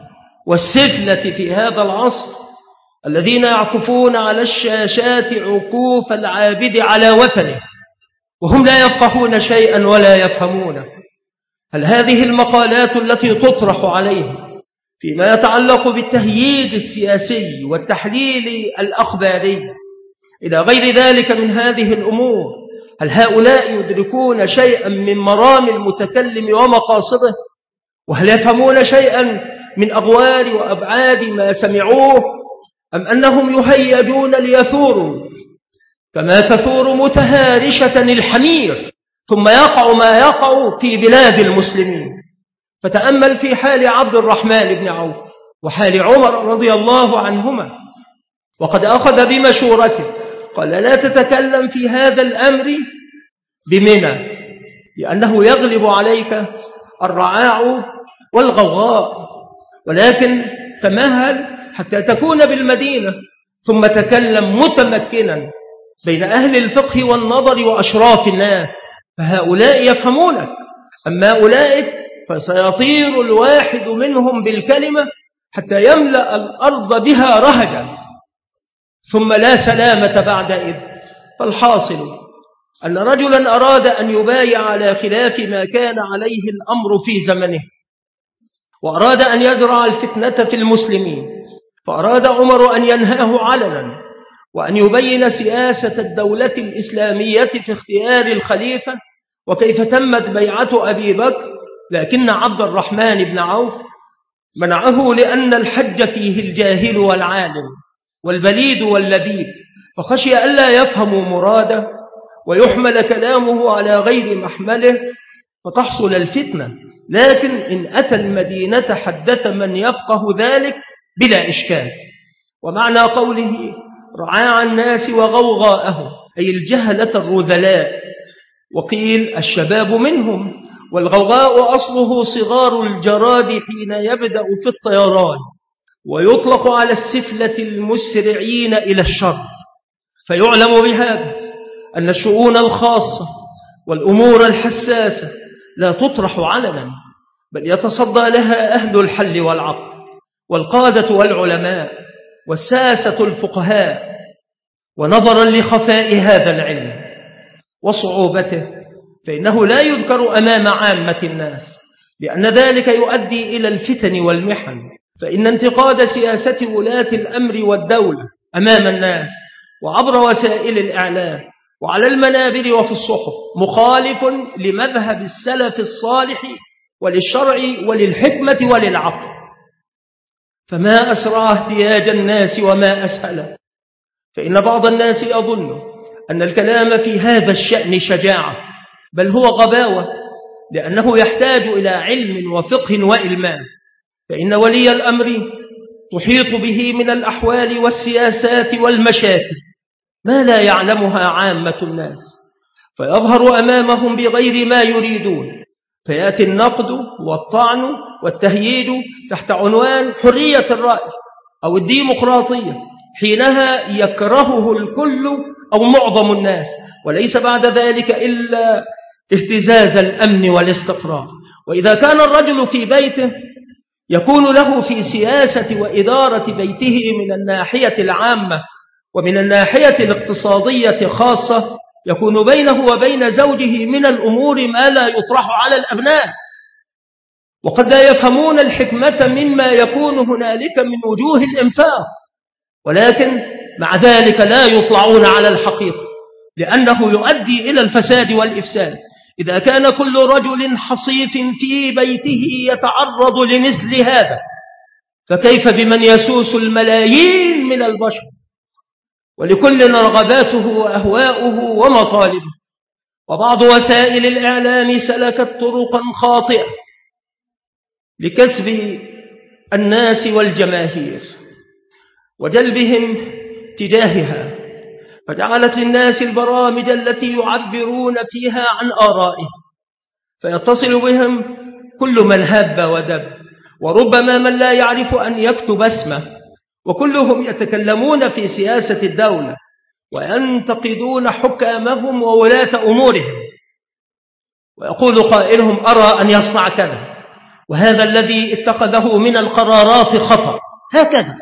والسفلة في هذا العصر الذين يعكفون على الشاشات عكوف العابد على وثنه وهم لا يفقهون شيئا ولا يفهمونه؟ هل هذه المقالات التي تطرح عليهم فيما يتعلق بالتهييج السياسي والتحليل الأخباري إلى غير ذلك من هذه الأمور، هل هؤلاء يدركون شيئا من مرام المتكلم ومقاصده؟ وهل يفهمون شيئا من أغوار وأبعاد ما سمعوه، أم أنهم يهيجون ليثوروا كما تثور متهارشة الحمير ثم يقع ما يقع في بلاد المسلمين؟ فتأمل في حال عبد الرحمن بن عوف وحال عمر رضي الله عنهما، وقد أخذ بمشورته، قال: لا تتكلم في هذا الأمر بمنى لأنه يغلب عليك الرعاع والغوغاء، ولكن تمهل حتى تكون بالمدينة، ثم تكلم متمكنا بين أهل الفقه والنظر وأشراف الناس، فهؤلاء يفهمونك. أما أولئك فسيطير الواحد منهم بالكلمة حتى يملأ الأرض بها رهجا ثم لا سلامة بعدئذ. فالحاصل أن رجلا أراد أن يبايع على خلاف ما كان عليه الأمر في زمنه، وأراد أن يزرع الفتنة في المسلمين، فأراد عمر أن ينهاه علنا وأن يبين سياسة الدولة الإسلامية في اختيار الخليفة وكيف تمت بيعة أبي بكر، لكن عبد الرحمن بن عوف منعه لأن الحج فيه الجاهل والعالم والبليد واللبيب، فخشي ألا يفهموا مراده ويحمل كلامه على غير محمله فتحصل الفتنة. لكن إن أتى المدينة حدث من يفقه ذلك بلا إشكال. ومعنى قوله رعاع الناس وغوغاءهم أي الجهلة الرذلاء، وقيل الشباب منهم، والغوغاء أصله صغار الجراد حين يبدأ في الطيران، ويطلق على السفلة المسرعين إلى الشر. فيعلم بهذا أن الشؤون الخاصة والأمور الحساسة لا تطرح علنا، بل يتصدى لها أهل الحل والعقل والقادة والعلماء والساسة الفقهاء. ونظرا لخفاء هذا العلم وصعوبته فإنه لا يذكر أمام عامة الناس، لأن ذلك يؤدي إلى الفتن والمحن. فإن انتقاد سياسة ولاة الأمر والدولة أمام الناس وعبر وسائل الإعلام وعلى المنابر وفي الصحف مخالف لمذهب السلف الصالح وللشرع وللحكمة وللعقل. فما أسرع احتياج الناس وما أسهل. فإن بعض الناس يظن أن الكلام في هذا الشأن شجاعة، بل هو غباوة، لأنه يحتاج إلى علم وفقه وإلمام. فإن ولي الأمر تحيط به من الأحوال والسياسات والمشاكل ما لا يعلمها عامة الناس، فيظهر أمامهم بغير ما يريدون، فيأتي النقد والطعن والتهييج تحت عنوان حرية الرأي أو الديمقراطية، حينها يكرهه الكل أو معظم الناس، وليس بعد ذلك إلا اهتزاز الأمن والاستقرار. وإذا كان الرجل في بيته يكون له في سياسة وإدارة بيته من الناحية العامة ومن الناحية الاقتصادية خاصة، يكون بينه وبين زوجه من الأمور ما لا يطرح على الأبناء، وقد لا يفهمون الحكمة مما يكون هنالك من وجوه الإنفاق، ولكن مع ذلك لا يطلعون على الحقيقة، لأنه يؤدي إلى الفساد والإفساد. إذا كان كل رجل حصيف في بيته يتعرض لمثل هذا، فكيف بمن يسوس الملايين من البشر، ولكل رغباته وأهواؤه ومطالبه؟ وبعض وسائل الإعلام سلكت طرقا خاطئة لكسب الناس والجماهير وجلبهم تجاهها، فجعلت للناس البرامج التي يعبرون فيها عن آرائهم، فيتصل بهم كل من هب ودب، وربما من لا يعرف أن يكتب اسمه، وكلهم يتكلمون في سياسة الدولة وينتقدون حكامهم وولاة أمورهم، ويقول قائلهم أرى أن يصنع كذا، وهذا الذي اتخذه من القرارات خطأ، هكذا.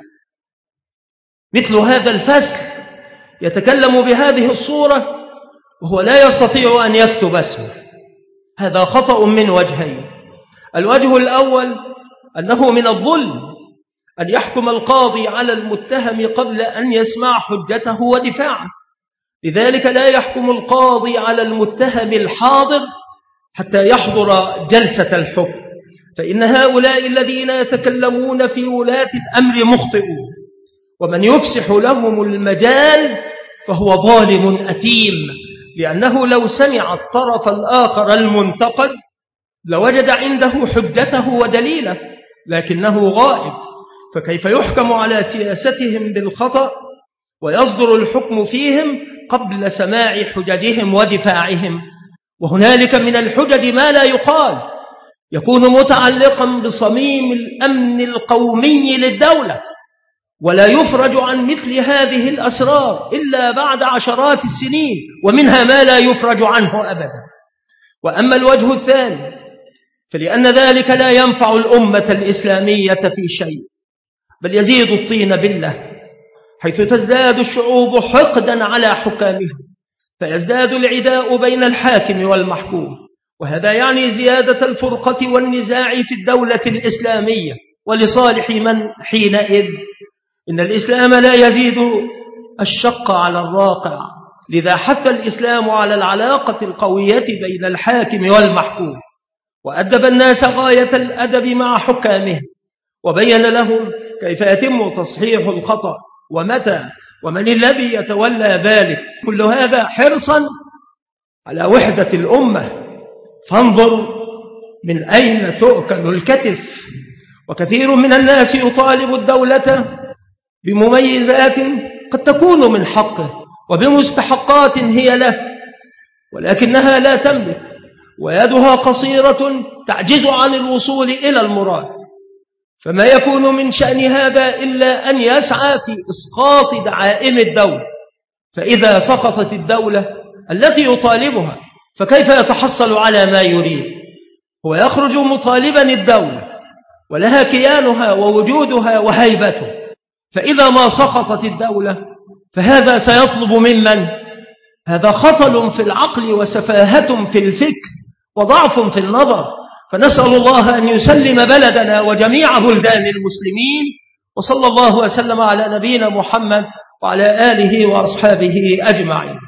مثل هذا الفسل يتكلم بهذه الصورة وهو لا يستطيع أن يكتب اسمه، هذا خطأ من وجهين. الوجه الأول أنه من الظلم أن يحكم القاضي على المتهم قبل أن يسمع حجته ودفاعه، لذلك لا يحكم القاضي على المتهم الحاضر حتى يحضر جلسة الحكم، فإن هؤلاء الذين يتكلمون في ولاة الأمر مخطئون، ومن يفسح لهم المجال فهو ظالم أثيم، لأنه لو سمع الطرف الآخر المنتقد لوجد عنده حجته ودليله، لكنه غائب، فكيف يحكم على سياستهم بالخطأ ويصدر الحكم فيهم قبل سماع حججهم ودفاعهم؟ وهنالك من الحجج ما لا يقال، يكون متعلقا بصميم الأمن القومي للدولة، ولا يفرج عن مثل هذه الأسرار إلا بعد عشرات السنين، ومنها ما لا يفرج عنه أبدا. وأما الوجه الثاني فلأن ذلك لا ينفع الأمة الإسلامية في شيء، بل يزيد الطين بلة، حيث تزداد الشعوب حقدا على حكامها، فيزداد العداء بين الحاكم والمحكوم، وهذا يعني زيادة الفرقة والنزاع في الدولة الإسلامية. ولصالح من حينئذ؟ إن الإسلام لا يزيد الشق على الراقع، لذا حث الإسلام على العلاقة القوية بين الحاكم والمحكوم، وأدب الناس غاية الأدب مع حكامه، وبين لهم كيف يتم تصحيح الخطأ ومتى ومن الذي يتولى ذلك، كل هذا حرصا على وحدة الأمة. فانظر من أين تؤكل الكتف. وكثير من الناس يطالب الدولة بمميزات قد تكون من حقه وبمستحقات هي له، ولكنها لا تملك، ويدها قصيرة تعجز عن الوصول إلى المراد، فما يكون من شأن هذا إلا أن يسعى في إسقاط دعائم الدولة. فإذا سقطت الدولة التي يطالبها فكيف يتحصل على ما يريد؟ هو يخرج مطالبا الدولة ولها كيانها ووجودها وهيبته، فإذا ما سقطت الدولة فهذا سيطلب ممن؟ هذا خطل في العقل وسفاهة في الفكر وضعف في النظر. فنسأل الله أن يسلم بلدنا وجميع بلدان المسلمين، وصلى الله وسلم على نبينا محمد وعلى آله وأصحابه أجمعين.